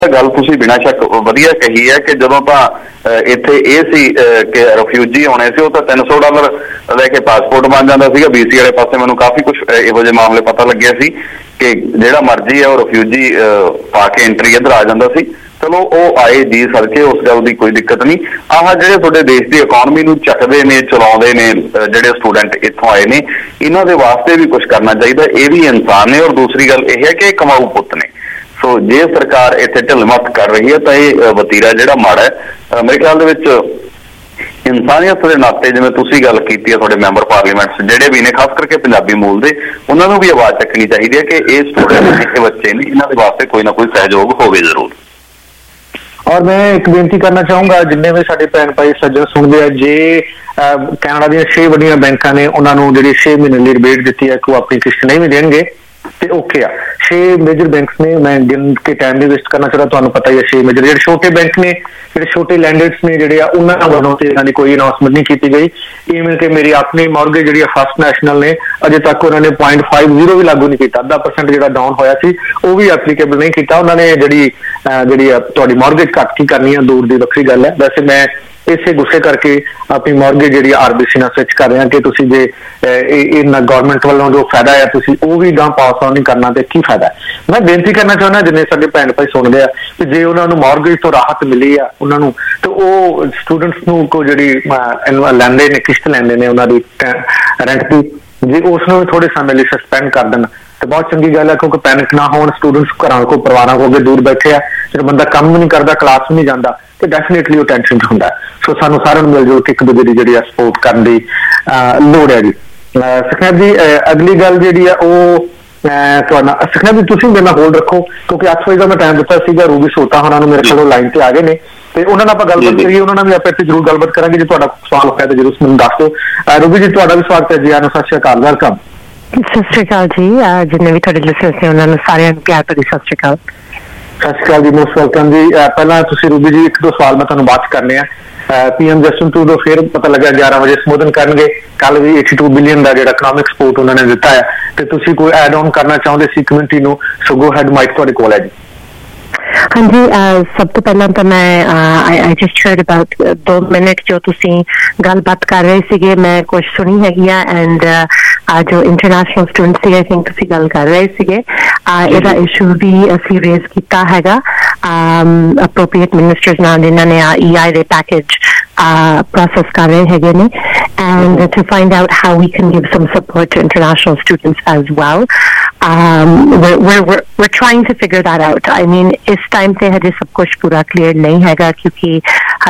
ਗੱਲ ਤੁਸੀਂ ਬਿਨਾਂ ਸ਼ੱਕ ਵਧੀਆ ਕਹੀ ਹੈ ਕਿ ਜਦੋਂ ਤਾਂ ਇੱਥੇ ਇਹ ਸੀ ਕਿ ਰਿਫਿਊਜੀ ਆਉਣੇ ਸੀ, ਉਹ ਤਾਂ $300 ਲੈ ਕੇ ਪਾਸਪੋਰਟ ਬਣ ਜਾਂਦਾ ਸੀਗਾ। BC ਵਾਲੇ ਪਾਸੇ ਮੈਨੂੰ ਕਾਫੀ ਕੁਛ ਇਹੋ ਜਿਹੇ ਮਾਮਲੇ ਪਤਾ ਲੱਗਿਆ ਸੀ ਕਿ ਜਿਹੜਾ ਮਰਜ਼ੀ ਹੈ ਉਹ ਰਿਫਿਊਜੀ ਪਾ ਕੇ ਐਂਟਰੀ ਇੱਧਰ ਆ ਜਾਂਦਾ ਸੀ। ਚਲੋ ਉਹ ਆਏ ਜੀ ਸਦਕੇ, ਉਸ ਗੱਲ ਦੀ ਕੋਈ ਦਿੱਕਤ ਨਹੀਂ। ਆਹ ਜਿਹੜੇ ਤੁਹਾਡੇ ਦੇਸ਼ ਦੀ ਇਕੋਨਮੀ ਨੂੰ ਚੱਕਦੇ ਨੇ, ਚਲਾਉਂਦੇ ਨੇ, ਜਿਹੜੇ ਸਟੂਡੈਂਟ ਇੱਥੋਂ ਆਏ ਨੇ, ਇਹਨਾਂ ਦੇ ਵਾਸਤੇ ਵੀ ਕੁਛ ਕਰਨਾ ਚਾਹੀਦਾ। ਇਹ ਵੀ ਇਨਸਾਨ ਨੇ। ਔਰ ਦੂਸਰੀ ਗੱਲ ਇਹ ਹੈ ਕਿ ਇਹ ਕਮਾਊ ਪੁੱਤ ਨੇ। ਸੋ ਜੇ ਸਰਕਾਰ ਇੱਥੇ ਢਿੱਲ-ਮੱਠ ਕਰ ਰਹੀ ਹੈ ਤਾਂ ਇਹ ਵਤੀਰਾ ਜਿਹੜਾ ਮਾੜਾ ਹੈ। ਮੇਰੇ ਖਿਆਲ ਦੇ ਵਿੱਚ ਇਨਸਾਨੀਅਤ ਦੇ ਨਾਤੇ, ਜਿਵੇਂ ਤੁਸੀਂ ਗੱਲ ਕੀਤੀ ਹੈ, ਤੁਹਾਡੇ ਮੈਂਬਰ ਪਾਰਲੀਮੈਂਟ ਜਿਹੜੇ ਵੀ ਨੇ, ਖਾਸ ਕਰਕੇ ਪੰਜਾਬੀ ਮੂਲ ਦੇ, ਉਹਨਾਂ ਨੂੰ ਵੀ ਆਵਾਜ਼ ਚੱਕਣੀ ਚਾਹੀਦੀ ਹੈ ਕਿ ਇਹ ਸਟੂਡੈਂਟ, ਇਹ ਬੱਚੇ ਨੇ, ਇਹਨਾਂ ਦੇ ਵਾਸਤੇ ਕੋਈ ਨਾ ਕੋਈ ਸਹਿਯੋਗ ਹੋਵੇ ਜ਼ਰੂਰ। ਔਰ ਮੈਂ ਇੱਕ ਬੇਨਤੀ ਕਰਨਾ ਚਾਹੂੰਗਾ, ਜਿੰਨੇ ਵੀ ਸਾਡੇ ਭੈਣ ਭਾਈ ਸੱਜਣ ਸੁਣਦੇ ਆ, ਜੇ ਕੈਨੇਡਾ ਦੀਆਂ 6 ਵੱਡੀਆਂ ਬੈਂਕਾਂ ਨੇ ਉਹਨਾਂ ਨੂੰ ਜਿਹੜੀ 6 ਮਹੀਨੇ ਲਈ ਰਿਬੇਟ ਦਿੱਤੀ ਹੈ ਕਿ ਉਹ ਆਪਣੀ ਕਿਸ਼ਤ ਨਹੀਂ ਵੀ ਦੇਣਗੇ ਤੇ ਓਕੇ ਆ। 6 ਮੇਜਰ ਬੈਂਕਸ ਨੇ, ਮੈਂ ਗਿਣ ਕੇ ਟਾਈਮ ਨਹੀਂ ਵੇਸਟ ਕਰਨਾ ਚਾਹੁੰਦਾ, ਤੁਹਾਨੂੰ ਪਤਾ ਹੀ ਹੈ 6 ਮੇਜਰ। ਜਿਹੜੇ ਛੋਟੇ ਬੈਂਕ ਨੇ, ਜਿਹੜੇ ਛੋਟੇ ਲੈਂਡਰਸ ਨੇ ਜਿਹੜੇ ਆ, ਉਹਨਾਂ ਵੱਲੋਂ ਤੇ ਇਹਨਾਂ ਦੀ ਕੋਈ ਅਨਾਉਂਸਮੈਂਟ ਨਹੀਂ ਕੀਤੀ ਗਈ। ਈਵਨ ਕਿ ਮੇਰੀ ਆਪਣੀ ਮੌਰਗੇਜ ਜਿਹੜੀ ਆ ਫਸਟ ਨੈਸ਼ਨਲ ਨੇ, ਅਜੇ ਤੱਕ ਉਹਨਾਂ ਨੇ 0.50 ਵੀ ਲਾਗੂ ਨਹੀਂ ਕੀਤਾ। 10% ਜਿਹੜਾ ਡਾਊਨ ਹੋਇਆ ਸੀ ਉਹ ਵੀ ਐਪਲੀਕੇਬਲ ਨਹੀਂ ਕੀਤਾ ਉਹਨਾਂ ਨੇ। ਜਿਹੜੀ ਤੁਹਾਡੀ ਮੌਰਗੇਜ ਘੱਟ ਕੀ ਕਰਨੀ ਆ, ਦੂਰ ਦੀ ਵੱਖਰੀ ਗੱਲ ਹੈ। ਵੈਸੇ ਮੈਂ ਇਸੇ ਗੁੱਸੇ ਕਰਕੇ ਆਪਣੀ ਮੌਰਗੇਜ ਜਿਹੜੀ RBC ਨਾਲ ਸਵਿਚ ਕਰ ਰਿਹਾ ਕਿ ਤੁਸੀਂ ਜੇ ਇਹਨਾਂ ਗੌਰਮੈਂਟ ਵੱਲੋਂ ਜੋ ਫਾਇਦਾ ਹੈ ਤੁਸੀਂ ਉਹ ਵੀ ਗਾਂ ਪਾਸ ਆਨ ਨਹੀਂ ਕਰਨਾ ਤੇ ਕੀ ਫਾਇਦਾ। ਮੈਂ ਬੇਨਤੀ ਕਰਨਾ ਚਾਹੁੰਦਾ, ਜਿੰਨੇ ਸਾਡੇ ਭੈਣ ਭਾਈ ਸੁਣਦੇ ਆ, ਕਿ ਜੇ ਉਹਨਾਂ ਨੂੰ ਮੌਰਗੇਜ ਤੋਂ ਰਾਹਤ ਮਿਲੀ ਆ ਉਹਨਾਂ ਨੂੰ, ਤੇ ਉਹ ਸਟੂਡੈਂਟਸ ਨੂੰ ਕੋ ਜਿਹੜੀ ਲੈਂਦੇ ਨੇ, ਕਿਸ਼ਤ ਲੈਂਦੇ ਨੇ ਉਹਨਾਂ ਦੀ ਰੈਂਟ ਦੀ, ਜੇ ਉਸ ਨੂੰ ਥੋੜੇ ਸਮੇਂ ਲਈ ਸਸਪੈਂਡ ਕਰ ਦੇਣ ਤੇ ਬਹੁਤ ਚੰਗੀ ਗੱਲ ਹੈ। ਕਿਉਂਕਿ ਪੈਨਿਕ ਨਾ ਹੋਣ, ਸਟੂਡੈਂਟਸ ਘਰਾਂ ਕੋ, ਪਰਿਵਾਰਾਂ ਕੋ ਅੱਗੇ ਦੂਰ ਬੈਠੇ ਆ, ਜਦੋਂ ਬੰਦਾ ਕੰਮ ਵੀ ਨਹੀਂ ਕਰਦਾ, ਕਲਾਸ ਵੀ ਨਹੀਂ ਜਾਂਦਾ, ਤੇ ਡੈਫੀਨੇਟਲੀ ਉਹ ਟੈਨਸ਼ਨ 'ਚ ਹੁੰਦਾ। ਸੋ ਸਾਨੂੰ ਸਾਰਿਆਂ ਨੂੰ ਮਿਲ ਜੁਲ ਕੇ ਇੱਕ ਦੂਜੇ ਦੀ ਜਿਹੜੀ ਆ ਸਪੋਰਟ ਕਰਨ ਦੀ ਲੋੜ ਹੈ ਜੀ। ਸੁਖਨੈਬ ਜੀ, ਅਗਲੀ ਗੱਲ ਜਿਹੜੀ ਆ ਉਹ ਤੁਹਾਡਾ, ਸੁਖਨੈਬ ਜੀ ਤੁਸੀਂ ਮੇਰੇ ਨਾਲ ਹੋਲਡ ਰੱਖੋ, ਕਿਉਂਕਿ 8 ਵਜੇ ਦਾ ਮੈਂ ਟਾਈਮ ਦਿੱਤਾ ਸੀਗਾ। ਰੂਬੀ ਸੋਤਾ ਹੋਣਾ ਨੂੰ ਮੇਰੇ ਕੋਲ ਲਾਈਨ ਤੇ ਆ ਗਏ ਨੇ ਤੇ ਉਹਨਾਂ ਨਾਲ ਆਪਾਂ ਗੱਲਬਾਤ ਕਰੀਏ। ਉਹਨਾਂ ਨਾਲ ਵੀ ਆਪਾਂ ਇੱਥੇ ਜ਼ਰੂਰ ਗੱਲਬਾਤ ਕਰਾਂਗੇ। ਜੇ ਤੁਹਾਡਾ ਸਵਾਲ ਹੋਇਆ ਤਾਂ ਜ਼ਰੂਰ ਮੈਨੂੰ ਦੱਸ ਦਿਓ। ਰੂਬੀ ਜੀ, ਤੁਹਾਡਾ ਵੀ ਸਵਾਗਤ ਹੈ ਜੀ। ਸਤਿ ਸ਼੍ਰੀ ਅਕਾਲ, ਵੈਲਕਮ। ਸਤਿ ਸ਼੍ਰੀ ਅਕਾਲ ਜੀ। ਜਿੰਨੇ ਵੀ ਤੁਹਾਡੇ ਲਿਸਨਰਸ ਨੇ ਉਹਨਾਂ ਨੂੰ ਸਾਰਿਆਂ ਨੂੰ ਪਿਆਰ ਭਰੀ ਸਤਿ ਸ਼੍ਰੀ ਅਕਾਲ। ਸਤਿ ਸ਼੍ਰੀ ਅਕਾਲ ਜੀ, ਮੋਸਟ ਵੈਲਕਮ ਜੀ। ਪਹਿਲਾਂ ਤੁਸੀਂ ਰੂਬੀ ਜੀ, 1-2 ਸਵਾਲ ਮੈਂ ਤੁਹਾਨੂੰ ਬਾਅਦ ਚ ਕਰਨੇ ਆ। PM ਜਸਟਿਨ ਟਰੂਡੋ ਫਿਰ ਪਤਾ ਲੱਗਾ 11 ਵਜੇ ਸੰਬੋਧਨ ਕਰਨਗੇ। ਕੱਲ ਵੀ 82 ਬਿਲੀਅਨ ਦਾ ਜਿਹੜਾ ਇਕਨੋਮਿਕ ਸਪੋਰਟ ਉਹਨਾਂ ਨੇ ਦਿੱਤਾ ਹੈ, ਤੇ ਤੁਸੀਂ ਕੋਈ ਐਡ ਆਨ ਕਰਨਾ ਚਾਹੁੰਦੇ ਸੀ ਕਮਿਊਨਿਟੀ ਨੂੰ, ਸੋ ਗੋ ਹੈਡ, ਮਾਈਕ ਤੁਹਾਡੇ ਕੋਲ ਹੈ ਜੀ। ਹਾਂਜੀ, ਸਭ ਤੋਂ ਪਹਿਲਾਂ ਤਾਂ ਮੈਂ I just heard about 2 minute ਜੋ ਤੁਸੀਂ ਗੱਲਬਾਤ ਕਰ ਰਹੇ ਸੀਗੇ, ਮੈਂ ਕੁਝ ਸੁਣੀ ਹੈਗੀ ਆ। ਐਂਡ ਜੋ ਇੰਟਰਨੈਸ਼ਨਲ ਸਟੂਡੈਂਟ ਸੀ, ਆਈ ਥਿੰਕ ਤੁਸੀਂ ਗੱਲ ਕਰ ਰਹੇ ਸੀਗੇ, ਇਹਦਾ ਇਸ਼ੂ ਵੀ ਅਸੀਂ ਰੇਜ਼ ਕੀਤਾ ਹੈਗਾ ਅਪਰੋਪਰੀਏਟ ਮਿਨਿਸਟਰਸ ਨਾਲ, ਜਿਨ੍ਹਾਂ ਨੇ EI ਦੇ ਪੈਕੇਜ process ਕਰ ਰਹੇ ਹੈਗੇ ਨੇ, and to find out how we can give some support to international students as well. We're trying to figure that out. I mean, इस time पे हजे सब कुछ पूरा clear नहीं हैगा, क्योंकि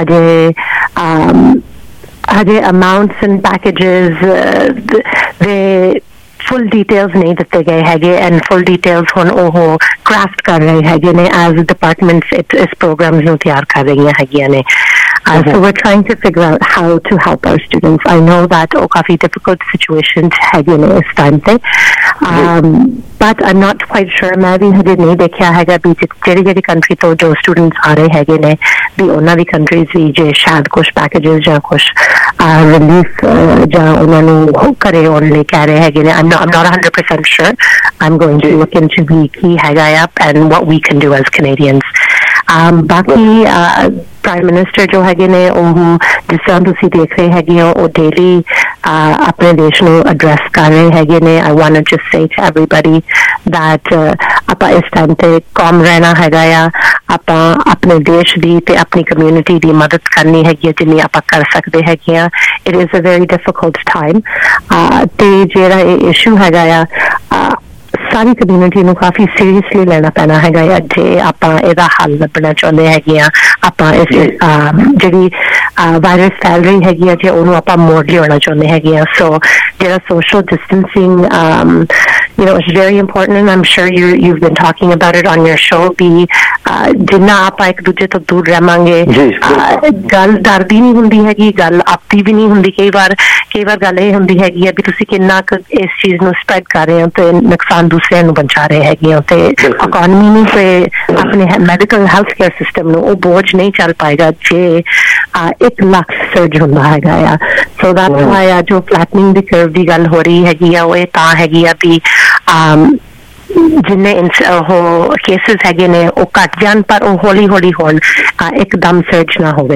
हजे amounts and packages they full details नहीं ਦਿੱਤੇ ਗਏ ਹੈਗੇ, and full details ਹੁਣ ਉਹ craft ਕਰ ਰਹੇ ਹੈਗੇ ਨੇ as departments ਇਸ programs ਨੂੰ ਤਿਆਰ ਕਰ ਰਹੀਆਂ ਹੈਗੀਆਂ ਨੇ। So we're trying to figure out how to help our students. I know that काफी difficult situations हैगे ने इस time पे, but I'm not quite sure, मैं भी हजे नहीं देखा हैगा भी ਜਿਹੜੀ country ਤੋਂ जो students आ रहे हैगे ने भी ਉਹਨਾਂ ਦੀ countries ਵੀ ਜੇ ਸ਼ਾयद ਕੁछ packages ਜਾਂ ਕੁछ relief ਜਾਂ ਉਹਨਾਂ ਨੂੰ ਘਰੇ ਆਉਣ ਲਈ ਕਹਿ ਰਹੇ ਹੈਗੇ ਨੇ। I'm not 100% sure. I'm going to look into ਵੀ ਕੀ ਹੈਗਾ up and what we can do as Canadians. ਬਾਕੀ ਪ੍ਰਾਈਮ ਮਿਨਿਸਟਰ ਜੋ ਹੈਗੇ ਨੇ ਉਹ ਜਿਸ ਤਰ੍ਹਾਂ ਤੁਸੀਂ ਦੇਖ ਰਹੇ ਹੈਗੇ ਹੋ ਉਹ ਡੇਲੀ ਆਪਣੇ ਦੇਸ਼ ਨੂੰ ਐਡਰੈਸ ਕਰ ਰਹੇ ਹੈਗੇ ਨੇ। I want to just say to everybody that ਆਪਾਂ ਇਸ ਟਾਈਮ ਤੇ ਕਾਮ ਰਹਿਣਾ ਹੈਗਾ ਆ, ਆਪਾਂ ਆਪਣੇ ਦੇਸ਼ ਦੀ ਤੇ ਆਪਣੀ ਕਮਿਊਨਿਟੀ ਦੀ ਮਦਦ ਕਰਨੀ ਹੈਗੀ ਹੈ ਜਿੰਨੀ ਆਪਾਂ ਕਰ ਸਕਦੇ ਹੈਗੇ ਆ। It is a very difficult time ਤੇ ਜਿਹੜਾ ਇਹ ਇਸ਼ੂ ਹੈਗਾ ਆ ਸਾਰੀ ਕਮਿਊਨਿਟੀ ਨੂੰ ਕਾਫੀ ਸੀਰੀਅਸਲੀ ਲੈਣਾ ਪੈਣਾ ਹੈਗਾ ਆ ਜੇ ਆਪਾਂ ਇਹਦਾ ਹੱਲ ਲੱਭਣਾ ਚਾਹੁੰਦੇ ਹੈਗੇ ਆ। ਆਪਾਂ ਇਸ ਜਿਹੜੀ ਵਾਇਰਸ ਫੈਲ ਰਹੀ ਹੈਗੀ ਆ ਜੇ ਉਹਨੂੰ ਆਪਾਂ ਮੋੜ ਲਿਆਉਣਾ ਚਾਹੁੰਦੇ ਹੈਗੇ ਆ। ਸੋ ਜਿਹੜਾ social distancing it's very important, and I'm sure you've been talking about it on your show ਵੀ ਜਿੰਨਾ ਆਪਾਂ ਇੱਕ ਦੂਜੇ ਤੋਂ ਦੂਰ ਰਹਾਂਗੇ, ਗੱਲ ਡਰ ਦੀ ਨਹੀਂ ਹੁੰਦੀ ਹੈਗੀ, ਗੱਲ ਆਪਦੀ ਵੀ ਨਹੀਂ ਹੁੰਦੀ। ਕਈ ਵਾਰ ਗੱਲ ਇਹ ਹੁੰਦੀ ਹੈਗੀ ਆ ਵੀ ਤੁਸੀਂ ਕਿੰਨਾ ਕੁ ਇਸ ਚੀਜ਼ ਨੂੰ ਸਪਰੈਡ ਕਰ ਰਹੇ ਹੋ ਤੇ ਨੁਕਸਾਨ ਦੂਸਰਿਆਂ ਨੂੰ ਪਹੁੰਚਾ ਰਹੇ ਹੈਗੇ ਹੋ, ਤੇ ਇਕੋਨਮੀ ਨੂੰ ਤੇ ਆਪਣੇ ਮੈਡੀਕਲ ਹੈਲਥ ਕੇਅਰ ਸਿਸਟਮ ਨੂੰ ਉਹ ਬੋਝ ਨਹੀਂ ਚੱਲ ਪਾਏਗਾ ਜੇ 1 ਲੱਖ ਸਰਜ ਹੁੰਦਾ ਹੈਗਾ ਆ। ਸੋ ਦੈਟਸ ਵਾਈ ਜੋ ਫਲੈਟਨਿੰਗ ਦੀ ਕਰਵ ਦੀ ਗੱਲ ਹੋ ਰਹੀ ਹੈਗੀ ਆ ਉਹ ਇਹ ਤਾਂ ਹੈਗੀ ਆ ਵੀ जिन्ने केसेस हैगे ने वो घट जान पर वो हौली हौली होण एकदम सर्च ना होवे।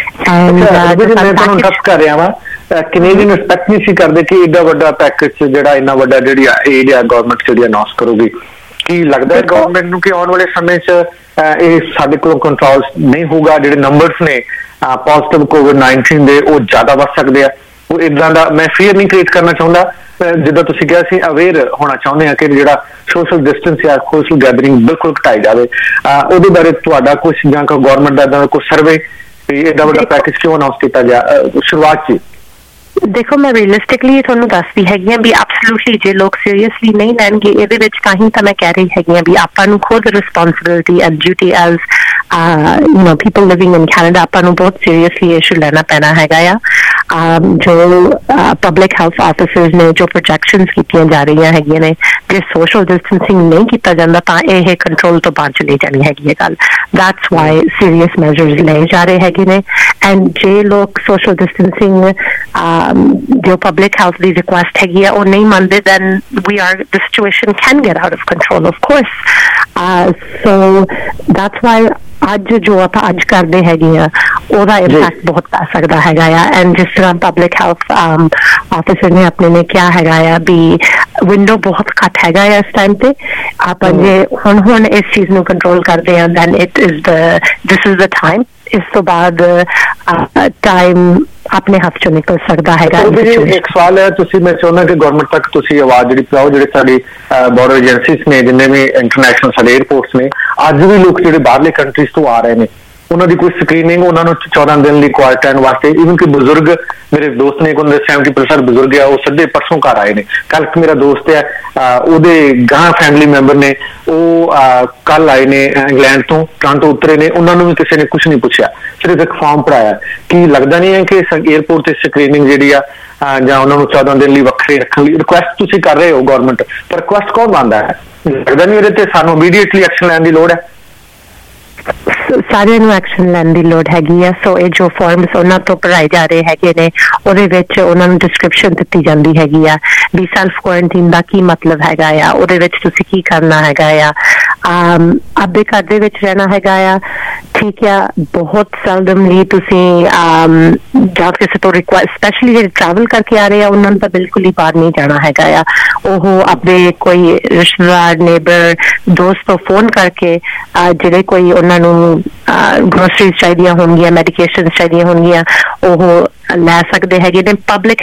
कर रहा वा कैनेडियन एक्सपेक्ट नहीं सी करदे कि एडा वड्डा पैकेज जिहड़ा इन्ना वड्डा जिहड़ी एड आ गवर्नमेंट जिहड़ी अनाउंस करूगी। की लगदा है गवर्नमेंट नूं कि आउण वाले समय च ਇਹ ਸਾਡੇ ਕੋਲ ਕੰਟਰੋਲ ਨਹੀਂ ਹੋਊਗਾ, ਜਿਹੜੇ ਨੰਬਰਸ ਨੇ ਪੋਜ਼ਿਟਿਵ COVID-19 ਦੇ ਉਹ ਜ਼ਿਆਦਾ ਵੱਧ ਸਕਦੇ ਆ। ਉਹ ਇਦਾਂ ਦਾ ਮੈਂ ਫੀਅਰ ਨਹੀਂ ਕ੍ਰੀਏਟ ਕਰਨਾ ਚਾਹੁੰਦਾ, ਜਿੱਦਾਂ ਤੁਸੀਂ ਕਿਹਾ ਸੀ ਅਵੇਅਰ ਹੋਣਾ ਚਾਹੁੰਦੇ ਆ ਕਿ ਜਿਹੜਾ ਸੋਸ਼ਲ ਡਿਸਟੈਂਸ ਜਾਂ ਸੋਸ਼ਲ ਗੈਦਰਿੰਗ ਬਿਲਕੁਲ ਘਟਾਈ ਜਾਵੇ। ਉਹਦੇ ਬਾਰੇ ਤੁਹਾਡਾ ਕੁਝ ਜਾਂ ਗਵਰਨਮੈਂਟ ਦਾ ਕੋਈ ਸਰਵੇ ਵੀ ਐਡਾ ਵੱਡਾ ਪੈਕੇਜ ਕਿਉਂ ਅਨਾਉਂਸ ਕੀਤਾ ਗਿਆ ਸ਼ੁਰੂਆਤ 'ਚ? देखो मैं रियलिस्टिकली थोनू दसदी हैगी भी एब्सोल्युटली जे लोग सीरियसली नहीं लैणगे ਇਹਦੇ ਵਿੱਚ ਕਾਹੀਂ ਤਾਂ ਮੈਂ ਕਹਿ ਰਹੀ ਹੈਗੀ ਵੀ ਆਪਾਂ ਨੂੰ ਖੁਦ responsibility and duty as you know people living in Canada ਆਪਾਂ ਨੂੰ ਬਹੁਤ ਸੀਰੀਅਸਲੀ ਇਸ਼ੂ ਲੈਣਾ ਪੈਣਾ ਹੈਗਾ ਆ। ਜੋ ਪਬਲਿਕ ਹੈਲਥ ਆਫਿਸਰਸ ਨੇ ਜੋ ਪ੍ਰੋਜੈਕਸ਼ਨਸ ਕੀਤੀਆਂ ਜਾ ਰਹੀਆਂ ਹੈਗੀਆਂ ਨੇ ਜੇ ਸੋਸ਼ਲ ਡਿਸਟੈਂਸਿੰਗ ਨਹੀਂ ਕੀਤਾ ਜਾਂਦਾ ਤਾਂ ਇਹ ਕੰਟਰੋਲ ਤੋਂ ਬਾਹਰ ਚਲੀ ਜਾਣੀ ਹੈਗੀ ਹੈ ਗੱਲ। ਦੈਟਸ ਵਾਈ ਸੀਰੀਅਸ ਮੈਜਰਸ ਲਏ ਜਾ ਰਹੇ ਹੈਗੇ ਨੇ ਐਂਡ ਜੇ ਲੋਕ ਸੋਸ਼ਲ ਡਿਸਟੈਂਸਿੰਗ जो public health ਦੀ request ਹੈਗੀ ਆ ਉਹ ਨਹੀਂ ਮੰਨਦੇ then the situation can get out of control of course। So that's why ਅੱਜ ਜੋ ਆਪਾਂ ਅੱਜ ਕਰਦੇ ਹੈਗੇ ਆ ਉਹਦਾ ਇੰਪੈਕਟ ਬਹੁਤ ਪੈ ਸਕਦਾ ਹੈਗਾ ਆ। ਐਂਡ ਜਿਸ ਤਰ੍ਹਾਂ ਪਬਲਿਕ ਹੈਲਥ ਆਫਿਸਰ ਨੇ ਆਪਣੇ ਨੇ ਕਿਹਾ ਹੈਗਾ ਆ ਵੀ ਵਿੰਡੋ ਬਹੁਤ ਘੱਟ ਹੈਗਾ ਆ ਇਸ ਟਾਈਮ ਤੇ ਆਪਾਂ ਜੇ ਹੁਣ ਇਸ ਚੀਜ਼ ਨੂੰ ਕੰਟਰੋਲ ਕਰਦੇ ਆ then this is the time। ਇਸ ਤੋਂ ਬਾਅਦ ਟਾਈਮ ਆਪਣੇ ਹੱਥ ਚੋਂ ਨਿਕਲ ਸਕਦਾ ਹੈਗਾ। ਇੱਕ ਸਵਾਲ ਹੈ, ਤੁਸੀਂ ਮੈਂ ਚਾਹੁੰਦਾ ਕਿ ਗਵਰਨਮੈਂਟ ਤੱਕ ਤੁਸੀਂ ਆਵਾਜ਼ ਜਿਹੜੀ ਪਾਓ, ਜਿਹੜੇ ਸਾਡੀ ਬਾਰਡਰ ਏਜੰਸੀਜ਼ ਨੇ ਜਿੰਨੇ ਵੀ ਇੰਟਰਨੈਸ਼ਨਲ ਸਾਡੇ 에ਅਰਪੋਰਟਸ ਨੇ ਅੱਜ ਵੀ ਲੋਕ ਜਿਹੜੇ ਬਾਹਰਲੇ ਕੰਟਰੀਜ਼ ਤੋਂ ਆ ਰਹੇ ਨੇ ਉਹਨਾਂ ਦੀ ਕੋਈ ਸਕਰੀਨਿੰਗ ਉਹਨਾਂ ਨੂੰ 14 ਦਿਨ ਲਈ ਕੁਆਰੰਟਾਈਨ ਵਾਸਤੇ ਈਵਨ ਕਿ ਬਜ਼ੁਰਗ ਮੇਰੇ ਦੋਸਤ ਨੇ ਕੋਈ 70% ਬਜ਼ੁਰਗ ਆ ਉਹ ਸਿੱਧੇ ਪਰਸੋਂ ਘਰ ਆਏ ਨੇ। ਕੱਲ ਮੇਰਾ ਦੋਸਤ ਹੈ ਉਹਦੇ ਗਾਂ ਫੈਮਿਲੀ ਮੈਂਬਰ ਨੇ ਉਹ ਕੱਲ ਆਏ ਨੇ ਇੰਗਲੈਂਡ ਤੋਂ ਟੋਰਾਂਟੋ ਉਤਰੇ ਨੇ, ਉਹਨਾਂ ਨੂੰ ਵੀ ਕਿਸੇ ਨੇ ਕੁਝ ਨਹੀਂ ਪੁੱਛਿਆ ਸਿਰਫ ਇੱਕ ਫਾਰਮ ਭਰਾਇਆ। ਕੀ ਲੱਗਦਾ ਨਹੀਂ ਹੈ ਕਿ 에ਅਰਪੋਰਟ ਤੇ ਸਕਰੀਨਿੰਗ ਜਿਹੜੀ ਆ ਜਾਂ ਉਹਨਾਂ ਨੂੰ 14 ਦਿਨ ਲਈ ਵੱਖਰੇ ਰੱਖਣ ਲਈ ਰਿਕੁਐਸਟ ਤੁਸੀਂ ਕਰ ਰਹੇ ਹੋ ਗਵਰਨਮੈਂਟ ਪਰ ਰਿਕੁਐਸਟ ਕੌਣ ਮੰਨਦਾ ਹੈ? ਲੱਗਦਾ ਨਹੀਂ ਇਹਦੇ ਤੇ ਸਾਨੂੰ ਇਮੀਡੀਏਟਲੀ ਐਕਸ਼ਨ ਲੈਣ ਦੀ ਲੋੜ ਹੈ। ਸਾਰਿਆਂ ਨੂੰ ਐਕਸ਼ਨ ਲੈਣ ਦੀ ਲੋੜ ਹੈਗੀ ਆ। ਸੋ ਇਹ ਜੋ ਫਾਰਮਸ ਉਹਨਾਂ ਤੋਂ ਭਰਾਏ ਜਾ ਰਹੇ ਹੈਗੇ ਨੇ ਉਹਦੇ ਵਿੱਚ ਉਹਨਾਂ ਨੂੰ ਡਿਸਕ੍ਰਿਪਸ਼ਨ ਦਿੱਤੀ ਜਾਂਦੀ ਹੈਗੀ ਆ ਵੀ ਸੈਲਫ ਕੁਆਰੰਟਾਈਨ ਦਾ ਕੀ ਮਤਲਬ ਹੈਗਾ ਆ, ਉਹਦੇ ਵਿੱਚ ਤੁਸੀਂ ਕੀ ਕਰਨਾ ਹੈਗਾ ਆ। ਆਪਦੇ ਘਰ ਦੇ ਵਿੱਚ ਰਹਿਣਾ ਹੈਗਾ ਆ, ਠੀਕ ਆ। ਬਹੁਤ ਸੈਲਡਮਲੀ ਤੁਸੀਂ ਜਾਂ ਕਿਸੇ ਤੋਂ ਰਿਕੁਐਸਟ ਸਪੈਸ਼ਲੀ ਜਿਹੜੇ ਟਰੈਵਲ ਕਰਕੇ ਆ ਰਹੇ ਆ ਉਹਨਾਂ ਨੂੰ ਤਾਂ ਬਿਲਕੁਲ ਹੀ ਬਾਹਰ ਨਹੀਂ ਜਾਣਾ ਹੈਗਾ ਆ। ਉਹ ਆਪਣੇ ਕੋਈ ਰਿਸ਼ਤੇਦਾਰ ਨੇਬਰ ਦੋਸਤ ਤੋਂ ਫੋਨ ਕਰਕੇ ਜਿਹੜੇ ਕੋਈ ਉਹਨਾਂ ਨੂੰ ਗਰੋਸਰੀਜ਼ ਚਾਹੀਦੀਆਂ ਹੋਣਗੀਆਂ ਮੈਡੀਕੇਸ਼ਨ ਚਾਹੀਦੀਆਂ ਹੋਣਗੀਆਂ ਉਹ ਲੈ ਸਕਦੇ ਹੈਗੇ ਨੇ। ਪਬਲਿਕ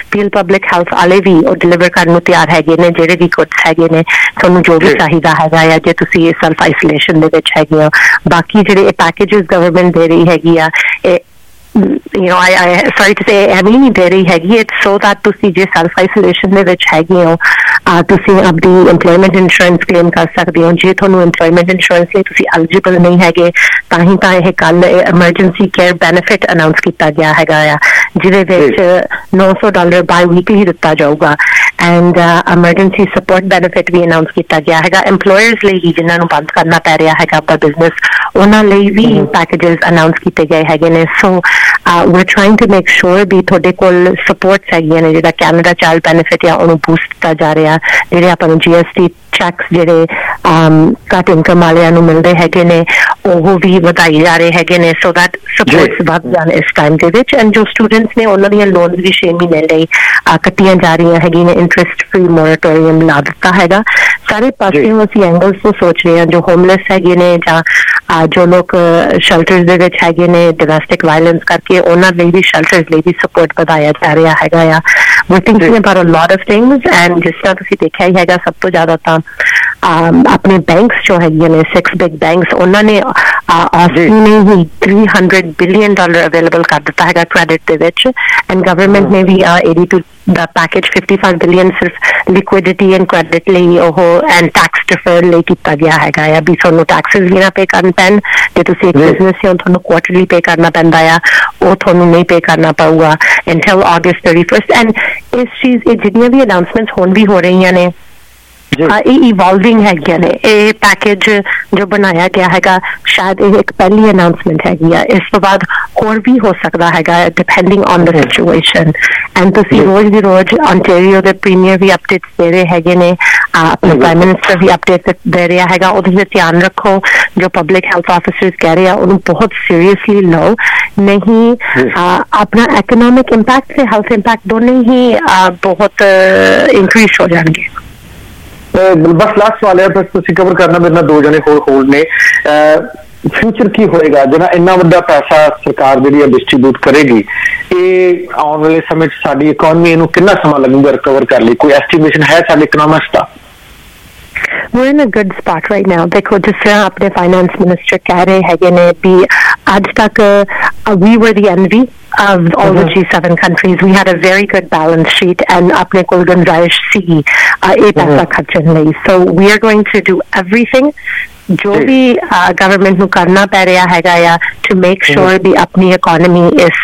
ਹੈਲਥ ਵਾਲੇ ਵੀ ਉਹ ਡਿਲੀਵਰ ਕਰਨ ਨੂੰ ਤਿਆਰ ਹੈਗੇ ਨੇ ਜਿਹੜੇ ਵੀ ਗੁੱਡਸ ਹੈਗੇ ਨੇ ਤੁਹਾਨੂੰ ਜੋ ਵੀ ਚਾਹੀਦਾ ਹੈਗਾ ਆ ਜੇ ਤੁਸੀਂ ਸੈਲਫ ਆਈਸੋਲੇਸ਼ਨ ਦੇ ਵਿੱਚ ਹੈਗੇ ਹੋ। ਬਾਕੀ ਜਿਹੜੇ ਇਹ ਪੈਕੇਜਸ ਗਵਰਨਮੈਂਟ ਦੇ ਰਹੀ ਹੈਗੀ ਆ ਇਹ you know I sorry to say ਐਵੇਂ ਨਹੀਂ ਦੇ ਰਹੀ ਹੈਗੀ it's so that ਤੁਸੀਂ ਜੇ ਸੈਲਫ ਆਈਸੋਲੇਸ਼ਨ ਦੇ ਵਿੱਚ ਹੈਗੇ ਹੋ ਤੁਸੀਂ ਆਪਣੀ ਇੰਪਲੋਇਮੈਂਟ ਇੰਸ਼ੋਰੈਂਸ ਕਲੇਮ ਕਰ ਸਕਦੇ ਹੋ। ਜੇ ਤੁਹਾਨੂੰ ਇੰਪਲੋਇਮੈਂਟ ਇੰਸ਼ੋਰੈਂਸ ਲਈ ਤੁਸੀਂ ਐਲੀਜੀਬਲ ਨਹੀਂ ਹੈਗੇ ਤਾਂ ਹੀ ਤਾਂ ਇਹ ਕੱਲ ਐਮਰਜੈਂਸੀ ਕੇਅਰ ਬੈਨੀਫਿਟ ਅਨਾਉਂਸ ਕੀਤਾ ਗਿਆ ਹੈਗਾ ਆ ਜਿਹਦੇ ਵਿੱਚ $900 ਬਾਈ ਵੀਕਲੀ ਦਿੱਤਾ ਜਾਊਗਾ ਐਂਡ ਐਮਰਜੈਂਸੀ ਸਪੋਰਟ ਬੈਨੀਫਿਟ ਵੀ ਅਨਾਉਂਸ ਕੀਤਾ ਗਿਆ ਹੈਗਾ। ਐਮਪਲੋਇਰਸ ਲਈ ਵੀ ਜਿਨ੍ਹਾਂ ਨੂੰ ਬੰਦ ਕਰਨਾ ਪੈ ਰਿਹਾ ਹੈਗਾ ਆਪਣਾ ਬਿਜ਼ਨਸ ਉਹਨਾਂ ਲਈ ਵੀ ਪੈਕੇਜਸ ਅਨਾਉਂਸ ਕੀਤੇ ਗਏ ਹੈਗੇ ਨੇ। ਸੋ we're trying to make sure ਵੀ ਤੁਹਾਡੇ ਕੋਲ ਸਪੋਰਟਸ ਹੈਗੀਆਂ ਨੇ ਜਿਹੜਾ ਕੈਨੇਡਾ ਚਾਈਲਡ ਬੈਨੀਫਿਟ ਆ ਉਹਨੂੰ ਬੂਸਟ ਕੀਤਾ ਜਾ ਰਿਹਾ ਜਿਹੜੇ ਆਪਾਂ ਨੂੰ GST ਚੈਕਸ ਜਿਹੜੇ ਘੱਟ ਇਨਕਮ ਵਾਲਿਆਂ ਨੂੰ ਮਿਲਦੇ ਹੈਗੇ ਨੇ ਉਹ ਵੀ ਵਧਾਈ ਜਾ ਰਹੇ ਹੈਗੇ ਨੇ ਸੋ ਦੈਟ ਸਪੋਰਟਸ ਵੱਧ ਜਾਣ ਇਸ ਟਾਈਮ ਦੇ ਵਿੱਚ। ਐਂਡ ਜੋ ਸਟੂਡੈਂਟਸ ਨੇ ਉਹਨਾਂ ਦੀਆਂ ਲੋਨਸ ਵੀ 6 ਮਹੀਨੇ ਲਈ ਕੱਟੀਆਂ ਜਾ ਰਹੀਆਂ ਹੈਗੀਆਂ ਨੇ ਇੰਟਰਸਟ ਫ੍ਰੀ ਮੋਰੇਟੋਰੀਅਮ ਲਾ ਦਿੱਤਾ ਹੈਗਾ। ਸਾਰੇ ਪਾਸਿਓਂ ਅਸੀਂ ਐਂਗਲਸ ਤੋਂ ਸੋਚ ਰਹੇ ਹਾਂ ਜੋ ਹੋਮਲੈਸ ਹੈਗੇ ਨੇ ਜਾਂ ਜੋ ਲੋਕ ਸ਼ੈਲਟਰਸ ਦੇ ਵਿੱਚ ਹੈਗੇ ਨੇ ਡੋਮੈਸਟਿਕ ਵਾਇਲੈਂਸ ਕਰਕੇ ਉਹਨਾਂ ਲਈ ਵੀ ਸ਼ੈਲਟਰਸ ਲਈ ਵੀ ਸਪੋਰਟ ਵਧਾਇਆ ਜਾ ਰਿਹਾ ਹੈਗਾ ਆ। we're thinking about a lot of things and ਜਿਸ ਤਰ੍ਹਾਂ ਤੁਸੀਂ ਦੇਖਿਆ ਹੀ ਹੈਗਾ ਸਭ ਤੋਂ ਜ਼ਿਆਦਾ ਤਾਂ ਆਪਣੇ ਬੈਂਕਸ ਜੋ ਹੈਗੀਆਂ ਨੇ 6 ਬਿਗ ਬੈਂਕਸ ਉਹਨਾਂ ਨੇ ਆਸਟ੍ਰੇਲੀਆ ਨੇ ਹੀ $300 ਬਿਲੀਅਨ ਅਵੇਲੇਬਲ ਕਰ ਦਿੱਤਾ ਹੈਗਾ ਕ੍ਰੈਡਿਟ ਦੇ ਵਿੱਚ ਐਂਡ ਗਵਰਨਮੈਂਟ ਨੇ ਵੀ 82 ਦਾ ਪੈਕੇਜ $55 ਬਿਲੀਅਨ ਸਿਰਫ ਲਿਕੁਇਡਿਟੀ ਐਂਡ ਕ੍ਰੈਡਿਟ ਲਈ ਉਹ ਐਂਡ ਟੈਕਸ ਡਿਫਰ ਲਈ ਕੀਤਾ ਗਿਆ ਹੈਗਾ ਆ ਵੀ ਤੁਹਾਨੂੰ ਟੈਕਸਿਸ ਵੀ ਨਾ ਪੇ ਕਰਨ ਪੈਣ ਜੇ ਤੁਸੀਂ ਇੱਕ ਬਿਜ਼ਨਸ ਹੋ ਤੁਹਾਨੂੰ ਕੁਆਰਟਰਲੀ ਪੇ ਕਰਨਾ ਪੈਂਦਾ ਆ ਉਹ ਤੁਹਾਨੂੰ ਨਹੀਂ ਪੇ ਕਰਨਾ ਪਊਗਾ until August 31st ਐਂਡ ਇਸ ਚੀਜ਼ ਇਹ ਜਿੰਨੀਆਂ ਵੀ ਅਨਾਉਂਸਮੈਂਟਸ ਹੁਣ ਵੀ ਹੋ ਰਹੀਆਂ ਨੇ इवॉल्विंग हैगियां ने ये पैकेज जो बनाया गया हैगा शायद ये एक पहली अनाउंसमेंट हैगी है इस तो बाद होर भी हो सकता हैगा depending on the situation and तुसी रोज दी रोज ओंटारियो दे प्रीमियर भी अपडेट्स दे रहे हैगे ने अपने प्राइम मिनिस्टर भी अपडेट दे रहा हैगा ਉਹਦੇ ਵਿੱਚ ਧਿਆਨ ਰੱਖੋ जो पब्लिक हेल्थ ऑफिसर्स कह रहे हैं ਉਹਨੂੰ बहुत सीरियसली लो नहीं अपना एकोनॉमिक इंपैक्ट से हेल्थ इंपैक्ट दोनों ही बहुत इंक्रीज हो जाएंगे बस लास्ट सवाल है बस तुसी कवर करना मेरे नाल दो जने होल्ड ने फ्यूचर की होएगा जिन्ना इन्ना वड्डा पैसा सरकार जिहड़ी डिस्ट्रीब्यूट करेगी ਇਹ ਆਉਣ ਵਾਲੇ ਸਮੇਂ 'ਚ ਸਾਡੀ ਇਕਨੋਮੀ ਨੂੰ ਕਿੰਨਾ ਸਮਾਂ ਲੱਗੂਗਾ ਰਿਕਵਰ ਕਰਨ ਲਈ ਕੋਈ ਐਸਟੀਮੇਸ਼ਨ ਹੈ ਸਾਡੇ ਇਕਨੋਮਿਸਟ ਦਾ We're in a good spot right now. देखो जिस तरह अपने फाइनेंस मिनिस्टर कह रहे हैं ने भी आज तक we were the envy of all the G7 countries. We had a very good balance sheet and अपने कोल गुंजाइश सी ये पैसा खर्चन लई. So we are going to do everything जो भी गवर्नमेंट ਨੂੰ करना पै रहा हैगा या to make sure भी अपनी इकोनॉमी इस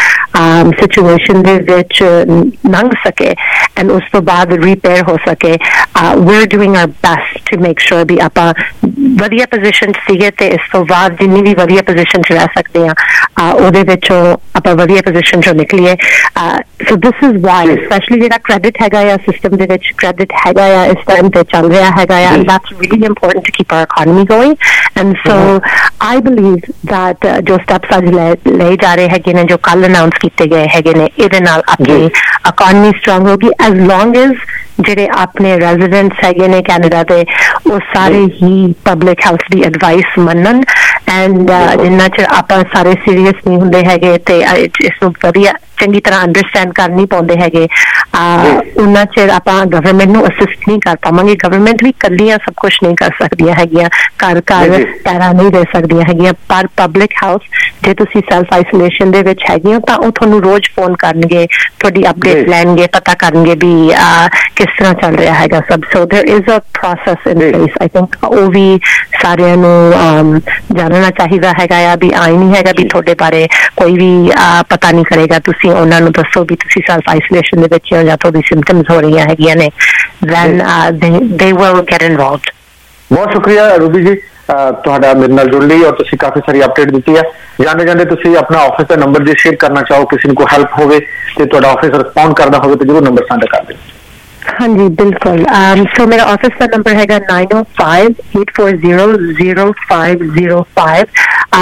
सिचुएशन ਦੇ ਵਿੱਚ ਲੰਘ ਸਕੇ and ਉਸ ਤੋਂ ਬਾਅਦ ਰਿਪੇਅਰ ਹੋ ਸਕੇ. we're doing our best to make sure ਵੀ ਆਪਾਂ ਵਧੀਆ ਪੋਜੀਸ਼ਨ 'ਚ ਸੀਗੇ ਤੇ ਇਸ ਤੋਂ ਬਾਅਦ ਜਿੰਨੀ ਵੀ ਵਧੀਆ ਪੋਜੀਸ਼ਨ 'ਚ ਰਹਿ ਸਕਦੇ ਆ ਉਹਦੇ ਵਿੱਚੋਂ ਆਪਾਂ ਵਧੀਆ ਪੋਜੀਸ਼ਨ 'ਚੋਂ ਨਿਕਲੀਏ. so this is why especially ਜਿਹੜਾ ਕ੍ਰੈਡਿਟ ਹੈਗਾ ਆ ਸਿਸਟਮ ਦੇ ਵਿੱਚ ਕ੍ਰੈਡਿਟ ਹੈਗਾ ਆ ਇਸ ਟਾਈਮ ਤੇ ਚੱਲ ਰਿਹਾ ਹੈਗਾ ਆ and that's really important to keep our economy going and so I believe that जो steps ਅੱਜ ਲਏ ਜਾ ਰਹੇ ਹੈਗੇ ਨੇ ਜੋ ਕੱਲ ਅਨਾਉਂਸ ਕੀਤੇ ਗਏ ਹੈਗੇ ਨੇ ਇਹਦੇ ਨਾਲ ਆਪਣੀ ਇਕਨੋਮੀ ਸਟਰੋਂਗ ਹੋਗੀ as long as ਜਿਹੜੇ ਆਪਣੇ ਰੈਜ਼ੀਡੈਂਟਸ ਹੈਗੇ ਨੇ ਕੈਨੇਡਾ ਦੇ ਉਹ ਸਾਰੇ ਹੀ ਪਬਲਿਕ ਹੈਲਥ ਦੀ ਐਡਵਾਈਸ ਮੰਨਣ ਐਂਡ ਜਿੰਨਾ ਚਿਰ ਆਪਾਂ ਸਾਰੇ ਸੀਰੀਅਸ ਨਹੀਂ ਹੁੰਦੇ ਹੈਗੇ ਤੇ ਇਸ ਨੂੰ ਵਧੀਆ ਚੰਗੀ ਤਰ੍ਹਾਂ ਅੰਡਰਸਟੈਂਡ ਕਰ ਨਹੀਂ ਪਾਉਂਦੇ ਹੈਗੇ ਉਹਨਾਂ ਚਿਰ ਆਪਾਂ ਗਵਰਨਮੈਂਟ ਨੂੰ ਅਸਿਸਟ ਨਹੀਂ ਕਰ ਪਾਵਾਂਗੇ. ਗਵਰਨਮੈਂਟ ਵੀ ਇਕੱਲੀਆਂ ਸਭ ਕੁਛ ਨਹੀਂ ਕਰ ਸਕਦੀਆਂ ਹੈਗੀਆਂ ਘਰ ਪੈਰਾ ਨਹੀਂ ਦੇ ਸਕਦੀਆਂ ਹੈਗੀਆਂ ਪਰ ਪਬਲਿਕ ਹੈਲਥ ਜੇ ਤੁਸੀਂ ਸੈਲਫ ਆਈਸੋਲੇਸ਼ਨ ਦੇ ਵਿੱਚ ਹੈਗੇ ਹੋ ਤਾਂ ਉਹ ਤੁਹਾਨੂੰ ਰੋਜ਼ ਫੋਨ ਕਰਨਗੇ ਤੁਹਾਡੀ ਅਪਡੇਟ ਲੈਣਗੇ ਪਤਾ ਕਰਨਗੇ ਵੀ ਕਿਸ ਤਰ੍ਹਾਂ ਚੱਲ ਰਿਹਾ ਹੈਗਾ ਸਭ. So there is a process in place. I think ਉਹ ਵੀ ਸਾਰਿਆਂ ਨੂੰ ਜਾਣਨਾ ਚਾਹੀਦਾ ਹੈਗਾ ਆ ਵੀ ਆਈ ਨਹੀਂ ਹੈਗਾ ਵੀ ਤੁਹਾਡੇ ਬਾਰੇ ਕੋਈ ਵੀ ਪਤਾ ਨਹੀਂ ਕਰੇਗਾ. ਤੁਸੀਂ ਉਹਨਾਂ ਨੂੰ ਦੱਸੋ ਵੀ ਤੁਸੀਂ ਸੈਲਫ ਆਈਸੋਲੇਸ਼ਨ ਦੇ ਵਿੱਚ ਹੋ ਜਾਂ ਤੁਹਾਡੀ ਸਿੰਪਟਮਸ ਹੋ ਰਹੀਆਂ ਹੈਗੀਆਂ ਨੇ then they will get involved. ਬਹੁਤ ਸ਼ੁਕਰੀਆ ਰੂਬੀ ਜੀ ਤੁਹਾਡਾ ਮੇਰੇ ਨਾਲ ਜੁੜਨ ਲਈ ਔਰ ਤੁਸੀਂ ਕਾਫੀ ਸਾਰੀ ਅਪਡੇਟ ਦਿੱਤੀ ਹੈ. ਜਾਂਦੇ ਜਾਂਦੇ ਤੁਸੀਂ ਆਪਣਾ ਆਫਿਸ ਦਾ ਨੰਬਰ ਜੇ ਸ਼ੇਅਰ ਕਰਨਾ ਚਾਹੋ ਕਿਸੇ ਨੂੰ ਕੋਈ ਹੈਲਪ ਹੋਵੇ ਤੇ ਤੁਹਾਡਾ ਆਫਿਸ ਰਿਸਪੌਂਡ ਕਰਦਾ ਹੋਵੇ ਤਾਂ ਜ਼ਰੂਰ ਨੰਬਰ ਸਾਂਝਾ ਕਰ ਦਿਓ. हाँ जी बिल्कुल. सो मेरा ऑफिस का नंबर है 9058400505.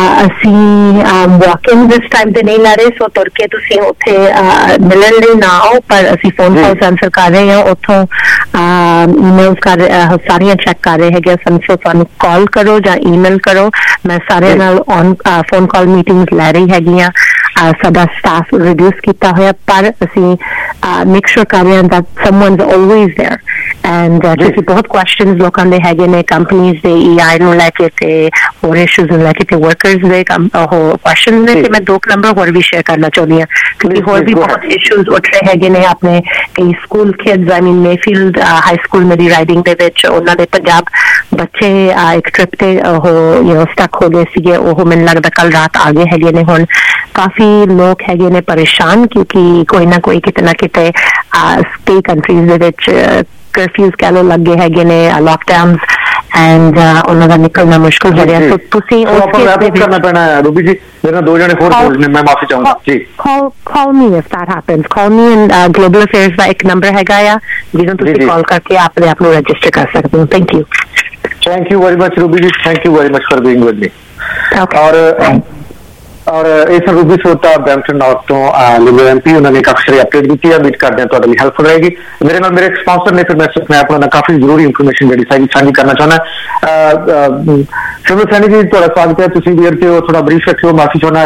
ਅਸੀਂ ਵਾਕਿੰਗ ਦਿਸ ਟਾਈਮ ਤੇ ਨਹੀਂ ਲੈ ਰਹੇ ਸੋ ਤੁਰ ਕੇ ਤੁਸੀਂ ਉੱਥੇ ਮਿਲਣ ਲਈ ਨਾ ਆਓ ਪਰ ਅਸੀਂ ਫੋਨ ਕਾਲਸ ਆਨਸਰ ਕਰ ਰਹੇ ਹਾਂ ਉੱਥੋਂ ਈਮੇਲਸ ਕਰ ਸਾਰੀਆਂ ਚੈੱਕ ਕਰ ਰਹੇ ਹੈਗੇ ਸੋ ਸਾਨੂੰ ਕਾਲ ਕਰੋ ਜਾਂ ਈਮੇਲ ਕਰੋ. ਮੈਂ ਸਾਰਿਆਂ ਨਾਲ ਔਨ ਫੋਨ ਕਾਲ ਮੀਟਿੰਗਸ ਲੈ ਰਹੀ ਹੈਗੀਆਂ. ਸਾਡਾ ਸਟਾਫ ਰਿਡਿਊਸ ਕੀਤਾ ਹੋਇਆ ਪਰ ਅਸੀਂ ਮੇਕ ਸ਼ੋਰ ਕਰ ਰਹੇ ਹਾਂ that someone's always there and ਤੁਸੀਂ ਬਹੁਤ ਕੁਐਸਚਨਸ ਲੋਕਾਂ ਦੇ ਹੈਗੇ ਨੇ ਕੰਪਨੀਜ਼ ਦੇ EI ਨੂੰ ਲੈ ਕੇ ਤੇ ਹੋਰ ਇਸ਼ੂਜ਼ ਨੂੰ ਲੈ ਕੇ ਤੇ ਵਰਕਰਸ ਦੇ ਉਹ ਕੁਐਸਚਨਸ ਨੇ ਤੇ ਮੈਂ ਦੋ ਨੰਬਰ ਹੋਰ ਵੀ ਸ਼ੇਅਰ ਕਰਨਾ ਚਾਹੁੰਦੀ ਹਾਂ ਕਿਉਂਕਿ ਹੋਰ ਵੀ ਬਹੁਤ ਇਸ਼ੂਜ਼ ਉੱਠ ਰਹੇ ਹੈਗੇ ਨੇ ਆਪਣੇ ਕਈ school kids I mean Mayfield high school ਮੇਰੀ ਰਾਈਡਿੰਗ ਦੇ ਵਿੱਚ ਉਹਨਾਂ ਦੇ ਪੰਜਾਬ ਬੱਚੇ ਇੱਕ ਟ੍ਰਿਪ ਤੇ ਉਹ ਸਟਕ ਹੋ ਗਏ ਸੀਗੇ ਉਹ ਮੈਨੂੰ ਲੱਗਦਾ ਕੱਲ ਰਾਤ ਆ ਗਏ ਹੈਗੇ ਨੇ. ਹੁਣ ਕਾਫੀ ਲੋਕ ਹੈਗੇ ਨੇ ਪਰੇਸ਼ਾਨ ਕਿਉਂਕਿ ਕੋਈ ਨਾ ਕੋਈ ਕਿਤੇ ਨਾ ਕਿਤੇ ਕਈ ਕੰਟਰੀਜ਼ ਦੇ ਵਿੱਚ ਕਰਫਿਊਜ਼ ਕਹਿ ਲਓ ਲੱਗੇ ਹੈਗੇ ਨੇ ਲਾਕਡਾਊਨਸ ਐਂਡ ਉਹਨਾਂ ਦਾ ਨਿਕਲਣਾ ਮੁਸ਼ਕਿਲ ਹੋ ਰਿਹਾ. ਸੋ ਤੁਸੀਂ ਕਰਨਾ ਪੈਣਾ ਰੂਬੀ ਜੀ ਮੇਰੇ ਦੋ ਜਣੇ ਹੋਰ ਕੋਲ ਨੇ ਮੈਂ ਮਾਫੀ ਚਾਹੁੰਦਾ ਜੀ. call me if that happens. call me and global affairs ਦਾ ਇੱਕ ਨੰਬਰ ਹੈਗਾ ਆ ਜਿਹਨੂੰ ਤੁਸੀਂ ਕਾਲ ਕਰਕੇ ਆਪਣੇ ਆਪ ਨੂੰ ਰਜਿਸਟਰ ਕਰ ਸਕਦੇ ਹੋ. Thank you very much Ruby ji. Thank you very much for being with me. और इस रूबी श्रोता ब्रैम्पटन नॉर्थ तो लिबरल MP उन्होंने काफी सारी अपडेट दी है. उम्मीद करते हैं ਤੁਹਾਡੇ ਲਈ ਹੈਲਪਫੁਲ ਰਹੇਗੀ. मेरे एक स्पॉन्सर ने फिर मैं अपना काफी जरूरी इन्फॉर्मेशन ਜਿਹੜੀ ਸਾਂਝੀ ਕਰਨਾ ਚਾਹੁੰਦਾ. ਸ਼ਮੀ ਸੈਣੀ ਜੀ ਤੁਹਾਡਾ ਸਵਾਗਤ ਹੈ. ਤੁਸੀਂ ਵੀਰ ਤੇ ਥੋੜਾ ਬਰੀਫ ਰੱਖਿਓ. ਮਾਫੀ ਚਾਹੁੰਦਾ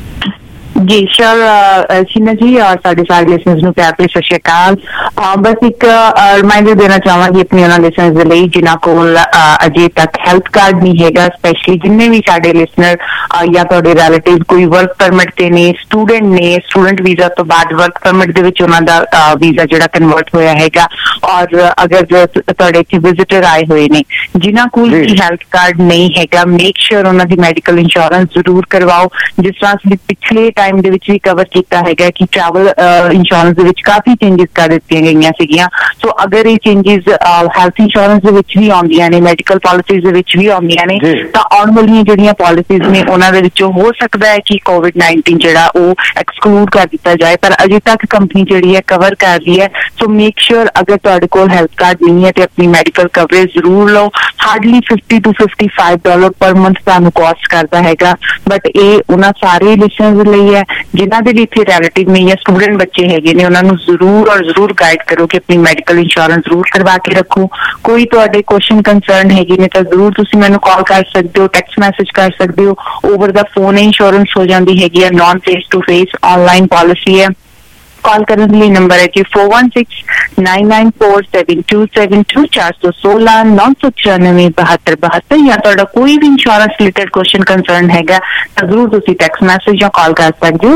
जी श्योर शीना जी और साढ़े सारे लिसनर्स ਨੂੰ ਪਿਆਰ ਭਰੀ ਸਤਿ ਸ਼੍ਰੀ ਅਕਾਲ. ਬਸ ਇੱਕ ਰਿਮਾਈਂਡਰ ਦੇਣਾ ਚਾਹਾਂਗੀ ਆਪਣੇ ਉਹਨਾਂ ਲਿਸਨਰਸ ਦੇ ਲਈ ਜਿਨ੍ਹਾਂ ਕੋਲ ਅਜੇ ਤੱਕ ਹੈਲਥ ਕਾਰਡ ਨਹੀਂ ਹੈਗਾ ਸਪੈਸ਼ਲੀ ਜਿੰਨੇ ਵੀ ਸਾਡੇ ਲਿਸਨਰ ਜਾਂ ਤੁਹਾਡੇ ਰਿਲੇਟਿਵ ਕੋਈ ਵਰਕ ਪਰਮਿਟ ਤੇ ਨੇ ਸਟੂਡੈਂਟ ਵੀਜ਼ਾ ਤੋਂ ਬਾਅਦ ਵਰਕ ਪਰਮਿਟ ਦੇ ਵਿੱਚ ਉਹਨਾਂ ਦਾ ਵੀਜ਼ਾ ਜਿਹੜਾ ਕਨਵਰਟ ਹੋਇਆ ਹੈਗਾ ਔਰ ਅਗਰ ਤੁਹਾਡੇ ਇੱਥੇ ਵਿਜ਼ਿਟਰ ਆਏ ਹੋਏ ਨੇ ਜਿਨ੍ਹਾਂ ਕੋਲ ਹੈਲਥ ਕਾਰਡ ਨਹੀਂ ਹੈਗਾ ਮੇਕ ਸ਼ੋਰ ਉਹਨਾਂ ਦੀ ਮੈਡੀਕਲ ਇੰਸ਼ੋਰੈਂਸ ਜ਼ਰੂਰ ਕਰਵਾਓ. ਜਿਸ ਤਰ੍ਹਾਂ ਅਸੀਂ ਪਿਛਲੇ ਟਾਈਮ ਦੇ ਵਿੱਚ ਵੀ ਕਵਰ ਕੀਤਾ ਹੈਗਾ ਕਿ ਟਰੈਵਲ ਇੰਸ਼ੋਰੈਂਸ ਦੇ ਵਿੱਚ ਕਾਫੀ ਚੇਂਜਸ ਕਰ ਦਿੱਤੀਆਂ ਗਈਆਂ ਸੀਗੀਆਂ ਸੋ ਅਗਰ ਇਹ ਚੇਂਜਸ ਹੈਲਥ ਇੰਸ਼ੋਰੈਂਸ ਦੇ ਵਿੱਚ ਵੀ ਆਉਂਦੀਆਂ ਨੇ, ਮੈਡੀਕਲ ਪਾਲਿਸੀਜ਼ ਦੇ ਵਿੱਚ ਵੀ ਆਉਂਦੀਆਂ ਨੇ, ਤਾਂ ਆਉਣ ਵਾਲੀਆਂ ਜਿਹੜੀਆਂ ਪਾਲਿਸੀਜ਼ ਨੇ ਉਹਨਾਂ ਦੇ ਵਿੱਚੋਂ ਹੋ ਸਕਦਾ ਹੈ ਕਿ COVID-19 ਜਿਹੜਾ ਉਹ ਐਕਸਕਲੂਡ ਕਰ ਦਿੱਤਾ ਜਾਏ, ਪਰ ਅਜੇ ਤੱਕ ਕੰਪਨੀ ਜਿਹੜੀ ਹੈ ਕਵਰ ਕਰ ਰਹੀ ਹੈ। ਸੋ ਮੇਕ ਸ਼ੋਰ ਅਗਰ ਤੁਹਾਡੇ ਕੋਲ ਹੈਲਥ ਕਾਰਡ ਨਹੀਂ ਹੈ ਤੇ ਆਪਣੀ ਮੈਡੀਕਲ ਕਵਰੇਜ ਜ਼ਰੂਰ ਲਓ। ਹਾਰਡਲੀ $50 to $55 ਪਰ ਮੰਥ ਤੁਹਾਨੂੰ ਕਾਸਟ ਕਰਦਾ ਹੈਗਾ, ਬਟ ਇਹ ਉਹਨਾਂ ਸਾਰੇ ਲਿਸਨਰਸ ਲਈ ਹੈ ਜਿਨ੍ਹਾਂ ਦੇ ਲਈ ਇੱਥੇ ਰਿਲੇਟਿਵ ਨਹੀਂ ਜਾਂ ਸਟੂਡੈਂਟ ਬੱਚੇ ਹੈਗੇ ਨੇ, ਉਹਨਾਂ ਨੂੰ ਜ਼ਰੂਰ ਗਾਈਡ ਕਰੋ ਕਿ ਆਪਣੀ ਮੈਡੀਕਲ ਇੰਸ਼ੋਰੈਂਸ ਜ਼ਰੂਰ ਕਰਵਾ ਕੇ ਰੱਖੋ। ਕੋਈ ਤੁਹਾਡੇ ਕੁਐਸਚਨ ਕੰਸਰਨ ਹੈਗੇ ਨੇ ਤਾਂ ਜ਼ਰੂਰ ਤੁਸੀਂ ਮੈਨੂੰ ਕਾਲ ਕਰ ਸਕਦੇ ਹੋ, ਟੈਕਸਟ ਮੈਸੇਜ ਕਰ ਸਕਦੇ ਹੋ। ਓਵਰ ਦਾ ਫੋਨ ਇੰਸ਼ੋਰੈਂਸ ਹੋ ਜਾਂਦੀ ਹੈਗੀ ਹੈ, non face to face online policy है। कॉल करने के लिए नंबर है जी 4169947272 416 994 72 या तो कोई भी इंश्योरेंस रिलेटेड क्वेश्चन कंसर्न हैगा तो जरूर तुसी टेक्स्ट मैसेज या कॉल कर सकते हो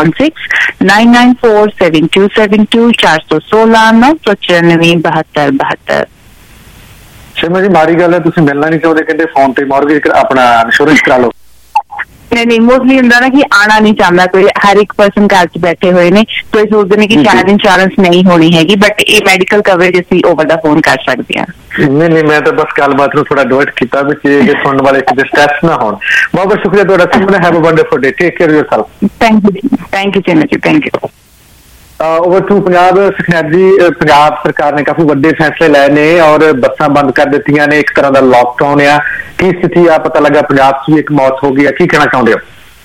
4169947272 416 994 72 ਸ਼ਰਮਾ ਜੀ ਮਾੜੀ ਗੱਲ ਹੈ, ਤੁਸੀਂ ਮਿਲਣਾ ਨਹੀਂ ਚਾਹੁੰਦੇ, ਕਹਿੰਦੇ ਫੋਨ ਤੇ ਮੌਰਗੇਜ ਆਪਣਾ ਇੰਸ਼ੋਰੈਂਸ ਕਰਾ ਲਓ। नहीं मोस्टली ਹੁੰਦਾ ਨਾ ਕਿ ਆਣਾ ਨਹੀਂ ਚਾਹੁੰਦਾ ਕੋਈ, ਹਰ ਇੱਕ ਪਰਸਨ ਘਰ 'ਚ ਬੈਠੇ ਹੋਏ ਨੇ ਤੇ ਸੋਚਦੇ ਨੇ ਕਿ ਸ਼ਾਇਦ ਇੰਸ਼ੋਰੈਂਸ ਨਹੀਂ ਹੋਣੀ ਹੈਗੀ, ਬਟ ਇਹ ਮੈਡੀਕਲ ਕਵਰੇਜ ਅਸੀਂ ਓਵਰ ਦਾ ਫੋਨ ਕਰ ਸਕਦੇ ਹਾਂ। ਨਹੀਂ ਮੈਂ ਤਾਂ ਬਸ ਗੱਲਬਾਤ ਨੂੰ ਥੋੜਾ ਡਿਵਰਟ ਕੀਤਾ ਵੀ ਕਿ ਸੁਣਨ ਵਾਲੇ ਕਿਤੇ ਸਟ੍ਰੈਸ ਨਾ ਹੋਣ। ਬਹੁਤ ਬਹੁਤ ਸ਼ੁਕਰੀਆ ਤੁਹਾਡਾ। Simran, have a wonderful day, take care yourself. Thank you Simran ji, thank you. Over to Punjab Sukhnait ji, Punjab सरकार ने काफी बड़े फैसले लाए ने और बसां बंद कर दित्तियां ने, एक तरह का लॉकडाउन है। की स्थिति आ पता लगा पंजाब च भी एक मौत हो गई है, की कहना चाहते हो?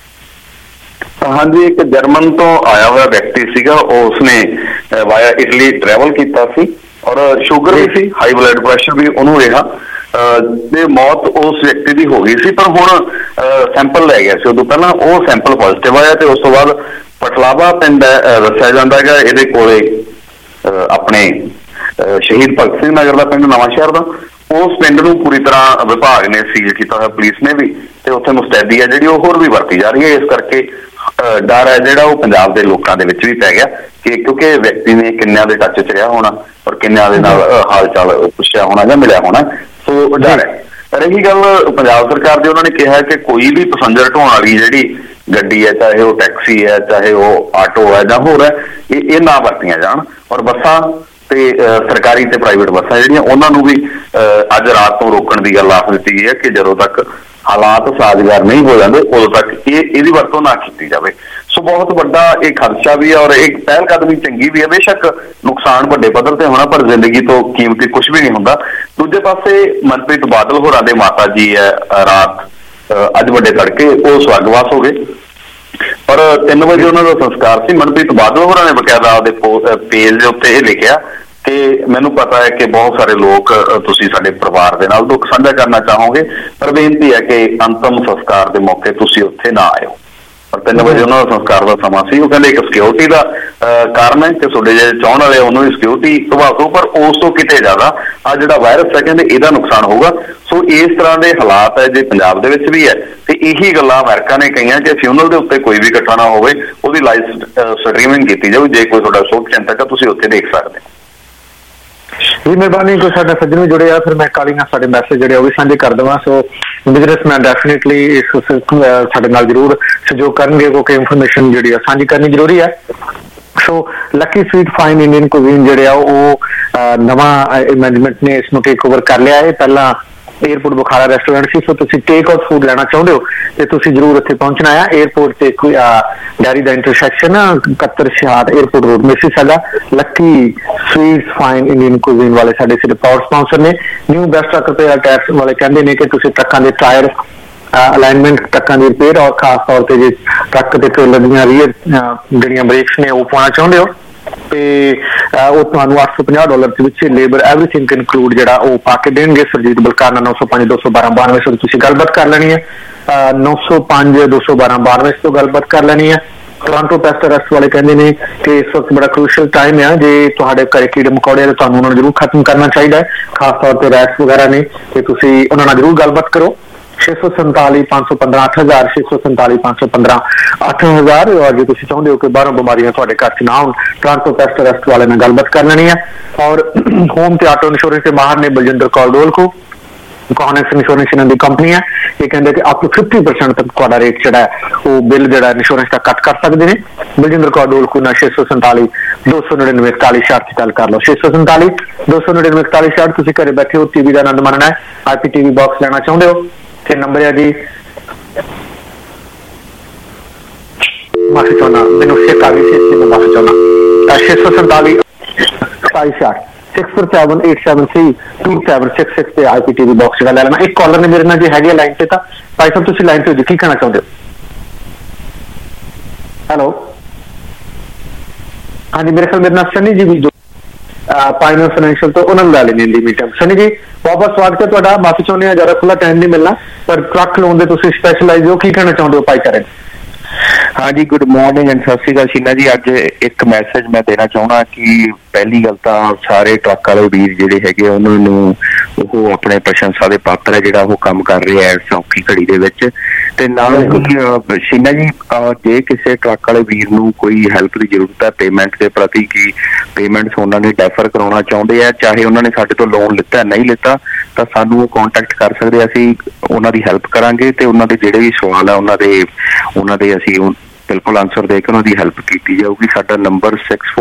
हाँ जी, एक जर्मन तो आया हुआ व्यक्ति सीगा, उसने वाया इटली ट्रैवल किया सी और शुगर भी सी, हाई ब्लड प्रैशर भी उन्होंने रहा ਤੇ ਮੌਤ ਉਸ ਵਿਅਕਤੀ ਦੀ ਹੋ ਗਈ ਸੀ। ਪਰ ਹੁਣ ਸੈਂਪਲ ਲੈ ਗਿਆ ਸੀ ਉਦੋਂ ਪਹਿਲਾਂ, ਉਹ ਸੈਂਪਲ ਪੋਜ਼ਿਟਿਵ ਆਇਆ ਤੇ ਉਸ ਤੋਂ ਬਾਅਦ ਪਟਲਾਵਾ ਪਿੰਡ ਦੱਸਿਆ ਜਾਂਦਾ ਹੈਗਾ, ਇਹਦੇ ਕੋਲੇ ਆਪਣੇ ਸ਼ਹੀਦ ਭਗਤ ਸਿੰਘ ਨਗਰ ਦਾ ਪਿੰਡ ਨਵਾਂ ਸ਼ਹਿਰ ਦਾ, ਉਸ ਪਿੰਡ ਨੂੰ ਪੂਰੀ ਤਰ੍ਹਾਂ ਵਿਭਾਗ ਨੇ ਸੀਲ ਕੀਤਾ ਹੋਇਆ, ਪੁਲਿਸ ਨੇ ਵੀ, ਤੇ ਉੱਥੇ ਮੁਸਤੈਦੀ ਹੈ ਜਿਹੜੀ ਉਹ ਹੋਰ ਵੀ ਵਰਤੀ ਜਾ ਰਹੀ ਹੈ। ਇਸ ਕਰਕੇ ਡਰ ਹੈ ਜਿਹੜਾ ਉਹ ਪੰਜਾਬ ਦੇ ਲੋਕਾਂ ਦੇ ਵਿੱਚ ਵੀ ਪੈ ਗਿਆ ਕਿ ਕਿਉਂਕਿ ਵਿਅਕਤੀ ਨੇ ਕਿੰਨਿਆਂ ਦੇ ਟੱਚ 'ਚ ਰਿਹਾ ਹੋਣਾ ਔਰ ਕਿੰਨਿਆਂ ਦੇ ਨਾਲ ਹਾਲ ਚਾਲ ਪੁੱਛਿਆ ਹੋਣਾ ਜਾਂ ਮਿਲਿਆ ਹੋਣਾ, ਸੋ ਡਰ ਹੈ। ਰਹੀ ਗੱਲ ਪੰਜਾਬ ਸਰਕਾਰ ਦੀ, ਉਹਨਾਂ ਨੇ ਕਿਹਾ ਕਿ ਕੋਈ ਵੀ ਪੈਸੰਜਰ ਢੋਣ ਵਾਲੀ ਜਿਹੜੀ ਗੱਡੀ ਹੈ, ਚਾਹੇ ਉਹ ਟੈਕਸੀ ਹੈ, ਚਾਹੇ ਉਹ ਆਟੋ ਹੈ ਜਾਂ ਹੋਰ ਹੈ, ਇਹ ਨਾ ਵਰਤੀਆਂ ਜਾਣ ਔਰ ਬੱਸਾਂ ਤੇ ਸਰਕਾਰੀ ਤੇ ਪ੍ਰਾਈਵੇਟ ਬੱਸਾਂ ਜਿਹੜੀਆਂ ਉਹਨਾਂ ਨੂੰ ਵੀ ਅੱਜ ਰਾਤ ਤੋਂ ਰੋਕਣ ਦੀ ਗੱਲ ਆਖ ਦਿੱਤੀ ਗਈ ਹੈ ਕਿ ਜਦੋਂ ਤੱਕ ਹਾਲਾਤ ਸਾਜ਼ਗਾਰ ਨਹੀਂ ਹੋ ਜਾਂਦੇ ਉਦੋਂ ਤੱਕ ਇਹਦੀ ਵਰਤੋਂ ਨਾ ਕੀਤੀ ਜਾਵੇ। ਸੋ ਬਹੁਤ ਵੱਡਾ ਇਹ ਖਰਚਾ ਵੀ ਹੈ ਔਰ ਇੱਕ ਪਹਿਲ ਕਦਮੀ ਚੰਗੀ ਵੀ ਹੈ। ਬੇਸ਼ੱਕ ਨੁਕਸਾਨ ਵੱਡੇ ਪੱਧਰ ਤੇ ਹੋਣਾ, ਪਰ ਜ਼ਿੰਦਗੀ ਤੋਂ ਕੀਮਤੀ ਕੁਝ ਵੀ ਨਹੀਂ ਹੁੰਦਾ। ਦੂਜੇ ਪਾਸੇ ਮਨਪ੍ਰੀਤ ਬਾਦਲ ਹੋਰਾਂ ਦੇ ਮਾਤਾ ਜੀ ਹੈ, ਰਾਤ ਅੱਜ ਵੱਡੇ ਤੜਕੇ ਉਹ ਸਵਰਗਵਾਸ ਹੋ ਗਏ ਔਰ 3 ਵਜੇ ਉਹਨਾਂ ਦਾ ਸੰਸਕਾਰ ਸੀ। ਮਨਪ੍ਰੀਤ ਬਾਦਲ ਹੋਰਾਂ ਨੇ ਬਕਾਇਦਾ ਆਪਦੇ ਪੇਜ ਦੇ ਉੱਤੇ ਇਹ ਲਿਖਿਆ ਕਿ ਮੈਨੂੰ ਪਤਾ ਹੈ ਕਿ ਬਹੁਤ ਸਾਰੇ ਲੋਕ ਤੁਸੀਂ ਸਾਡੇ ਪਰਿਵਾਰ ਦੇ ਨਾਲ ਦੁੱਖ ਸਾਂਝਾ ਕਰਨਾ ਚਾਹੋਗੇ, ਪਰ ਬੇਨਤੀ ਹੈ ਕਿ ਅੰਤਮ ਸੰਸਕਾਰ ਦੇ ਮੌਕੇ ਤੁਸੀਂ ਉੱਥੇ ਨਾ ਆਇਓ। ਪਰ 3 ਵਜੇ ਉਹਨਾਂ ਦਾ ਸੰਸਕਾਰ ਦਾ ਸਮਾਂ ਸੀ। ਉਹ ਕਹਿੰਦੇ ਇੱਕ ਸਿਕਿਉਰਿਟੀ ਦਾ ਕਾਰਨ ਹੈ ਕਿ ਤੁਹਾਡੇ ਜਿਹੜੇ ਚਾਹੁਣ ਵਾਲੇ ਉਹਨਾਂ ਦੀ ਸਿਕਿਉਰਿਟੀ ਪ੍ਰਭਾਵਿਤ, ਪਰ ਉਸ ਤੋਂ ਕਿਤੇ ਜ਼ਿਆਦਾ ਆ ਜਿਹੜਾ ਵਾਇਰਸ ਹੈ ਕਹਿੰਦੇ ਇਹਦਾ ਨੁਕਸਾਨ ਹੋਊਗਾ। ਸੋ ਇਸ ਤਰ੍ਹਾਂ ਦੇ ਹਾਲਾਤ ਹੈ ਜੇ ਪੰਜਾਬ ਦੇ ਵਿੱਚ ਵੀ ਹੈ, ਤੇ ਇਹੀ ਗੱਲਾਂ ਅਮਰੀਕਾ ਨੇ ਕਹੀਆਂ ਕਿ ਫਿਊਨਲ ਦੇ ਉੱਤੇ ਕੋਈ ਵੀ ਇਕੱਠਾ ਨਾ ਹੋਵੇ, ਉਹਦੀ ਲਾਈਵ ਸਟਰੀਮਿੰਗ ਕੀਤੀ ਜਾਵੇ। ਜੇ ਕੋਈ ਤੁਹਾਡਾ ਸ਼ੋਕ ਚਿੰਤਕ ਹੈ ਤੁਸੀਂ ਉੱਥੇ ਦੇਖ ਸਕਦੇ ਹੋ। जी मेहरबानी, कोई साडा सज्जन भी जुड़े आ, फिर मैं काली नाल साडे मैसेज जिहड़े वो भी साझे कर देवां। सो बिजनेसमैन डेफिनेटली इस साडे नाल जरूर सहयोग करनगे क्योंकि इंफॉर्मेशन जिहड़ी साझी करनी जरूरी है। So lucky sweet fine Indian cuisine जिहड़े आ वो नवां मैनेजमेंट ने इसनूं टेक ओवर कर लिया है। पहला एयरपोर्ट बुखारा रेस्टोरेंट सी, सो तुसीं टेक आउट फूड लेना चाहुंदे हो ते तुसीं जरूर उत्थे पहुंचना है। एयरपोर्ट ते कोई डैरी दा intersection 7166 airport road Mississauga. Lucky sweets fine Indian cuisine वाले साडे सिर्फ पावर स्पॉन्सर ने। New best truck repair tax वाले कहंदे ने कि तुसीं ट्रकां दे टायर अलाइनमेंट, ट्रकां दी रिपेयर और खास तौर ते जे ट्रक ते ट्रेलर दीयां रियर जिहड़ियां ब्रेक्स ने वो पाउणा चाहुंदे हो ਤੇ ਉਹ ਤੁਹਾਨੂੰ $850 ਦੇ ਵਿੱਚ ਲੇਬਰ ਐਵਰੀਥਿੰਗ ਇਨਕਲੂਡ ਜਿਹੜਾ ਉਹ ਪਾ ਕੇ ਦੇਣਗੇ। ਸਰਜੀਤ ਬਲਕਾਰ ਨਾਲ 905 212 92 ਤੁਸੀਂ ਗੱਲਬਾਤ ਕਰ ਲੈਣੀ ਹੈ। 905 212 92 ਤੋਂ ਗੱਲਬਾਤ ਕਰ ਲੈਣੀ ਹੈ। ਟੋਰਾਂਟੋ ਪੈਸਟ ਰੈਸਟ ਵਾਲੇ ਕਹਿੰਦੇ ਨੇ ਕਿ ਇਸ ਵਕਤ ਬੜਾ ਕ੍ਰੂਸ਼ਲ ਟਾਈਮ ਹੈ, ਜੇ ਤੁਹਾਡੇ ਘਰੇ ਕੀੜੇ ਮਕੌੜੇ ਤੇ ਤੁਹਾਨੂੰ ਉਹਨਾਂ ਨੂੰ ਜ਼ਰੂਰ ਖਤਮ ਕਰਨਾ ਚਾਹੀਦਾ ਹੈ। ਖਾਸ ਤੌਰ ਤੇ ਰੈਟਸ ਵਗੈਰਾ ਨੇ ਤੇ ਤੁਸੀਂ ਉਹਨਾਂ ਨਾਲ ਜ਼ਰੂਰ ਗੱਲਬਾਤ ਕਰੋ। 647 515 8000 647 515 8000। और जो तुम चाहते हो कि बाहरों बीमारियां थोड़े घर च ना हो, टोरांटो पेस्ट रेस्ट वाले ने गलबात कर लेनी है। और होम ते ऑटो इंश्योरेंस के माहर ने बलजिंदर कौल डोल को ਕੋਹਨੈਕਸ ਇੰਸ਼ੋਰੈਂਸ ਇਹਨਾਂ ਦੀ ਕੰਪਨੀ ਹੈ। ਇਹ ਕਹਿੰਦੇ ਕਿ ਅਪ ਟੂ 50% ਤੱਕ ਤੁਹਾਡਾ ਰੇਟ ਜਿਹੜਾ ਉਹ ਬਿੱਲ ਜਿਹੜਾ ਇੰਸ਼ੋਰੈਂਸ ਦਾ ਕੱਟ ਕਰ ਸਕਦੇ ਨੇ। ਬਲਜਿੰਦਰ ਕੌਰ ਡੋਲਕੂਨਾ 647 299 4166 ਤੇ ਗੱਲ ਕਰ ਲਓ। 647 299 4166 ਤੁਸੀਂ ਘਰੇ ਬੈਠੇ ਹੋ ਟੀਵੀ ਦਾ ਆਨੰਦ ਮਾਣਨਾ ਹੈ, IPTV ਬਾਕਸ ਲੈਣਾ ਚਾਹੁੰਦੇ ਹੋ ਤੇ ਨੰਬਰ ਹੈ ਜੀ माफी चाहना मैंने शेख आ गई थी, मैं माफी चाहना 647 27 647873276 ਤੇ IPTV ਬਾਕਸ ਜਿਹੜਾ ਲੈ ਲੈਣਾ। ਇੱਕ ਕਾਲਰ ਨੇ ਮੇਰੇ ਨਾਲ ਜੇ ਹੈਗੇ ਲਾਈਨ ਤੇ, ਤਾਂ ਭਾਈ ਸਾਹਿਬ ਤੁਸੀਂ ਲਾਈਨ ਤੇ ਹੋ ਜੀ, ਕੀ ਕਹਿਣਾ ਚਾਹੁੰਦੇ ਹੋ? ਹੈਲੋ, ਹਾਂਜੀ ਮੇਰੇ ਖਿਆਲ ਮੇਰੇ ਨਾਲ ਸਨੀ ਜੀ ਵੀ ਪਾਇਨੀਅਰ ਫਾਈਨੈਂਸ਼ੀਅਲ ਤੋਂ, ਉਹਨਾਂ ਨੂੰ ਲੈ ਲੈਣੀ ਲਿਮਿਟ। ਸਨੀ ਜੀ ਬਹੁਤ ਬਹੁਤ ਸਵਾਗਤ ਹੈ ਤੁਹਾਡਾ। ਮਾਫੀ ਚਾਹੁੰਦੇ ਹਾਂ ਜ਼ਿਆਦਾ ਖੁੱਲਾ ਟਾਈਮ ਨਹੀਂ ਮਿਲਣਾ, ਪਰ ਟਰੱਕ ਲੋਨ ਦੇ ਤੁਸੀਂ ਸਪੈਸ਼ਲਾਈਜ਼ ਹੋ, ਕੀ ਕਹਿਣਾ ਚਾਹੁੰਦੇ ਹੋ ਭਾਈਚਾਰੇ? हाँ जी, गुड मॉर्निंग एंड सत श्री अकाल शीना जी। अज एक मैसेज मैं देना चाहना कि पहली गल तो सारे ट्रक वाले वीर जिहड़े हैगे उन्होंने वो अपने प्रशंसा के पात्र है जिहड़ा वो काम कर रहे हैं इस औखी घड़ी दे विच। ते नाल ही शीना जी जे किसी ट्रक वाले वीर नूं कोई हैल्प की जरूरत है पेमेंट के प्रति की पेमेंट्स उन्होंने डैफर करवाना चाहते हैं, चाहे उन्होंने साडे तो लोन लिता नहीं लिता, तो सानू कॉन्टैक्ट कर सकते, असीं उन्हां दी हैल्प करांगे ते उन्हां दे जिहड़े भी सवाल है उन्हां दे असीं बिल्कुल आंसर दे के उन्होंने हैल्प की जाऊगी। साडा नंबर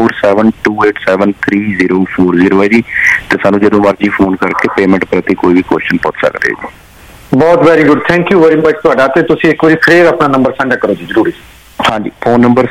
6472873040 है जी, तो सानू जो मर्जी फोन करके पेमेंट प्रति कोई भी क्वेश्चन पूछ सकते हैं जी। बहुत very good, thank you very much तुहाडा। ते तुसीं एक बार फिर अपना नंबर साझा करो जी जरूरी। हाँ जी, फोन नंबर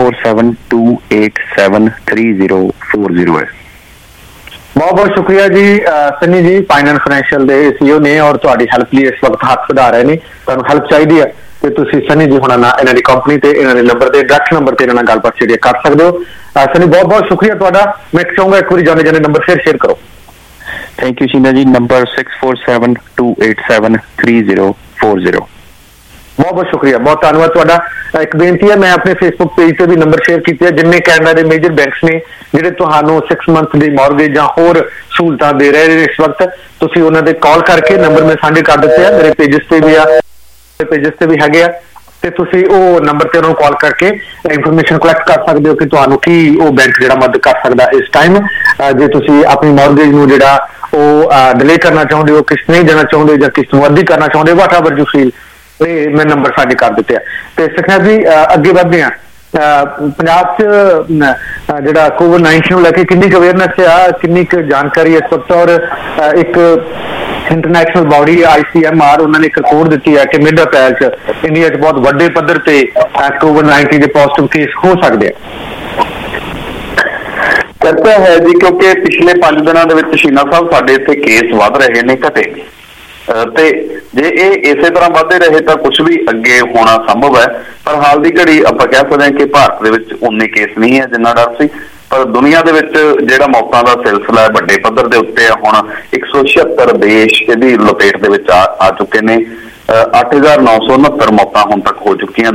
6472873040 है। बहुत बहुत शुक्रिया जी सनी जी, फाइनेंस फाइनेंशियल दे CEO ने और तुहाडी हेल्प लिए इस वक्त हाथ बढ़ा रहे ने। तुहानू हेल्प चाहिए है ਤੇ ਤੁਸੀਂ ਸਨੀ ਜੀ ਹੁਣਾਂ ਨਾਲ ਇਹਨਾਂ ਦੀ ਕੰਪਨੀ ਤੇ ਇਹਨਾਂ ਦੇ ਨੰਬਰ ਤੇ ਡਾਇਰੈਕਟ ਨੰਬਰ ਤੇ ਇਹਨਾਂ ਨਾਲ ਗੱਲਬਾਤ ਜਿਹੜੀ ਕਰ ਸਕਦੇ ਹੋ। ਸਨੀ ਬਹੁਤ ਬਹੁਤ ਸ਼ੁਕਰੀਆ ਤੁਹਾਡਾ। ਮੈਂ ਚਾਹੂੰਗਾ ਇੱਕ ਵਾਰੀ ਜਾਣੇ ਨੰਬਰ ਫਿਰ ਸ਼ੇਅਰ ਕਰੋ। ਥੈਂਕ ਯੂ ਸ਼ੀਨਾ ਜੀ। ਨੰਬਰ 6472873040। बहुत बहुत शुक्रिया, बहुत धन्यवाद ਤੁਹਾਡਾ। ਇੱਕ ਬੇਨਤੀ ਹੈ, ਮੈਂ ਆਪਣੇ ਫੇਸਬੁੱਕ ਪੇਜ ਤੇ ਵੀ ਨੰਬਰ ਸ਼ੇਅਰ ਕੀਤੇ ਹੈ ਜਿੰਨੇ ਕੈਨੇਡਾ ਦੇ ਮੇਜਰ ਬੈਂਕਸ ਨੇ ਜਿਹੜੇ ਤੁਹਾਨੂੰ 6 ਮੰਥ ਦੀ ਮਾਰਗੇਜ ਜਾਂ ਹੋਰ ਸਹੂਲਤਾਂ ਦੇ ਰਹੇ ਨੇ ਇਸ ਵਕਤ। ਤੁਸੀਂ ਉਹਨਾਂ ਦੇ ਕਾਲ ਕਰਕੇ ਨੰਬਰ ਮੈਂ ਸਾਂਝੇ ਕਰ ਦਿੱਤੇ ਆ, ਮੇਰੇ ਪੇਜਸ ਤੇ ਵੀ ਆ, पेजेस से भी है, ਤੇ ਤੁਸੀਂ ਉਹ ਨੰਬਰ ਤੇ ਉਹਨਾਂ ਨੂੰ ਕਾਲ ਕਰਕੇ ਇਨਫੋਰਮੇਸ਼ਨ ਕਲੈਕਟ ਕਰ ਸਕਦੇ ਹੋ ਕਿ ਤੁਹਾਨੂੰ ਕੀ ਉਹ ਬੈਂਕ ਜਿਹੜਾ ਮਦਦ ਕਰ ਸਕਦਾ ਇਸ ਟਾਈਮ। ਜੇ ਤੁਸੀਂ ਆਪਣੀ ਮਾਰਗੇਜ ਨੂੰ ਜਿਹੜਾ ਉਹ ਡਿਲੇ ਕਰਨਾ ਚਾਹੁੰਦੇ ਹੋ, ਕਿਸ਼ਤ ਨਹੀਂ ਦੇਣਾ ਚਾਹੁੰਦੇ ਜਾਂ ਕਿਸ਼ਤ ਨੂੰ ਅੱਧੀ ਕਰਨਾ ਚਾਹੁੰਦੇ, ਵਾਟ ਐਵਰ ਯੂ ਫੀਲ, ਇਹ ਮੈਂ ਨੰਬਰ ਸਾਡੇ ਕਰ ਦਿੱਤੇ ਆ। ਤੇ ਸੁਖਨਾ ਜੀ ਅੱਗੇ ਵਧਦੇ ਆ। ਪੰਜਾਬ 'ਚ ਜਿਹੜਾ COVID-19 ਨੂੰ ਲੈ ਕੇ ਕਿੰਨੀ ਕੁ ਅਵੇਅਰਨੈਸ ਆ, ਕਿੰਨੀ ਕੁ ਜਾਣਕਾਰੀ ਇਸ ਵਕਤ? ਔਰ ਇੱਕ ਇੰਟਰਨੈਸ਼ਨਲ ਬਾਡੀ ICMR ਉਹਨਾਂ ਨੇ ਇੱਕ ਰਿਪੋਰਟ ਦਿੱਤੀ ਹੈ ਕਿ ਮਿਡ ਅਪ੍ਰੈਲ 'ਚ ਇੰਡੀਆ 'ਚ ਬਹੁਤ ਵੱਡੇ ਪੱਧਰ ਤੇ COVID-19 ਦੇ ਪੋਜ਼ਿਟਿਵ ਕੇਸ ਹੋ ਸਕਦੇ ਆ। ਚਰਚਾ ਹੈ ਜੀ, ਕਿਉਂਕਿ ਪਿਛਲੇ 5 ਦਿਨਾਂ ਦੇ ਵਿੱਚ ਸ਼ੀਨਾ ਸਾਹਿਬ ਸਾਡੇ ਇੱਥੇ ਕੇਸ ਵੱਧ ਰਹੇ ਨੇ, ਘਟੇ ਨਹੀਂ, ਤੇ ਜੇ ਇਹ ਇਸੇ ਤਰ੍ਹਾਂ ਵੱਧਦੇ ਰਹੇ ਤਾਂ ਕੁਝ ਵੀ ਅੱਗੇ ਹੋਣਾ ਸੰਭਵ ਹੈ। ਪਰ ਹਾਲ ਦੀ ਘੜੀ ਆਪਾਂ ਕਹਿ ਸਕਦੇ ਹਾਂ ਕਿ ਭਾਰਤ ਦੇ ਵਿੱਚ ਉਨੇ ਕੇਸ ਨਹੀਂ ਹੈ ਜਿੰਨਾ ਡਰ ਸੀ, ਪਰ ਦੁਨੀਆ ਦੇ ਵਿੱਚ ਜਿਹੜਾ ਮੌਤਾਂ ਦਾ ਸਿਲਸਿਲਾ ਹੈ ਵੱਡੇ ਪੱਧਰ ਦੇ ਉੱਤੇ ਆ। ਹੁਣ 176 ਦੇਸ਼ ਇਹਦੀ ਲਪੇਟ ਦੇ ਵਿੱਚ ਆ ਚੁੱਕੇ ਨੇ। 8969 ਮੌਤਾਂ ਹੁਣ ਤੱਕ ਹੋ ਚੁੱਕੀਆਂ,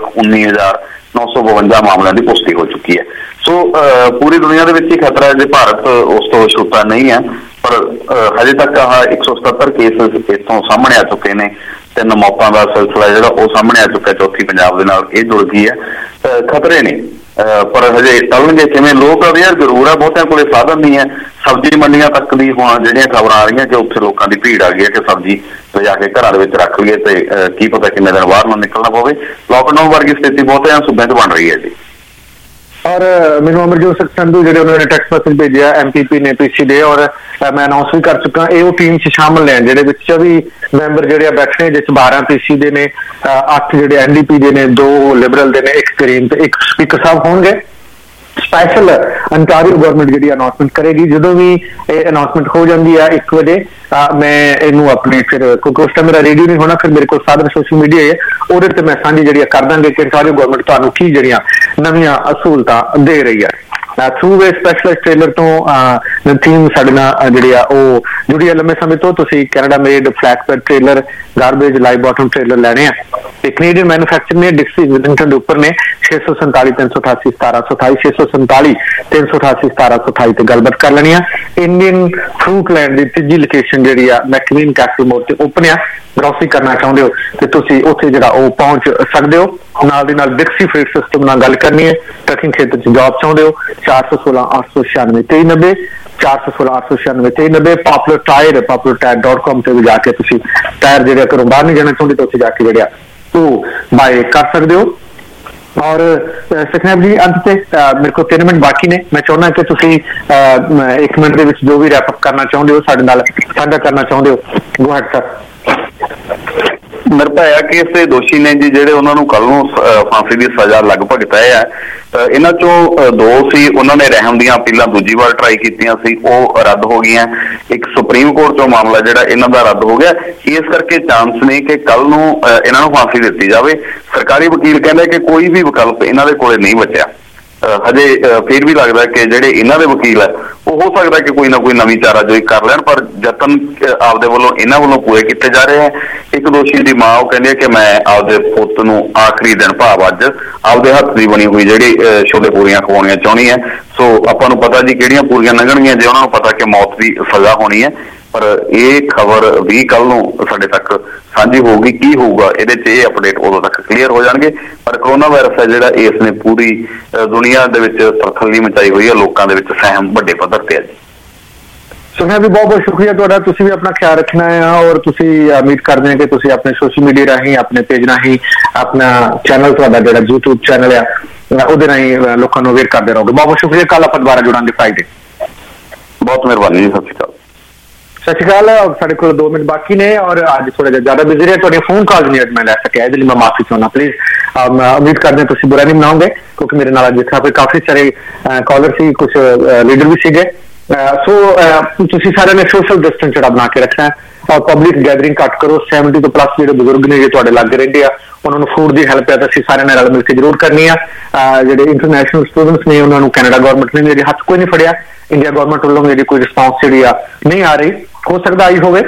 2,19,952 ਮਾਮਲਿਆਂ ਦੀ ਪੁਸ਼ਟੀ ਹੋ ਚੁੱਕੀ ਹੈ। ਸੋ ਪੂਰੀ ਦੁਨੀਆ ਦੇ ਵਿੱਚ ਹੀ ਖਤਰਾ ਹੈ ਜੇ ਭਾਰਤ ਉਸ ਤੋਂ ਛੁੱਟਾ ਨਹੀਂ ਹੈ। ਪਰ ਹਜੇ ਤੱਕ 177 ਕੇਸ ਇੱਥੋਂ ਸਾਹਮਣੇ ਆ ਚੁੱਕੇ ਨੇ, 3 ਮੌਤਾਂ ਦਾ ਸਿਲਸਿਲਾ ਜਿਹੜਾ ਉਹ ਸਾਹਮਣੇ ਆ ਚੁੱਕਾ, ਚੌਥੀ ਪੰਜਾਬ ਦੇ ਨਾਲ ਇਹ ਜੁੜ ਗਈ ਹੈ। ਖਤਰੇ ਨੇ, ਪਰ ਹਜੇ ਟਲਣਗੇ ਕਿਵੇਂ? ਲੋਕ ਅਵੇਅਰ ਜ਼ਰੂਰ ਹੈ, ਬਹੁਤਿਆਂ ਕੋਲੇ ਸਾਧਨ ਨਹੀਂ ਹੈ। ਸਬਜ਼ੀ ਮੰਡੀਆਂ ਤੱਕ ਦੀ ਹੁਣ ਜਿਹੜੀਆਂ ਖਬਰਾਂ ਆ ਰਹੀਆਂ ਕਿ ਉੱਥੇ ਲੋਕਾਂ ਦੀ ਭੀੜ ਆ ਗਈ ਹੈ ਕਿ ਸਬਜ਼ੀ ਲਿਜਾ ਕੇ ਘਰਾਂ ਦੇ ਵਿੱਚ ਰੱਖ ਲਈਏ ਤੇ ਕੀ ਪਤਾ ਕਿੰਨੇ ਦਿਨ ਬਾਹਰ ਨਾ ਨਿਕਲਣਾ ਪਵੇ। ਲੋਕਡਾਊਨ ਵਰਗੀ ਸਥਿਤੀ ਬਹੁਤਿਆਂ ਸੂਬਿਆਂ 'ਚ ਬਣ ਰਹੀ ਹੈ ਜੀ। ਔਰ ਮੈਨੂੰ ਅਮਰਜੋਤ ਸਿੰਘ ਸੰਧੂ ਜਿਹੜੇ ਉਹਨਾਂ ਨੇ ਟੈਕਸਟ ਮੈਸੇਜ ਭੇਜਿਆ MPP ਨੇ PC ਦੇ, ਔਰ ਮੈਂ ਅਨਾਉਂਸ ਵੀ ਕਰ ਚੁੱਕਾ ਇਹ ਉਹ ਟੀਮ 'ਚ ਸ਼ਾਮਲ ਨੇ ਜਿਹੜੇ ਵਿੱਚ 24 ਮੈਂਬਰ ਜਿਹੜੇ ਬੈਠੇ ਨੇ, ਜਿਸ 'ਚ 12 PC ਦੇ ਨੇ, 8 ਜਿਹੜੇ NDP ਦੇ ਨੇ, 2 ਲਿਬਰਲ ਦੇ ਨੇ, 1 ਗ੍ਰੀਨ ਤੇ 1 ਸਪੀਕਰ ਸਾਹਿਬ ਹੋਣਗੇ। ਸਪੈਸ਼ਲ ਅੰਟਾਰੀਓ ਗਵਰਨਮੈਂਟ ਜਿਹੜੀ ਅਨਾਉਂਸਮੈਂਟ ਕਰੇਗੀ ਜਦੋਂ ਵੀ ਇਹ ਅਨਾਉਂਸਮੈਂਟ ਹੋ ਜਾਂਦੀ ਆ 1 ਵਜੇ, ਮੈਂ ਇਹਨੂੰ ਆਪਣੇ ਫਿਰ ਕਿਉਂਕਿ ਉਸ ਟਾਈਮ ਮੇਰਾ ਰੇਡੀਓ ਨਹੀਂ ਹੋਣਾ, ਫਿਰ ਮੇਰੇ ਕੋਲ ਸਾਧਨ ਸੋਸ਼ਲ ਮੀਡੀਆ ਹੈ, ਉਹਦੇ ਤੇ ਮੈਂ ਸਾਂਝੀ ਜਿਹੜੀਆਂ ਕਰ ਦਾਂਗੇ ਕਿ ਅੰਟਾਰੀਓ ਗਵਰਨਮੈਂਟ ਤੁਹਾਨੂੰ ਕੀ ਜਿਹੜੀਆਂ ਨਵੀਆਂ ਸਹੂਲਤਾਂ ਦੇ ਰਹੀ ਹੈ। ਥਰੂ ਵੇ ਸਪੈਸ਼ਲਿਸਟ ਟ੍ਰੇਲਰ ਤੋਂ ਥੀਮ ਸਾਡੇ ਨਾਲ ਜਿਹੜੀ ਆ ਉਹ ਜੁੜੀ ਆ ਲੰਮੇ ਸਮੇਂ ਤੋਂ। ਤੁਸੀਂ Canada made flat pad trailer, garbage live bottom trailer ਲੈਣੇ ਆ ਤੇ ਕੈਨੇਡੀਅਨ ਮੈਨੂਫੈਕਚਰ ਨੇ, ਡਿਕਸੀ ਵਿਲਿੰਗਟਨ ਦੇ ਉੱਪਰ ਨੇ। 647 388 1728 647 388 1728 ਤੇ ਗੱਲਬਾਤ ਕਰ ਲੈਣੀ ਆ। ਇੰਡੀਅਨ ਫਰੂਟ ਲੈਂਡ ਦੀ ਤੀਜੀ ਲੋਕੇਸ਼ਨ ਜਿਹੜੀ ਆ ਮੈਕਵੀਨ ਕੈਸਲ ਮੋੜ ਤੇ ਓਪਨ ਆ। ਗ੍ਰੋਸਰੀ ਕਰਨਾ ਚਾਹੁੰਦੇ ਹੋ ਤੇ ਤੁਸੀਂ ਉੱਥੇ ਜਿਹੜਾ ਉਹ ਪਹੁੰਚ ਸਕਦੇ ਹੋ। ਨਾਲ ਦੀ ਨਾਲ ਡਿਕਸੀ ਫਰੇਟ ਸਿਸਟਮ ਨਾਲ ਗੱਲ ਕਰਨੀ ਹੈ। ਟਰਕਿੰਗ ਖੇਤਰ 'ਚ ਜੌਬ ਚਾਹੁੰਦੇ ਹੋ 416-896-2390 416-896-2390 populartire.com ਤੇ ਵੀ ਜਾ ਕੇ ਤੁਸੀਂ ਟਾਇਰ ਜਿਹੜੇ ਘਰੋਂ ਬਾਹਰ ਨਹੀਂ ਜਾਣਾ ਚਾਹੁੰਦੇ ਤਾਂ ਉੱਥੇ ਜਾ ਕੇ ਜਿਹੜੇ ਉਹ ਬਾਏ ਕਰ ਸਕਦੇ ਹੋ। और सखनेब जी अंत से मेरे को 3 मिनट बाकी ने, मैं चाहना कि तुसी 1 मिनट ਦੇ ਵਿੱਚ जो भी रैप अप करना चाਹੁੰਦੇ हो ਸਾਡੇ ਨਾਲ ਸਾਂਝਾ ਕਰਨਾ ਚਾਹੁੰਦੇ ਹੋ। Go ahead sir. Nirbhaya case ਦੇ ਦੋਸ਼ੀ ਨੇ ਜੀ ਜਿਹੜੇ ਉਹਨਾਂ ਨੂੰ ਕੱਲ ਨੂੰ ਫਾਂਸੀ ਦੀ ਸਜ਼ਾ ਲਗਭਗ ਤੈਅ ਹੈ। ਇਹਨਾਂ ਚੋਂ 2 ਸੀ, ਉਹਨਾਂ ਨੇ ਰਹਿਮ ਦੀਆਂ ਅਪੀਲਾਂ ਦੂਜੀ ਵਾਰ ਟਰਾਈ ਕੀਤੀਆਂ ਸੀ, ਉਹ ਰੱਦ ਹੋ ਗਈਆਂ। ਇੱਕ ਸੁਪਰੀਮ ਕੋਰਟ ਚੋਂ ਮਾਮਲਾ ਜਿਹੜਾ ਇਹਨਾਂ ਦਾ ਰੱਦ ਹੋ ਗਿਆ। ਇਸ ਕਰਕੇ ਚਾਂਸ ਨਹੀਂ ਕਿ ਕੱਲ ਨੂੰ ਇਹਨਾਂ ਨੂੰ ਫਾਂਸੀ ਦਿੱਤੀ ਜਾਵੇ। ਸਰਕਾਰੀ ਵਕੀਲ ਕਹਿੰਦੇ ਕਿ ਕੋਈ ਵੀ ਵਿਕਲਪ ਇਹਨਾਂ ਦੇ ਕੋਲੇ ਨਹੀਂ ਬਚਿਆ। ਹਜੇ ਫਿਰ ਵੀ ਲੱਗਦਾ ਕਿ ਜਿਹੜੇ ਇਹਨਾਂ ਦੇ ਵਕੀਲ ਹੈ ਉਹ ਹੋ ਸਕਦਾ ਕਿ ਕੋਈ ਨਾ ਕੋਈ ਨਵੀਂ ਚਾਰਾਜੋਈ ਕਰ ਲੈਣ, ਪਰ ਯਤਨ ਆਪਦੇ ਵੱਲੋਂ ਇਹਨਾਂ ਵੱਲੋਂ ਪੂਰੇ ਕੀਤੇ ਜਾ ਰਹੇ ਹੈ। ਇੱਕ ਦੋਸ਼ੀ ਦੀ ਮਾਂ ਉਹ ਕਹਿੰਦੀ ਹੈ ਕਿ ਮੈਂ ਆਪਦੇ ਪੁੱਤ ਨੂੰ ਆਖਰੀ ਦਿਨ ਭਾਵ ਅੱਜ ਆਪਦੇ ਹੱਥ ਦੀ ਬਣੀ ਹੋਈ ਜਿਹੜੀ ਛੋਲੇ ਪੂਰੀਆਂ ਖਵਾਉਣੀਆਂ ਚਾਹੁੰਦੀ ਹੈ। ਸੋ ਆਪਾਂ ਨੂੰ ਪਤਾ ਜੀ ਕਿਹੜੀਆਂ ਪੂਰੀਆਂ ਲੰਘਣਗੀਆਂ ਜੇ ਉਹਨਾਂ ਨੂੰ ਪਤਾ ਕਿ ਮੌਤ ਦੀ ਸਜ਼ਾ ਹੋਣੀ ਹੈ। ਪਰ ਇਹ ਖਬਰ ਵੀ ਕੱਲ ਨੂੰ ਸਾਡੇ ਤੱਕ ਸਾਂਝੀ ਹੋਊਗੀ, ਕੀ ਹੋਊਗਾ ਇਹਦੇ 'ਚ ਇਹ ਅਪਡੇਟ ਉਦੋਂ ਤੱਕ ਕਲੀਅਰ ਹੋ ਜਾਣਗੇ। ਪਰ ਕਰੋਨਾ ਵਾਇਰਸ ਹੈ ਜਿਹੜਾ ਇਸ ਨੇ ਪੂਰੀ ਦੁਨੀਆ ਦੇ ਵਿੱਚ ਤਰਥੱਲੀ ਮਚਾਈ ਹੋਈ ਹੈ, ਲੋਕਾਂ ਦੇ ਵਿੱਚ ਸਹਿਮ ਵੱਡੇ ਪੱਧਰ ਤੇ ਹੈ ਜੀ। ਸੁਖਨਾ ਵੀ ਬਹੁਤ ਬਹੁਤ ਸ਼ੁਕਰੀਆ ਤੁਹਾਡਾ। ਤੁਸੀਂ ਵੀ ਆਪਣਾ ਖਿਆਲ ਰੱਖਣਾ ਹੈ ਔਰ ਤੁਸੀਂ ਉਮੀਦ ਕਰਦੇ ਹਾਂ ਕਿ ਤੁਸੀਂ ਆਪਣੇ ਸੋਸ਼ਲ ਮੀਡੀਆ ਰਾਹੀਂ ਆਪਣੇ ਪੇਜ ਰਾਹੀਂ ਆਪਣਾ ਚੈਨਲ ਤੁਹਾਡਾ ਜਿਹੜਾ YouTube ਚੈਨਲ ਆ ਉਹਦੇ ਰਾਹੀਂ ਲੋਕਾਂ ਨੂੰ ਅਵੇਅਰ ਕਰਦੇ ਰਹੋਗੇ। ਬਹੁਤ ਬਹੁਤ ਸ਼ੁਕਰੀਆ। ਕੱਲ ਆਪਾਂ ਦੁਬਾਰਾ ਜੁੜਾਂਗੇ ਫਰਾਈਡੇ। ਬਹੁਤ ਮਿਹਰਬਾਨੀ ਜੀ। ਸਤਿ ਸ਼੍ਰੀ ਅਕਾਲ। ਸਤਿ ਸ਼੍ਰੀ ਅਕਾਲ। ਸਾਡੇ ਕੋਲ 2 ਮਿੰਟ ਬਾਕੀ ਨੇ ਔਰ ਅੱਜ ਥੋੜਾ ਜਿਹਾ ਜ਼ਿਆਦਾ ਬਿਜ਼ੀ ਰਿਹਾ, ਤੁਹਾਡੀਆਂ ਫੋਨ ਕਾਲ ਨਹੀਂ ਅੱਜ ਮੈਂ ਲੈ ਸਕਿਆ, ਇਹਦੇ ਲਈ ਮੈਂ ਮਾਫੀ ਚਾਹੁੰਦਾ ਪਲੀਜ਼। ਉਮੀਦ ਕਰਦੇ ਹਾਂ ਤੁਸੀਂ ਬੁਰਾ ਨਹੀਂ ਮਨਾਓਗੇ ਕਿਉਂਕਿ ਮੇਰੇ ਨਾਲ ਅੱਜ ਕਾਫੀ ਸਾਰੇ ਕਾਲਰ ਸੀ, ਕੁਝ ਲੀਡਰ ਵੀ ਸੀਗੇ। ਸੋ ਤੁਸੀਂ ਸਾਰਿਆਂ ਨੇ ਸੋਸ਼ਲ ਡਿਸਟੈਂਸ ਜਿਹੜਾ ਬਣਾ ਕੇ ਰੱਖਣਾ ਔਰ ਪਬਲਿਕ ਗੈਦਰਿੰਗ ਘੱਟ ਕਰੋ। 70 ਤੋਂ ਪਲੱਸ ਜਿਹੜੇ ਬਜ਼ੁਰਗ ਨੇ ਜੇ ਤੁਹਾਡੇ ਲਾਗੇ ਰਹਿੰਦੇ ਆ ਉਹਨਾਂ ਨੂੰ ਫੂਡ ਦੀ ਹੈਲਪ ਹੈ ਤਾਂ ਅਸੀਂ ਸਾਰਿਆਂ ਨੇ ਰਲ ਮਿਲ ਕੇ ਜ਼ਰੂਰ ਕਰਨੀ ਆ। ਜਿਹੜੇ ਇੰਟਰਨੈਸ਼ਨਲ ਸਟੂਡੈਂਟਸ ਨੇ ਉਹਨਾਂ ਨੂੰ ਕੈਨੇਡਾ ਗਵਰਨਮੈਂਟ ਨੇ ਮੇਰੇ ਹੱਥ ਕੋਈ ਨਹੀਂ ਫੜਿਆ, ਇੰਡੀਆ ਗਵਰਨਮੈਂਟ ਵੱਲੋਂ ਮੇਰੀ ਕੋਈ ਰਿਸਪੌਂਸ ਜਿਹੜੀ ਆ ਨਹੀਂ ਆ ਰਹੀ, ਹੋ ਸਕਦਾ ਆਈ ਹੋਵੇ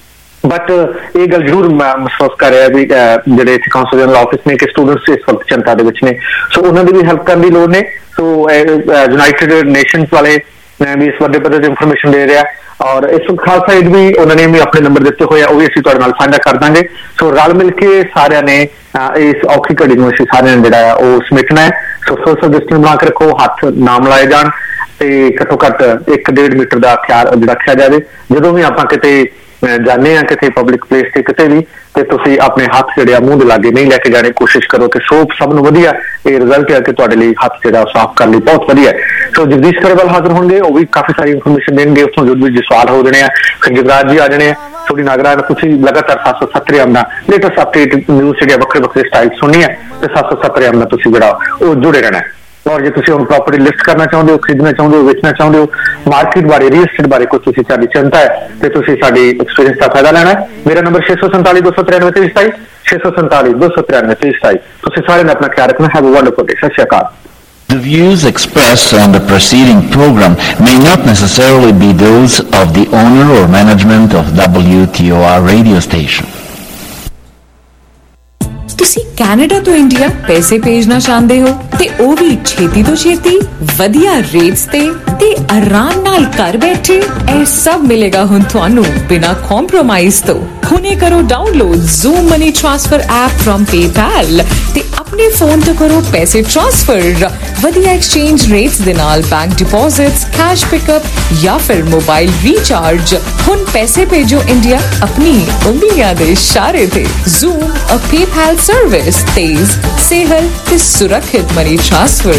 ਬਟ ਇਹ ਗੱਲ ਜ਼ਰੂਰ ਮਹਿਸੂਸ ਕਰ ਰਿਹਾ ਵੀ ਜਿਹੜੇ ਇੱਥੇ ਕਾਉਂਸਲ ਜਨਰਲ ਆਫਿਸ ਨੇ ਕਿ ਸਟੂਡੈਂਟਸ ਇਸ ਵਕਤ ਚਿੰਤਾ ਦੇ ਵਿੱਚ ਨੇ, ਸੋ ਉਹਨਾਂ ਦੀ ਵੀ ਹੈਲਪ ਕਰਨ ਦੀ ਲੋੜ ਨੇ। ਸੋ ਯੂਨਾਈਟਿਡ ਨੇਸ਼ਨਸ ਵਾਲੇ ਵੀ ਇਸ ਵੱਡੇ ਪੱਧਰ ਤੇ ਇਨਫੋਰਮੇਸ਼ਨ ਦੇ ਰਿਹਾ ਔਰ ਇਸ ਵਕਤ ਖਾਲਸਾ ਏਡ ਵੀ ਉਹਨਾਂ ਨੇ ਵੀ ਆਪਣੇ ਨੰਬਰ ਦਿੱਤੇ ਹੋਏ ਆ, ਉਹ ਵੀ ਅਸੀਂ ਤੁਹਾਡੇ ਨਾਲ ਸਾਂਝਾ ਕਰ ਦਾਂਗੇ। ਸੋ ਰਲ ਮਿਲ ਕੇ ਸਾਰਿਆਂ ਨੇ ਇਸ ਔਖੀ ਘੜੀ ਨੂੰ ਅਸੀਂ ਸਾਰਿਆਂ ਨੇ ਜਿਹੜਾ ਉਹ ਸਮੇਟਣਾ ਹੈ। ਸੋ ਸੋਸ਼ਲ ਡਿਸਟੈਂਸ ਬਣਾ ਕੇ ਰੱਖੋ, ਹੱਥ ਨਾ ਮਿਲਾਏ ਜਾਣ ਤੇ ਘੱਟੋ ਘੱਟ 1-1.5 ਮੀਟਰ ਦਾ ਖਿਆਲ ਰੱਖਿਆ ਜਾਵੇ। ਜਦੋਂ ਵੀ ਆਪਾਂ ਕਿਤੇ ਜਾਂਦੇ ਆ ਕਿਤੇ ਪਬਲਿਕ ਪਲੇਸ ਤੇ ਕਿਤੇ ਵੀ ਤੇ ਤੁਸੀਂ ਆਪਣੇ ਹੱਥ ਜਿਹੜੇ ਆ ਮੂੰਹ ਦੇ ਲਾਗੇ ਨਹੀਂ ਲੈ ਕੇ ਜਾਣੇ, ਕੋਸ਼ਿਸ਼ ਕਰੋ ਕਿ ਸੋਪ ਸਭ ਨੂੰ ਵਧੀਆ ਇਹ ਰਿਜ਼ਲਟ ਹੈ ਕਿ ਤੁਹਾਡੇ ਲਈ ਹੱਥ ਜਿਹੜਾ ਸਾਫ਼ ਕਰਨ ਲਈ ਬਹੁਤ ਵਧੀਆ ਹੈ। ਸੋ ਜਗਦੀਸ਼ ਕਰੇਵਾਲ ਹਾਜ਼ਰ ਹੋਣਗੇ, ਉਹ ਵੀ ਕਾਫੀ ਸਾਰੀ ਇਨਫੋਰਮੇਸ਼ਨ ਦੇਣਗੇ, ਉੱਥੋਂ ਜੋ ਵੀ ਸਵਾਲ ਹੋ ਜਾਣੇ ਆ। ਜਗਰਾਜ ਜੀ ਆ ਜਾਣੇ ਆ, ਥੋੜੀ ਨਾਗਰਾ ਤੁਸੀਂ ਲਗਾਤਾਰ 770 ਦਾ ਲੇਟੈਸਟ ਅਪਡੇਟ ਨਿਊਜ਼ ਜਿਹੜੇ ਵੱਖਰੇ ਸਟਾਈਲ ਸੁਣਨੀ ਹੈ ਤੇ 770 ਦਾ ਤੁਸੀਂ ਜਿਹੜਾ ਉਹ ਜੁੜੇ ਰਹਿਣਾ। और जो तुम हम प्रॉपर्टी लिस्ट करना चाहते हो, खरीदना चाहते हो, बेचना चाहते हो, मार्केट बारे रियल एस्टेट बारे कुछ साडी चिंता है तो एक्सपीरियंस का फायदा लेना है। मेरा नंबर 647-293-2327 647-293-2327। तुसीं सारे ने अपना ख्याल रखना। Have a wonderful day. सत श्री अकाल। The views expressed on the preceding program may not necessarily be those of the owner or management of WTOR radio station. ਤੁਸੀਂ ਕੈਨੇਡਾ ਤੋਂ ਇੰਡੀਆ ਪੈਸੇ ਭੇਜਣਾ ਚਾਹੁੰਦੇ ਹੋ ਤੇ ਉਹ ਵੀ ਛੇਤੀ ਤੋਂ ਛੇਤੀ ਵਧੀਆ ਰੇਟਸ ਤੇ ਆਰਾਮ ਨਾਲ ਘਰ ਬੈਠੇ ਇਹ ਸਭ ਮਿਲੇਗਾ ਹੁਣ ਤੁਹਾਨੂੰ ਬਿਨਾਂ ਕੰਪਰੋਮਾਈਜ਼ ਤੋਂ। ਹੁਣੇ ਕਰੋ download Zoom money transfer app from PayPal ਤੇ ਆਪਣੇ ਫੋਨ ਤੋਂ ਕਰੋ ਪੈਸੇ ਟ੍ਰਾਂਸਫਰ ਵਧੀਆ ਐਕਸਚੇਂਜ ਰੇਟਸ ਦੇ ਨਾਲ, ਬੈਂਕ ਡਿਪੋਜ਼ਿਟਸ, ਕੈਸ਼ ਪਿਕਅਪ ਜਾਂ ਫਿਰ ਮੋਬਾਈਲ ਰੀਚਾਰਜ। ਹੁਣ ਪੈਸੇ ਭੇਜੋ ਇੰਡੀਆ ਆਪਣੀ ਉਂਗਲੀਆਂ ਦੇ ਇਸ਼ਾਰੇ ਤੇ। ਜ਼ੂਮ ਅ PayPal सर्विस, तेज, सेहल ते सुरक्षित मनी ट्रांसफर।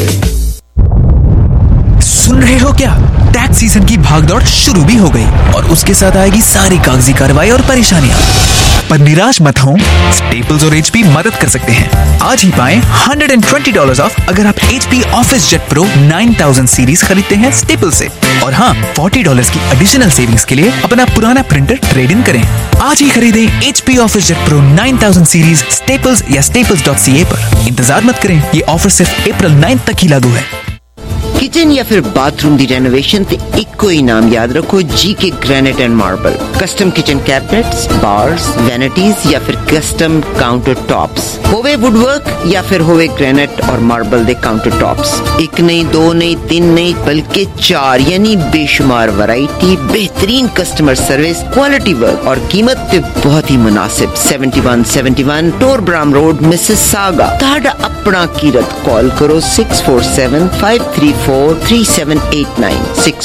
सुन रहे हो क्या? टैक्स सीजन की भागदौड़ शुरू भी हो गई और उसके साथ आएगी सारी कागजी कार्रवाई और परेशानियां। पर निराश मत हो, स्टेपल्स और HP मदद कर सकते हैं। आज ही पाएं $120 ऑफ अगर आप HP OfficeJet pro 9000 series खरीदते हैं स्टेपल्स से। और हाँ, $40 की एडिशनल सेविंग्स के लिए अपना पुराना प्रिंटर ट्रेड इन करें। आज ही खरीदें HP OfficeJet pro 9000 series Staples या staples.ca पर। इंतजार मत करें, ये ऑफर सिर्फ अप्रैल 9 तक ही लागू है। किचन या फिर बाथरूम दी रेनोवेशन ते इको ही नाम याद रखो, GK granite and marble. Custom kitchen cabinets, bars, vanities या फिर कस्टम काउंटर टॉप्स, होवे वुडवर्क या फिर होवे ग्रेनाइट और मार्बल दे काउंटर टॉप्स। एक नहीं, 2 नहीं, 3 नहीं बल्कि 4 यानी बेशुमार वैरायटी, बेहतरीन कस्टमर सर्विस, क्वालिटी वर्क और कीमत ते बहुत ही मुनासिब। 7171 टोरब्राम रोड, मिसिसागा। ताड़ा अपना कीरत कॉल करो 647-534 647-534-3789.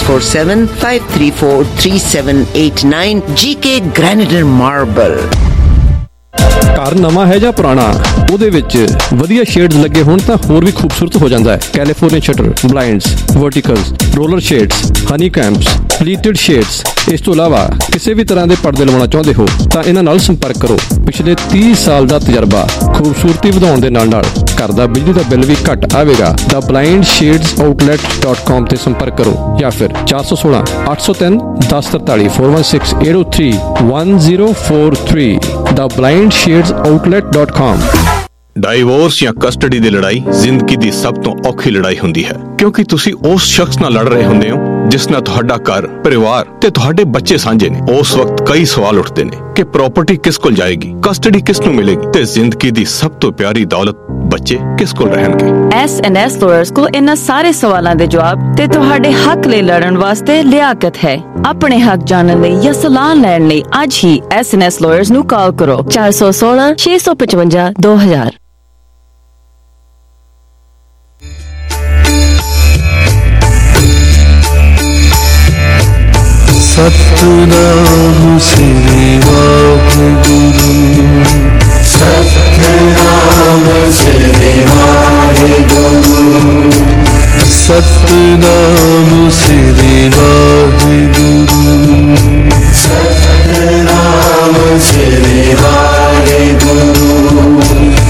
647-534-3789. GK Granite and Marble. ਘਰ ਨਵਾਂ ਹੈ ਜਾਂ ਪੁਰਾਣਾ, ਉਹਦੇ ਵਿੱਚ ਵਧੀਆ ਸ਼ੇਡਸ ਲੱਗੇ ਹੋਣ ਤਾਂ ਹੋਰ ਵੀ ਖੂਬਸੂਰਤ ਹੋ ਜਾਂਦਾ ਹੈ। California shutter, blinds, verticals, roller shades, honeycombs, pleated shades. ਇਸ ਤੋਂ ਇਲਾਵਾ ਕਿਸੇ ਵੀ ਤਰ੍ਹਾਂ ਦੇ ਪਰਦੇ ਲਵਾਉਣਾ ਚਾਹੁੰਦੇ ਹੋ ਤਾਂ ਇਹਨਾਂ ਨਾਲ ਸੰਪਰਕ ਕਰੋ। ਪਿਛਲੇ 30 ਸਾਲ ਦਾ ਤਜਰਬਾ, ਖੂਬਸੂਰਤੀ ਵਧਾਉਣ ਦੇ ਨਾਲ ਨਾਲ ਘਰ ਦਾ ਬਿਜਲੀ ਦਾ ਬਿੱਲ ਵੀ ਘੱਟ ਆਵੇਗਾ। ਦਾ blindshadesOutlet.com ਤੇ ਸੰਪਰਕ ਕਰੋ ਜਾਂ ਫਿਰ 416 803 1043 416 803 1043 ਦਾ blindshadesOutlet.com। ਡਾਈਵੋਰਸ ਜਾਂ ਕਸਟਡੀ ਦੀ ਲੜਾਈ ਜ਼ਿੰਦਗੀ ਦੀ ਸਭ ਤੋਂ ਔਖੀ ਲੜਾਈ ਹੁੰਦੀ ਹੈ, ਕਿਉਂਕਿ ਤੁਸੀਂ ਉਸ ਸ਼ਖਸ ਨਾਲ ਲੜ ਰਹੇ ਹੁੰਦੇ ਹੋ ਜਿਸ ਨਾਲ ਤੁਹਾਡਾ ਘਰ, ਪਰਿਵਾਰ ਤੇ ਤੁਹਾਡੇ ਬੱਚੇ ਸਾਂਝੇ ਨੇ। ਉਸ ਵਕਤ ਕਈ ਸਵਾਲ ਉੱਠਦੇ ਨੇ ਕਿ ਪ੍ਰਾਪਰਟੀ ਕਿਸ ਕੋਲ ਜਾਏਗੀ, ਕਸਟਡੀ ਕਿਸ ਨੂੰ ਮਿਲੇਗੀ ਤੇ ਜ਼ਿੰਦਗੀ ਦੀ ਸਭ ਤੋਂ ਪਿਆਰੀ ਦੌਲਤ ਬੱਚੇ ਕਿਸ ਕੋਲ ਰਹਿਣਗੇ। S&S ਲਾਇਰਸ ਕੋਲ ਇਹਨਾਂ ਸਾਰੇ ਸਵਾਲਾਂ ਦੇ ਜਵਾਬ ਤੇ ਤੁਹਾਡੇ ਹੱਕ ਲਈ ਲੜਨ ਵਾਸਤੇ ਲਿਆਕਤ ਹੈ। ਆਪਣੇ ਹੱਕ ਜਾਣਨ ਲਈ ਜਾਂ ਸਲਾਹ ਲੈਣ ਲਈ ਅੱਜ ਹੀ S&S ਲਾਇਰਸ ਨੂੰ ਕਾਲ ਕਰੋ 416 655 2000। सतनाम श्री वाहिगुरु, सतनाम श्री वाहिगुरु, सतनाम श्री वाहिगुरु, सतनाम श्री वाहिगुरु,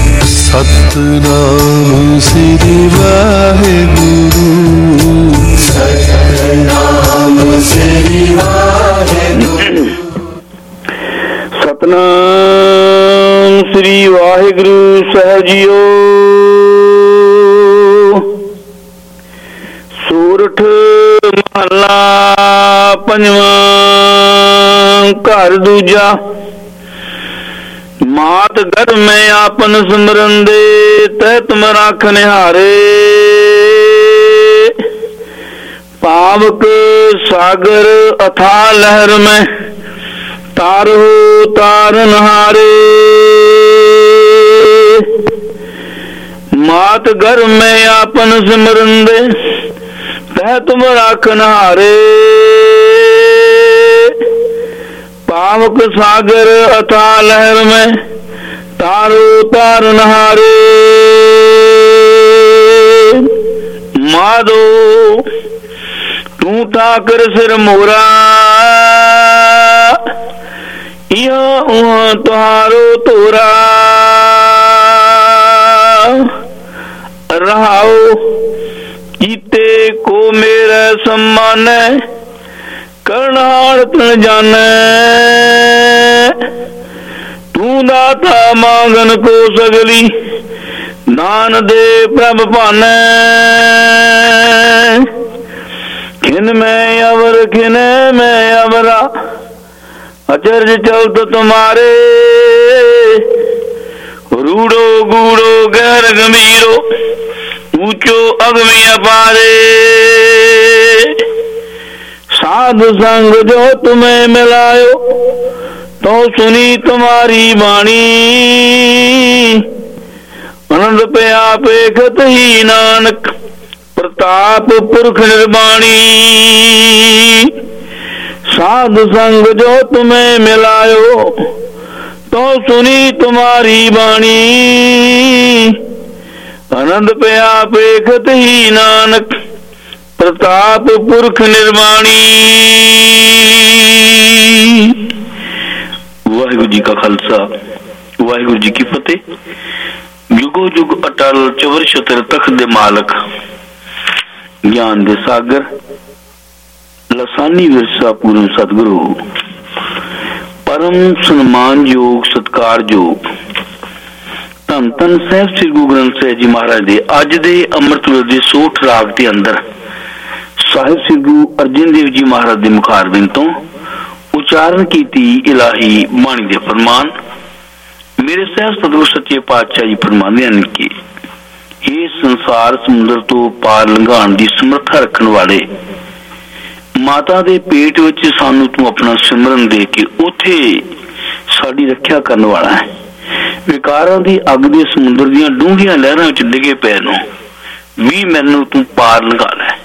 सतनाम श्री वाहिगुरु, सतनाम श्री वाहिगुरु। सतनाम श्री वाहिगुरु साहिब जीओ। सूरठ महला पंजवा घर दूजा। मात घर में आपन सिमरन दे तहत मराख निहारे। पावक सागर अथा लहर में तार हो तारन हारे। मात घर में आपन सिमरन दे तहत मराखन हारे। पावक सागर अथा लहर में तारो तारन हारे। माधो तू ठाकर सिर मोरा तुहारो तोरा। रहाओ जीते को मेरा सम्मान करनाड़ तन जाने। तू दाता मांगन को सगली दान दे प्रभ पाने। खिन में अवर खिन में अवरा अचर्ज चलत तुम्हारे। रूड़ो गूड़ो गहर गंभीरो ऊंचो अगमी अपारे। साध संग जो तुम्हें मिलायो तो सुनी तुम्हारी वाणी। आनंद पे आपे खत ही नानक प्रताप पुरख निर्वाणी। साध संग जो तुम्हें मिलायो तो सुनी तुम्हारी वाणी। आनंद पे आपे खत ही नानक प्रताप पुरख निर्वाणी। वाहिगुरु जी का खालसा वाहिगुरु जी की फतेह। जुगो जुग अटल चवर छतर तख्त दे मालक ज्ञान दे सागर लसानी विरसा पूर्ण सतगुरु परम सम्मान योग सत्कार योग धन धन साहिब श्री गुरु ग्रंथ साहिब जी महाराज दे अज दे अमृत वेले दे सोठ राग दे अंदर साहिब श्री गुरु अर्जन देव जी महाराज दे मुखारबिंद तो उच्चारण कीती इलाही बाणी दे फरमान। मेरे साहिब सतगुरु सच्चे पातशाह जी फरमाते हैं कि हे संसार समुद्र तो पार लंघाण दी समर्था रखण वाले माता दे पेट विच सानू तू अपना सिमरन दे के उथे साडी रखिया करन वाला है। विकारां दी अग दे समुद्र दीयां डूंघियां लहरां विच डिगे पै नूं भी मैनू तू पार लंघा लै।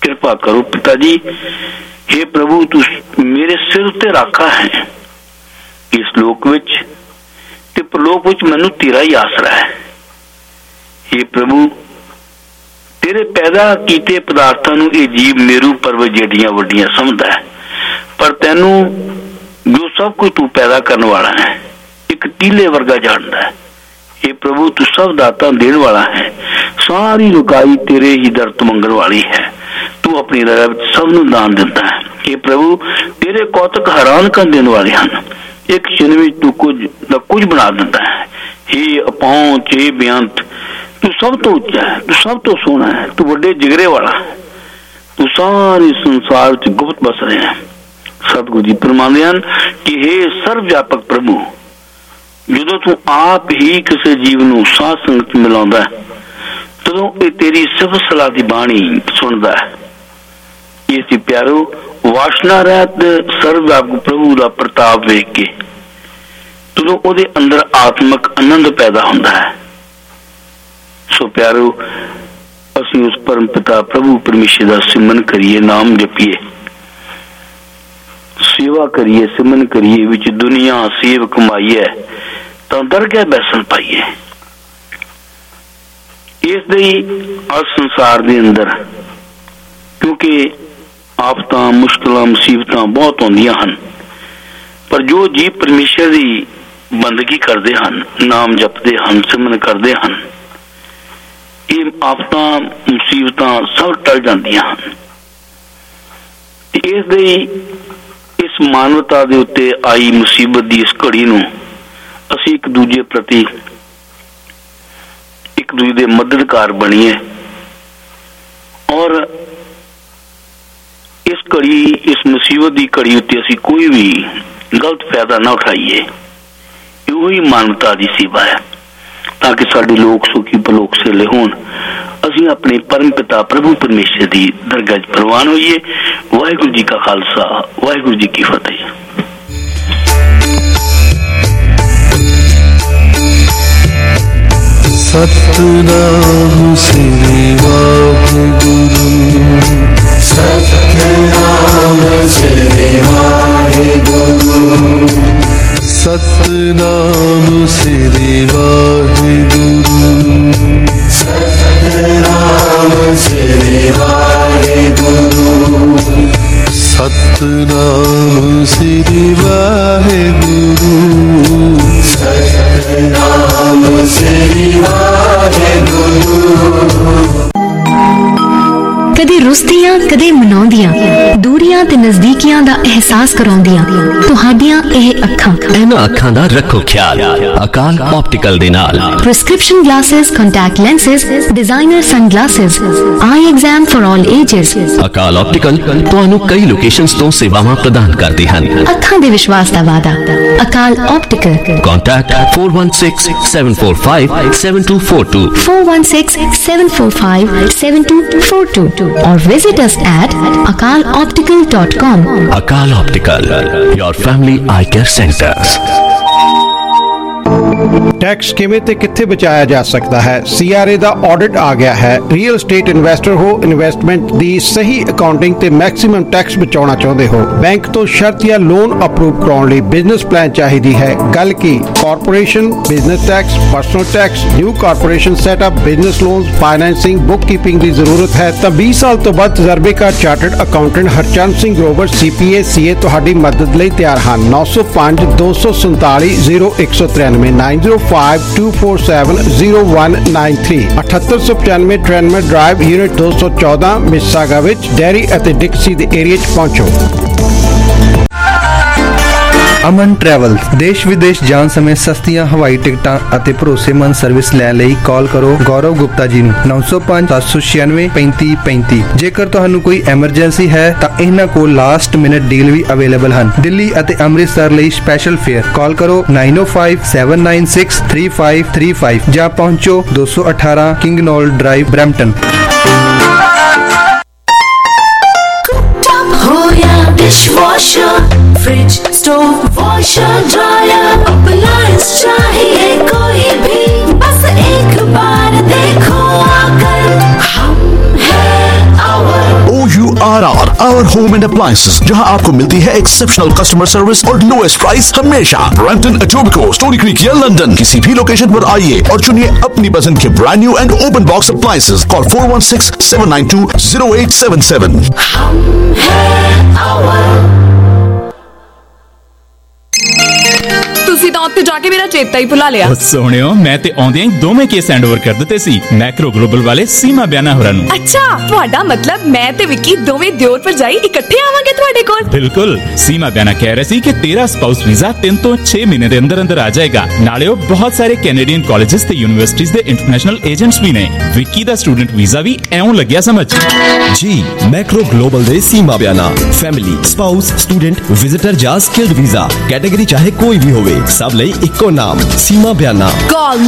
कृपा करो पिता जी। हे प्रभु तू मेरे सिर ते राखा है इस लोक विच ते परलोक विच मैनू तेरा ही आसरा है। हे प्रभु तेरे पैदा कीते पदार्थां नूं ये जीव मेरू पर्वत जेडियां वड्डियां समझदा है, पर तैनू जो सब कुछ तू पैदा करने वाला है एक टीले वर्गा जानदा है। हे प्रभु तू सब दाता देने वाला है, सारी रुकाई तेरे ही दर तो मंगण वाली है। तू अपनी दया विच सब नूं दान दिंदा है। हे प्रभु तेरे कौतक हैरान कर देने वाले हैं, एक क्षण में तू कुछ बना दिंदा है। हे अपहुंच हे बेअंत तू सब तो उच्चा है, तू सब तो सोहना है, तू बड़े जिगरे वाला है, तू सारे संसार च गुप्त बस रहे हैं। सतगुरु जी फरमाते हैं कि हे सर्व व्यापक प्रभु ਜਦੋਂ ਤੂੰ ਆਪ ਹੀ ਕਿਸੇ ਜੀਵ ਨੂੰ ਸਾਧ ਸੰਗਤ ਮਿਲਾਉਂਦਾ ਤਦੋਂ ਇਹ ਤੇਰੀ ਸਿਫਤ ਸਲਾਹ ਦੀ ਬਾਣੀ ਸੁਣਦਾ ਹੈ। ਇਸ ਦੀ ਪਿਆਰੋ ਵਾਸ਼ਨਾ ਰਹਿਤ ਸਰਵ ਵਿਆਪਕ ਪ੍ਰਭੂ ਦਾ ਪ੍ਰਤਾਪ ਵੇਖ ਕੇ ਤਦੋਂ ਉਹਦੇ ਅੰਦਰ ਆਤਮਿਕ ਆਨੰਦ ਪੈਦਾ ਹੁੰਦਾ ਹੈ। ਸੋ ਪਿਆਰੋ ਅਸੀਂ ਉਸ ਪਰਮ ਪਿਤਾ ਪ੍ਰਭੂ ਪਰਮੇਸ਼ਰ ਦਾ ਸਿਮਰਨ ਕਰੀਏ, ਨਾਮ ਜਪੀਏ, सेवा करिए, सिमन करिए, विच दुनिया सेव कमाइए तो दरगाह बैसन पाइए। इसलिए आज संसार दे अंदर क्योंकि आफतां मुश्किलां मुसीबतां बहुत आउंदियां हन, पर जो जी परमेश्वर दी बंदगी करते हैं, नाम जपते हैं, सिमन करते हैं, ये आफतां मुसीबतां सब टल जांदियां हन। इसलिए इस मानवता दे उत्ते आई मुसीबत दी इस घड़ी नूं असीं एक दूजे प्रति एक दूजे दे मददगार बणीए और इस घड़ी इस मुसीबत दी घड़ी उत्ते असीं कोई भी गलत फायदा ना उठाइए। यही मानवता दी सेवा है ताकि साडे लोग सुखी पलोक सेले होण। असीं अपने परम पिता प्रभु परमेश्वर दी दरगाह प्रवान होइए। वाहिगुरू जी का खालसा, वाहिगुरू जी की फतेह। सतनाम श्री वाहिगुरू, सतनाम श्री वाहिगुरू, सतनाम श्री वाहिगुरू, सतनाम श्री वाहिगुरू, सतनाम श्री वाहिगुरू, सतनाम श्री वाहिगुरू। कदे रुसदियां कदे मनाउंदियां, दूरियां ते नजदीकियां दा एहसास कराउंदियां तुहाडियां ਇਹ ਅੱਖਾਂ। ਇਹਨਾਂ ਅੱਖਾਂ ਦਾ ਰੱਖੋ ਖਿਆਲ ਅਕਾਲ ਆਪਟੀਕਲ ਦੇ ਨਾਲ। Prescription glasses, contact lenses, designer sunglasses, eye exam for all ages. Akal optical ਤੁਹਾਨੂੰ ਕਈ ਲੋਕੇਸ਼ਨਸ ਤੋਂ ਸੇਵਾਵਾਂ ਪ੍ਰਦਾਨ ਕਰਦੇ ਹਨ। ਅੱਖਾਂ ਦੇ ਵਿਸ਼ਵਾਸ ਦਾ ਵਾਅਦਾ ਅਕਾਲ ਆਪਟੀਕਲ। ਕੰਟੈਕਟ 4167457242 4167457242 और visit us at akaloptical.com। Akal Optical, your family eye care centers। Tax किवें ते कित्थे बचाया जा सकता है? CRA दा ऑडिट आ गया है। रियल एस्टेट इन्वेस्टर हो, इन्वेस्टमेंट दी सही अकाउंटिंग ते मैक्सिमम टैक्स बचाउणा चाहुंदे हो, बैंक तो शर्त या लोन अप्रूव कराउण लई बिजनेस प्लान चाहिदी है। गल की corporation, business tax, personal tax, new corporation setup, business loans, financing, bookkeeping दी जरूरत है तां 20 साल तो बाद तजर्बेकार chartered accountant Harchand Singh Grover CPA CA तुहाडी मदद लई तैयार हन। 905 247 0193 9052470193 7895 ट्रेनमर ड्राइव यूनिट 214 मिसागा विच डेयरी ਅਤੇ ਡਿਕਸੀ ਦੇ ਏਰੀਆ 'ਚ ਪਹੁੰਚੋ। ਅਮਨ ਟਰੈਵਲ ਦੇਸ਼ ਵਿਦੇਸ਼ ਜਾਣ ਸਮੇਂ ਸਸਤੀਆਂ ਹਵਾਈ ਟਿਕਟਾਂ ਅਤੇ ਭਰੋਸੇਮੰਦ ਸਰਵਿਸ ਲੈਣ ਲਈ ਕਾਲ ਕਰੋ ਗੌਰਵ ਗੁਪਤਾ ਜੀ ਨੂੰ 905 796 3535। ਜੇਕਰ ਤੁਹਾਨੂੰ ਕੋਈ ਐਮਰਜੈਂਸੀ ਹੈ ਤਾਂ ਇਹਨਾਂ ਕੋਲ ਲਾਸਟ ਮਿੰਟ ਡੀਲ ਵੀ ਅਵੇਲੇਬਲ ਹਨ। ਦਿੱਲੀ ਅਤੇ ਅੰਮ੍ਰਿਤਸਰ ਲਈ ਸਪੈਸ਼ਲ ਫੇਅਰ ਕਾਲ ਕਰੋ 905 796 3535 ਜਾਂ ਪਹੁੰਚੋ 218 King Knoll drive Brampton. Dishwasher, fridge, stove, washer, dryer, appliance चाहिए कोई भी, बस एक बार देखो आकर, हम हैं our. Pure home and appliances, जहां आपको मिलती है एक्सेप्शनल कस्टमर सर्विस और लोएस्ट प्राइस हमेशा। ब्रैम्पटन, एटोबिको, स्टोरी क्रीक या लंदन, किसी भी लोकेशन पर आइए और चुनिए अपनी पसंद के brand new and open box appliances. Call 416-792-0877। ਤੁਸੀਂ ਤਾਂ ਉੱਥੇ ਜਾ ਕੇ ਮੇਰਾ ਚੇਤਾ ਹੀ ਭੁਲਾ ਲਿਆ। ਸੋਹਣਿਓ, ਮੈਂ ਤੇ ਆਉਂਦਿਆਂ ਹੀ ਦੋਵੇਂ ਕੇਸ ਹੈਂਡਓਵਰ ਕਰ ਦਿੱਤੇ ਸੀ ਮੈਕਰੋ ਗਲੋਬਲ ਵਾਲੇ ਸੀਮਾ ਬਿਆਨਾ ਹੋਰਾਂ ਨੂੰ। ਅੱਛਾ, ਤੁਹਾਡਾ ਮਤਲਬ ਮੈਂ ਤੇ ਵਿੱਕੀ ਦੋਵੇਂ ਦਿਓਰ ਭਰਜਾਈ ਇਕੱਠੇ ਆਵਾਂਗੇ ਤੁਹਾਡੇ ਕੋਲ? ਬਿਲਕੁਲ। ਸੀਮਾ ਬਿਆਨਾ ਕਹਿ ਰਹੇ ਸੀ ਕਿ ਤੇਰਾ ਸਪਾਊਸ ਵੀਜ਼ਾ 3 ਤੋਂ 6 ਮਹੀਨੇ ਦੇ ਅੰਦਰ ਅੰਦਰ ਆ ਜਾਏਗਾ। ਨਾਲੇ ਉਹ ਬਹੁਤ ਸਾਰੇ ਕੈਨੇਡੀਅਨ ਕਾਲਜਸ ਤੇ ਯੂਨੀਵਰਸਿਟੀਜ਼ ਦੇ ਇੰਟਰਨੈਸ਼ਨਲ ਏਜੰਟਸ ਵੀ ਨੇ। ਵਿੱਕੀ ਦਾ ਸਟੂਡੈਂਟ ਵੀਜ਼ਾ ਵੀ ਐਉਂ ਲੱਗਿਆ ਸਮਝ। जी, मैक्रो ग्लोबल दे Seema Bayana family, spouse, student, visitor या स्किल्ड वीजा कैटेगरी चाहे कोई भी होवे, सब लई इक्को नाम Seema Bayana. Call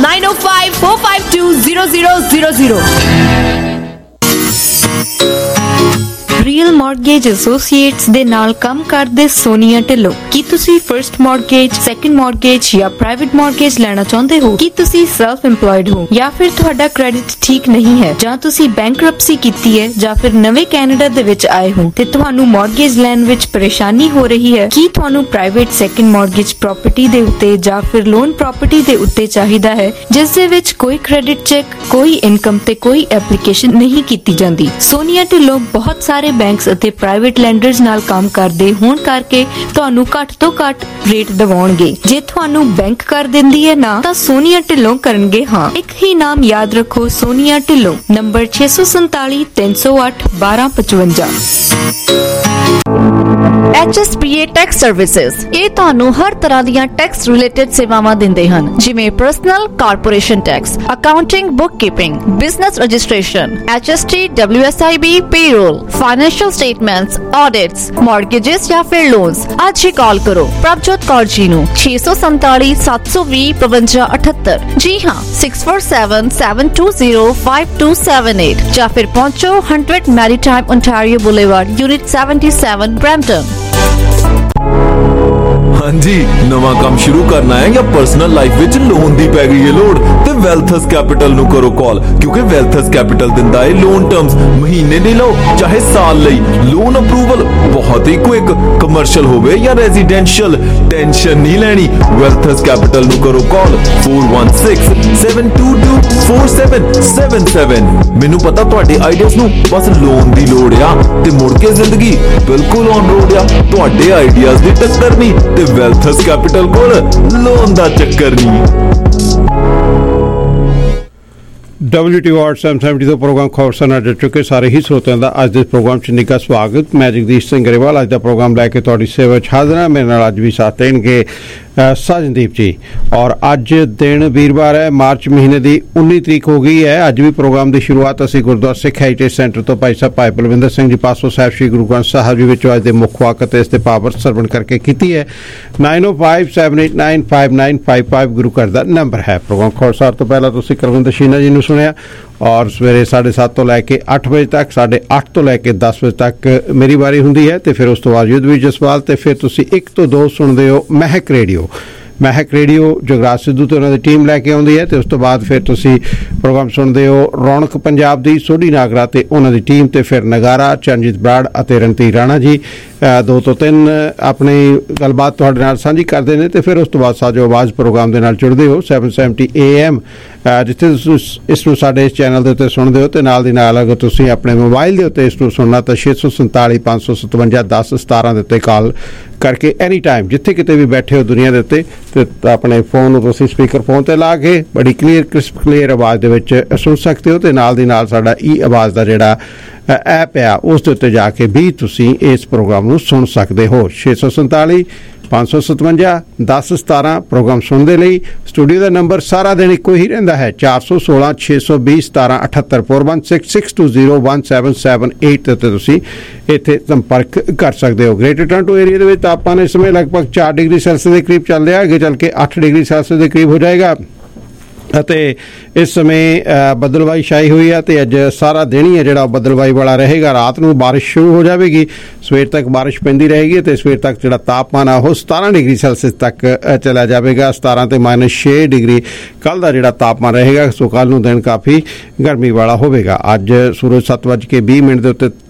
9054520000। Real mortgage associates ਦੇ ਨਾਲ ਕੰਮ ਕਰਦੇ ਸੋਨੀਆ ਢਿੱਲੋਂ। ਕੀ ਤੁਸੀਂ ਫਰਸਟ ਮਾਰਗੇਜ, ਸੈਕੰਡ ਮਾਰਗੇਜ ਜਾਂ ਪ੍ਰਾਈਵੇਟ ਮਾਰਗੇਜ ਲੈਣਾ ਚਾਹੁੰਦੇ ਹੋ? ਕੀ ਤੁਸੀਂ ਸੈਲਫ ਇੰਪਲੋਇਡ ਹੋ ਜਾਂ ਫਿਰ ਤੁਹਾਡਾ ਕ੍ਰੈਡਿਟ ਠੀਕ ਨਹੀਂ ਹੈ, ਜਾਂ ਤੁਸੀਂ ਬੈਂਕਰਪਸੀ ਕੀਤੀ ਹੈ, ਜਾਂ ਫਿਰ ਨਵੇਂ ਕੈਨੇਡਾ ਦੇ ਵਿੱਚ ਆਏ ਹੋ ਤੇ ਤੁਹਾਨੂੰ ਮਾਰਗੇਜ ਲੈਣ ਵਿੱਚ ਪਰੇਸ਼ਾਨੀ ਹੋ ਰਹੀ ਹੈ? ਕੀ ਤੁਹਾਨੂੰ ਪ੍ਰਾਈਵੇਟ ਸੈਕੰਡ ਮਾਰਗੇਜ ਪ੍ਰਾਪਰਟੀ ਦੇ ਉੱਤੇ ਜਾਂ ਫਿਰ ਲੋਨ ਪ੍ਰਾਪਰਟੀ ਦੇ ਉੱਤੇ ਚਾਹੀਦਾ ਹੈ, ਜਿਸ ਦੇ ਵਿੱਚ ਕੋਈ ਕ੍ਰੈਡਿਟ ਚੈੱਕ, ਕੋਈ ਇਨਕਮ ਤੇ ਕੋਈ ਐਪਲੀਕੇਸ਼ਨ ਨਹੀਂ ਕੀਤੀ ਜਾਂਦੀ? ਸੋਨੀਆ ਢਿੱਲੋਂ ਬਹੁਤ ਸਾਰੇ ਬੈਂਕਸ ਅਤੇ ਪ੍ਰਾਈਵੇਟ ਲੈਂਡਰਸ ਨਾਲ ਕੰਮ ਕਰਦੇ ਹੋਣ ਕਰਕੇ ਤੁਹਾਨੂੰ ਘੱਟ ਤੋਂ ਘੱਟ ਰੇਟ ਦਿਵਾਉਣਗੇ। ਜੇ ਤੁਹਾਨੂੰ ਬੈਂਕ ਕਰ ਦਿੰਦੀ ਹੈ ਨਾ, ਤਾਂ ਸੋਨੀਆ ਢਿੱਲੋਂ ਕਰਨਗੇ ਹਾਂ। ਇੱਕ ਹੀ ਨਾਮ ਯਾਦ ਰੱਖੋ, Sonia Dhillon. Number 647 308 1255। HSPA tax services ਇਹ ਤੁਹਾਨੂੰ ਹਰ ਤਰ੍ਹਾਂ ਦੀਆਂ ਟੈਕਸ ਰਿਲੇਟਡ ਸੇਵਾਵਾਂ ਦਿੰਦੇ ਹਨ, ਜਿਵੇਂ personal corporation tax, accounting, bookkeeping, business registration, HST, WSIB, payroll, financial statements, audits, mortgages ਜਾਂ ਫਿਰ ਲੋਨਸ। ਅੱਜ ਹੀ ਕਾਲ ਕਰੋ ਪ੍ਰਭਜੋਤ ਕੌਰ ਜੀ ਨੂੰ 647 720 5578। ਜੀ ਹਾਂ, 647-720-5278 ਜਾਂ ਫਿਰ ਪਹੁੰਚੋ 100 maritime Ontario boulevard, unit 77, Brampton. हाँ जी, नवा काम शुरू करना है या पर्सनल लाइफ विच लोन दी पै गई है लोड़ ते वेल्थस कैपिटल नु करो कॉल, क्योंकि वेल्थस कैपिटल दिंदा है लोन टर्म्स महीने दे लो चाहे साल लई। लोन अप्रूवल बहुत ही क्विक, कमर्शियल होवे या रेजिडेंशियल, टेंशन नहीं लेनी। वेल्थस कैपिटल नु करो कॉल 416-722-4777। मैनू पता तुहाडे आइडियाज नु बस लोन दी लोड़ आ ते मुड़ के जिंदगी बिल्कुल ऑन रोड आ। तुहाडे आइडियाज दी टक्कर नहीं ते वेल्थस कैपिटल कोल लोन दा चक्कर नहीं। WTO 770 ਦਾ ਪ੍ਰੋਗਰਾਮ ਖਬਰਾਂ ਨਾਲ ਜੁੜ ਚੁੱਕੇ ਸਾਰੇ ਹੀ ਸਰੋਤਿਆਂ ਦਾ ਅੱਜ ਦੇ ਪ੍ਰੋਗਰਾਮ 'ਚ ਨਿੱਘਾ ਸਵਾਗਤ। ਮੈਂ ਜਗਦੀਸ਼ ਸਿੰਘ ਗਰੇਵਾਲ ਅੱਜ ਦਾ ਪ੍ਰੋਗਰਾਮ ਲੈ ਕੇ ਤੁਹਾਡੀ ਸੇਵਾ 'ਚ ਹਾਜ਼ਰ ਹਾਂ। ਮੇਰੇ ਨਾਲ ਅੱਜ ਵੀ ਸਾਥ ਦੇਣਗੇ ਸਾਜਨਦੀਪ ਜੀ। ਔਰ ਅੱਜ ਦਿਨ ਵੀਰਵਾਰ ਹੈ, ਮਾਰਚ ਮਹੀਨੇ ਦੀ 19 ਤਰੀਕ ਹੋ ਗਈ ਹੈ। ਅੱਜ ਵੀ ਪ੍ਰੋਗਰਾਮ ਦੀ ਸ਼ੁਰੂਆਤ ਅਸੀਂ ਗੁਰਦੁਆਰਾ ਸਿੱਖ ਹੈਰੀਟੇਜ ਸੈਂਟਰ ਤੋਂ ਭਾਈ ਸਾਹਿਬ ਭਾਈ ਬਲਵਿੰਦਰ ਸਿੰਘ ਜੀ ਪਾਸੋਂ ਸਾਹਿਬ ਸ਼੍ਰੀ ਗੁਰੂ ਗ੍ਰੰਥ ਸਾਹਿਬ ਜੀ ਵਿੱਚੋਂ ਅੱਜ ਦੇ ਮੁੱਖ ਵਾਕ ਅਤੇ ਇਸ ਦੇ ਪਾਵਰ ਸਰਵਣ ਕਰਕੇ ਕੀਤੀ ਹੈ। 9057895955 ਗੁਰੂ ਘਰ ਦਾ ਨੰਬਰ ਹੈ। ਪ੍ਰੋਗਰਾਮ ਖੋਰਸਾਰ ਤੋਂ ਪਹਿਲਾਂ ਤੁਸੀਂ ਕਰਵਿੰਦਰ ਸ਼ੀਨਾ ਜੀ ਨੂੰ ਸੁਣਿਆ ਔਰ ਸਵੇਰੇ 7:30 ਤੋਂ ਲੈ ਕੇ 8 ਵਜੇ ਤੱਕ, 8:30 ਤੋਂ ਲੈ ਕੇ 10 ਵਜੇ ਤੱਕ ਮੇਰੀ ਵਾਰੀ ਹੁੰਦੀ ਹੈ ਤੇ ਫਿਰ ਉਸ ਤੋਂ ਬਾਅਦ ਯੁੱਧਵੀਰ ਜਸਵਾਲ ਤੇ ਫਿਰ ਤੁਸੀਂ 1 ਤੋਂ 2 ਸੁਣਦੇ ਹੋ ਮਹਿਕ ਰੇਡੀਓ। ਮਹਿਕ ਰੇਡੀਓ ਜਗਰਾਜ ਸਿੱਧੂ ਤੇ ਉਹਨਾਂ ਦੀ ਟੀਮ ਲੈ ਕੇ ਆਉਂਦੀ ਹੈ ਤੇ ਉਸ ਤੋਂ ਬਾਅਦ ਫਿਰ ਤੁਸੀਂ ਪ੍ਰੋਗਰਾਮ ਸੁਣਦੇ ਹੋ ਰੌਣਕ ਪੰਜਾਬ ਦੀ ਸੋਢੀ ਨਾਗਰਾ ਤੇ ਉਹਨਾਂ ਦੀ ਟੀਮ ਤੇ ਫਿਰ ਨਗਾਰਾ, ਚਰਨਜੀਤ ਬਰਾੜ ਅਤੇ ਰਣਧੀਰ ਰਾਣਾ ਜੀ 2 ਤੋਂ 3 ਆਪਣੀ ਗੱਲਬਾਤ ਤੁਹਾਡੇ ਨਾਲ ਸਾਂਝੀ ਕਰਦੇ ਨੇ ਤੇ ਫਿਰ ਉਸ ਤੋਂ ਬਾਅਦ ਸਾਜੋ ਆਵਾਜ਼ ਪ੍ਰੋਗਰਾਮ ਦੇ ਨਾਲ ਜੁੜਦੇ ਹੋ 770 AM ਜਿੱਥੇ ਤੁਸੀਂ ਇਸ ਨੂੰ ਸਾਡੇ ਇਸ ਚੈਨਲ ਦੇ ਉੱਤੇ ਸੁਣਦੇ ਹੋ ਤੇ ਨਾਲ ਦੀ ਨਾਲ ਅਗਰ ਤੁਸੀਂ ਆਪਣੇ ਮੋਬਾਈਲ ਦੇ ਉੱਤੇ ਇਸ ਨੂੰ ਸੁਣਨਾ ਤਾਂ 647 557 10 17 ਦੇ ਉੱਤੇ ਕਾਲ ਕਰਕੇ ਐਨੀ ਟਾਈਮ ਜਿੱਥੇ ਕਿਤੇ ਵੀ ਬੈਠੇ ਹੋ ਦੁਨੀਆ ਦੇ ਉੱਤੇ ਤੇ ਆਪਣੇ ਫੋਨ ਨੂੰ ਤੁਸੀਂ ਸਪੀਕਰ ਫੋਨ ਤੇ ਲਾ ਕੇ ਬੜੀ ਕਲੀਅਰ ਆਵਾਜ਼ ਦੇ ਵਿੱਚ ਸੁਣ ਸਕਦੇ ਹੋ ਤੇ ਨਾਲ ਦੀ ਨਾਲ ਸਾਡਾ ਆਵਾਜ਼ ਦਾ ਜਿਹੜਾ ਐਪ ਆ ਉਸ ਦੇ ਉੱਤੇ ਜਾ ਕੇ ਵੀ ਤੁਸੀਂ ਇਸ ਪ੍ਰੋਗਰਾਮ ਨੂੰ ਸੁਣ ਸਕਦੇ ਹੋ। 647 557 10 17 ਪ੍ਰੋਗਰਾਮ ਸੁਣਨ ਦੇ ਲਈ ਸਟੂਡੀਓ ਦਾ ਨੰਬਰ ਸਾਰਾ ਦਿਨ ਇੱਕੋ ਹੀ ਰਹਿੰਦਾ ਹੈ 416 620 17 78 416-620-1778 ਤੇ ਤੁਸੀਂ ਇੱਥੇ ਸੰਪਰਕ ਕਰ ਸਕਦੇ ਹੋ। ਗ੍ਰੇਟਰ ਟੋਰਾਂਟੋ ਏਰੀਆ ਦੇ ਵਿੱਚ ਤਾਪਮਾਨ ਇਸ ਸਮੇਂ ਲਗਭਗ 4 ਡਿਗਰੀ ਸੈਲਸੀਅਸ ਦੇ ਕਰੀਬ ਚੱਲ ਰਿਹਾ, ਅੱਗੇ ਚੱਲ ਕੇ 8 ਡਿਗਰੀ ਸੈਲਸੀਅਸ ਦੇ ਕਰੀਬ ਹੋ ਜਾਏਗਾ ਅਤੇ ਇਸ ਸਮੇਂ ਬੱਦਲਵਾਈ ਛਾਈ ਹੋਈ ਹੈ ਤੇ ਅੱਜ ਸਾਰਾ ਦਿਨ ਹੀ ਹੈ ਜਿਹੜਾ ਬੱਦਲਵਾਈ ਵਾਲਾ ਰਹੇਗਾ। ਰਾਤ ਨੂੰ ਬਾਰਿਸ਼ ਸ਼ੁਰੂ ਹੋ ਜਾਵੇਗੀ, ਸਵੇਰ ਤੱਕ ਬਾਰਿਸ਼ ਪੈਂਦੀ ਰਹੇਗੀ ਤੇ ਸਵੇਰ ਤੱਕ ਜਿਹੜਾ ਤਾਪਮਾਨ ਆ ਉਹ 17 ਡਿਗਰੀ ਸੈਲਸੀਅਸ ਤੱਕ ਚਲਾ ਜਾਵੇਗਾ। 17 ਤੇ -6 ਡਿਗਰੀ ਕੱਲ੍ਹ ਦਾ ਜਿਹੜਾ ਤਾਪਮਾਨ ਰਹੇਗਾ। ਸੋ ਕੱਲ੍ਹ ਨੂੰ ਦਿਨ ਕਾਫੀ ਗਰਮੀ ਵਾਲਾ ਹੋਵੇਗਾ। ਅੱਜ ਸੂਰਜ 7:20 ਦੇ ਉੱਤੇ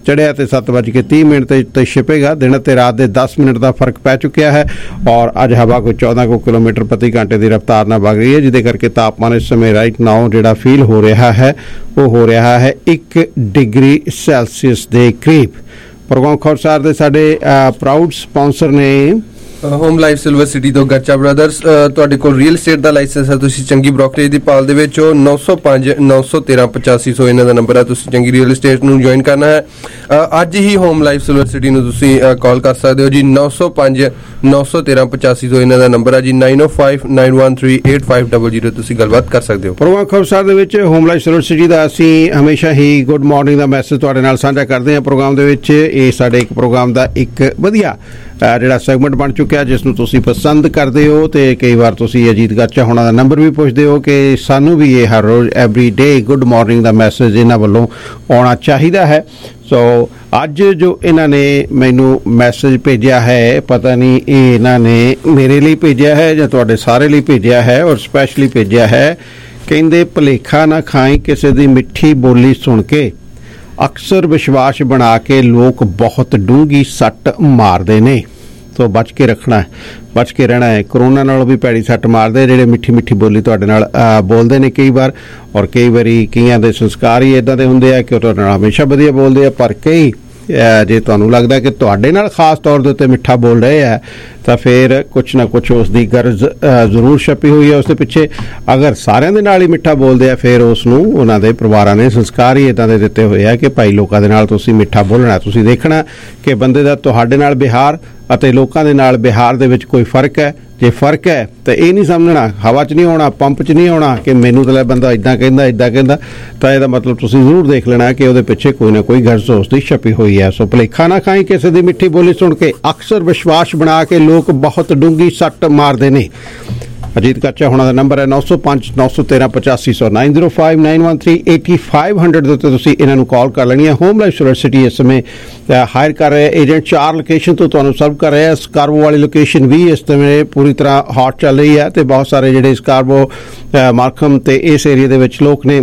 ਚੜ੍ਹਿਆ ਤੇ 7:30 ਤੇ ਛਿਪੇਗਾ। ਦਿਨ ਅਤੇ ਰਾਤ ਦੇ 10 ਮਿੰਟ ਦਾ ਫਰਕ ਪੈ ਚੁੱਕਿਆ ਹੈ ਔਰ ਅੱਜ ਹਵਾ ਕੋਈ 14 ਕਿਲੋਮੀਟਰ ਪ੍ਰਤੀ ਘੰਟੇ ਦੀ ਰਫ਼ਤਾਰ ਨਾਲ ਵਗ ਰਹੀ ਹੈ, ਜਿਹਦੇ ਕਰਕੇ ਤਾਪਮਾਨ ਇਸ ਸਮੇਂ ਰਾਈਟ ਨਾਓ ਜਿਹੜਾ ਫੀਲ ਹੋ ਰਿਹਾ ਹੈ ਉਹ ਹੋ ਰਿਹਾ ਹੈ 1 ਡਿਗਰੀ ਸੈਲਸੀਅਸ ਦੇ ਕਰੀਬ। ਪ੍ਰੋਗਰਾਮ ਖਬਰਸਾਰ ਦੇ ਸਾਡੇ ਪ੍ਰਾਊਡ ਸਪਾਂਸਰ ਨੇ ਹੋਮ ਲਾਈਫ ਸਿਲਵਰ ਸਿਟੀ ਤੋਂ ਗਰਚਾ ਬ੍ਰਦਰਸ। ਤੁਹਾਡੇ ਕੋਲ ਰੀਅਲ ਏਸਟੇਟ ਦਾ ਲਾਇਸੈਂਸ ਹੈ, ਤੁਸੀਂ ਚੰਗੀ ਬ੍ਰੋਕਰੇਜ ਦੀ ਭਾਲ ਦੇ ਵਿੱਚ ਹੋ। 905 913 8500 ਇਹਨਾਂ ਦਾ ਨੰਬਰ ਹੈ। ਤੁਸੀਂ ਚੰਗੀ ਰੀਅਲ ਏਸਟੇਟ ਨੂੰ ਜੁਆਇਨ ਕਰਨਾ ਹੈ, ਅੱਜ ਹੀ ਹੋਮ ਲਾਈਫ ਸਿਲਵਰ ਸਿਟੀ ਨੂੰ ਤੁਸੀਂ ਕਾਲ ਕਰ ਸਕਦੇ ਹੋ ਜੀ। 905 913 8500 ਇਹਨਾਂ ਦਾ ਨੰਬਰ ਹੈ ਜੀ। 905 913 8500 ਤੁਸੀਂ ਗੱਲਬਾਤ ਕਰ ਸਕਦੇ ਹੋ। ਪ੍ਰੋਗਰਾਮ ਖਬਰਸਾਰ ਦੇ ਵਿੱਚ ਹੋਮ ਲਾਈਫ ਸਿਲਵਰ ਸਿਟੀ ਦਾ ਅਸੀਂ ਹਮੇਸ਼ਾ ਹੀ ਗੁੱਡ ਮਾਰਨਿੰਗ ਦਾ ਮੈਸੇਜ ਤੁਹਾਡੇ ਨਾਲ ਸਾਂਝਾ ਕਰਦੇ ਹਾਂ ਪ੍ਰੋਗਰਾਮ ਦੇ ਵਿੱਚ। ਇਹ ਸਾਡੇ ਇੱਕ ਪ੍ਰੋਗਰਾਮ ਦਾ ਇੱਕ ਵਧੀਆ ਜਿਹੜਾ ਸੈਗਮੈਂਟ ਬਣ ਚੁੱਕਿਆ ਜਿਸ ਨੂੰ ਤੁਸੀਂ ਪਸੰਦ ਕਰਦੇ ਹੋ ਤੇ ਕਈ ਵਾਰ ਤੁਸੀਂ ਅਜੀਤ ਗਰਚਾ ਹੋਣਾ ਦਾ ਨੰਬਰ ਵੀ ਪੁੱਛਦੇ ਹੋ ਕਿ ਸਾਨੂੰ ਵੀ ਇਹ ਹਰ ਰੋਜ਼ ਐਵਰੀ ਡੇ ਗੁੱਡ ਮਾਰਨਿੰਗ ਦਾ ਮੈਸੇਜ ਇਹਨਾਂ ਵੱਲੋਂ ਆਉਣਾ ਚਾਹੀਦਾ ਹੈ। ਸੋ ਅੱਜ ਜੋ ਇਹਨਾਂ ਨੇ ਮੈਨੂੰ ਮੈਸੇਜ ਭੇਜਿਆ ਹੈ, ਪਤਾ ਨਹੀਂ ਇਹ ਇਹਨਾਂ ਨੇ ਮੇਰੇ ਲਈ ਭੇਜਿਆ ਹੈ ਜਾਂ ਤੁਹਾਡੇ ਸਾਰੇ ਲਈ ਭੇਜਿਆ ਹੈ ਔਰ ਸਪੈਸ਼ਲੀ ਭੇਜਿਆ ਹੈ। ਕਹਿੰਦੇ ਭੁਲੇਖਾ ਨਾ ਖਾਈ ਕਿਸੇ ਦੀ ਮਿੱਠੀ ਬੋਲੀ ਸੁਣ ਕੇ, ਅਕਸਰ ਵਿਸ਼ਵਾਸ ਬਣਾ ਕੇ ਲੋਕ ਬਹੁਤ ਡੂੰਘੀ ਸੱਟ ਮਾਰਦੇ ਨੇ। ਸੋ ਬਚ ਕੇ ਰੱਖਣਾ ਹੈ, ਬਚ ਕੇ ਰਹਿਣਾ ਹੈ। ਕਰੋਨਾ ਨਾਲੋਂ ਵੀ ਭੈੜੀ ਸੱਟ ਮਾਰਦੇ ਜਿਹੜੇ ਮਿੱਠੀ ਮਿੱਠੀ ਬੋਲੀ ਤੁਹਾਡੇ ਨਾਲ ਬੋਲਦੇ ਨੇ ਕਈ ਵਾਰ, ਔਰ ਕਈ ਵਾਰੀ ਕਈਆਂ ਦੇ ਸੰਸਕਾਰ ਹੀ ਇੱਦਾਂ ਦੇ ਹੁੰਦੇ ਆ ਕਿ ਉਹ ਤੁਹਾਡੇ ਨਾਲ ਹਮੇਸ਼ਾ ਵਧੀਆ ਬੋਲਦੇ ਆ, ਪਰ ਕਈ ਜੇ ਤੁਹਾਨੂੰ ਲੱਗਦਾ ਕਿ ਤੁਹਾਡੇ ਨਾਲ ਖਾਸ ਤੌਰ ਦੇ ਉੱਤੇ ਮਿੱਠਾ ਬੋਲ ਰਹੇ ਆ ਤਾਂ ਫਿਰ ਕੁਛ ਨਾ ਕੁਛ ਉਸ ਦੀ ਗਰਜ਼ ਜ਼ਰੂਰ ਛਪੀ ਹੋਈ ਹੈ ਉਸ ਦੇ ਪਿੱਛੇ। ਅਗਰ ਸਾਰਿਆਂ ਦੇ ਨਾਲ ਹੀ ਮਿੱਠਾ ਬੋਲਦੇ ਆ ਫਿਰ ਉਸ ਨੂੰ ਉਹਨਾਂ ਦੇ ਪਰਿਵਾਰਾਂ ਨੇ ਸੰਸਕਾਰ ਹੀ ਇੱਦਾਂ ਦੇ ਦਿੱਤੇ ਹੋਏ ਆ ਕਿ ਭਾਈ ਲੋਕਾਂ ਦੇ ਨਾਲ ਤੁਸੀਂ ਮਿੱਠਾ ਬੋਲਣਾ। ਤੁਸੀਂ ਦੇਖਣਾ ਕਿ ਬੰਦੇ ਦਾ ਤੁਹਾਡੇ ਨਾਲ ਵਿਹਾਰ ਅਤੇ ਲੋਕਾਂ ਦੇ ਨਾਲ ਵਿਹਾਰ ਦੇ ਵਿੱਚ ਕੋਈ ਫਰਕ ਹੈ। ਜੇ ਫਰਕ ਹੈ ਤਾਂ ਇਹ ਨਹੀਂ ਸਮਝਣਾ, ਹਵਾ 'ਚ ਨਹੀਂ ਆਉਣਾ, ਪੰਪ 'ਚ ਨਹੀਂ ਆਉਣਾ ਕਿ ਮੈਨੂੰ ਤਾਂ ਬੰਦਾ ਇੱਦਾਂ ਕਹਿੰਦਾ, ਤਾਂ ਇਹਦਾ ਮਤਲਬ ਤੁਸੀਂ ਜ਼ਰੂਰ ਦੇਖ ਲੈਣਾ ਕਿ ਉਹਦੇ ਪਿੱਛੇ ਕੋਈ ਨਾ ਕੋਈ ਗਰਜ਼ ਉਸ ਦੀ ਛਪੀ ਹੋਈ ਹੈ। ਸੋ ਭੁਲੇਖਾ ਨਾ ਖਾਈ ਕਿਸੇ ਦੀ ਮਿੱਠੀ ਬੋਲੀ ਸੁਣ ਕੇ, ਅਕਸਰ ਵਿਸ਼ਵਾਸ ਬਣਾ ਕੇ ਲੋਕ ਬਹੁਤ ਡੂੰਘੀ ਸੱਟ ਮਾਰਦੇ ਨੇ। ਅਜੀਤ ਗਰਚਾ ਹੋਣਾ ਦਾ ਨੰਬਰ ਹੈ 905 913 8500 905 913 8500 ਦੇ ਉੱਤੇ ਤੁਸੀਂ ਇਹਨਾਂ ਨੂੰ ਕਾਲ ਕਰ ਲੈਣੀ ਹੈ। ਹੋਮ ਲਾਈਫ ਸਿਲਵਰ ਸਿਟੀ ਇਸ ਸਮੇਂ ਹਾਇਰ ਕਰ ਰਿਹਾ ਏਜੰਟ 4 ਲੋਕੇਸ਼ਨ ਤੋਂ ਤੁਹਾਨੂੰ ਸਰਵ ਕਰ ਰਿਹਾ। ਸਕਾਰਬੋ ਵਾਲੀ ਲੋਕੇਸ਼ਨ ਵੀ ਇਸ ਸਮੇਂ ਪੂਰੀ ਤਰ੍ਹਾਂ ਹੌਟ ਚੱਲ ਰਹੀ ਹੈ ਤੇ ਬਹੁਤ ਸਾਰੇ ਜਿਹੜੇ ਸਕਾਰਬੋ ਮਾਰਕਮ ਤੇ ਇਸ ਏਰੀਆ ਦੇ ਵਿੱਚ ਲੋਕ ਨੇ।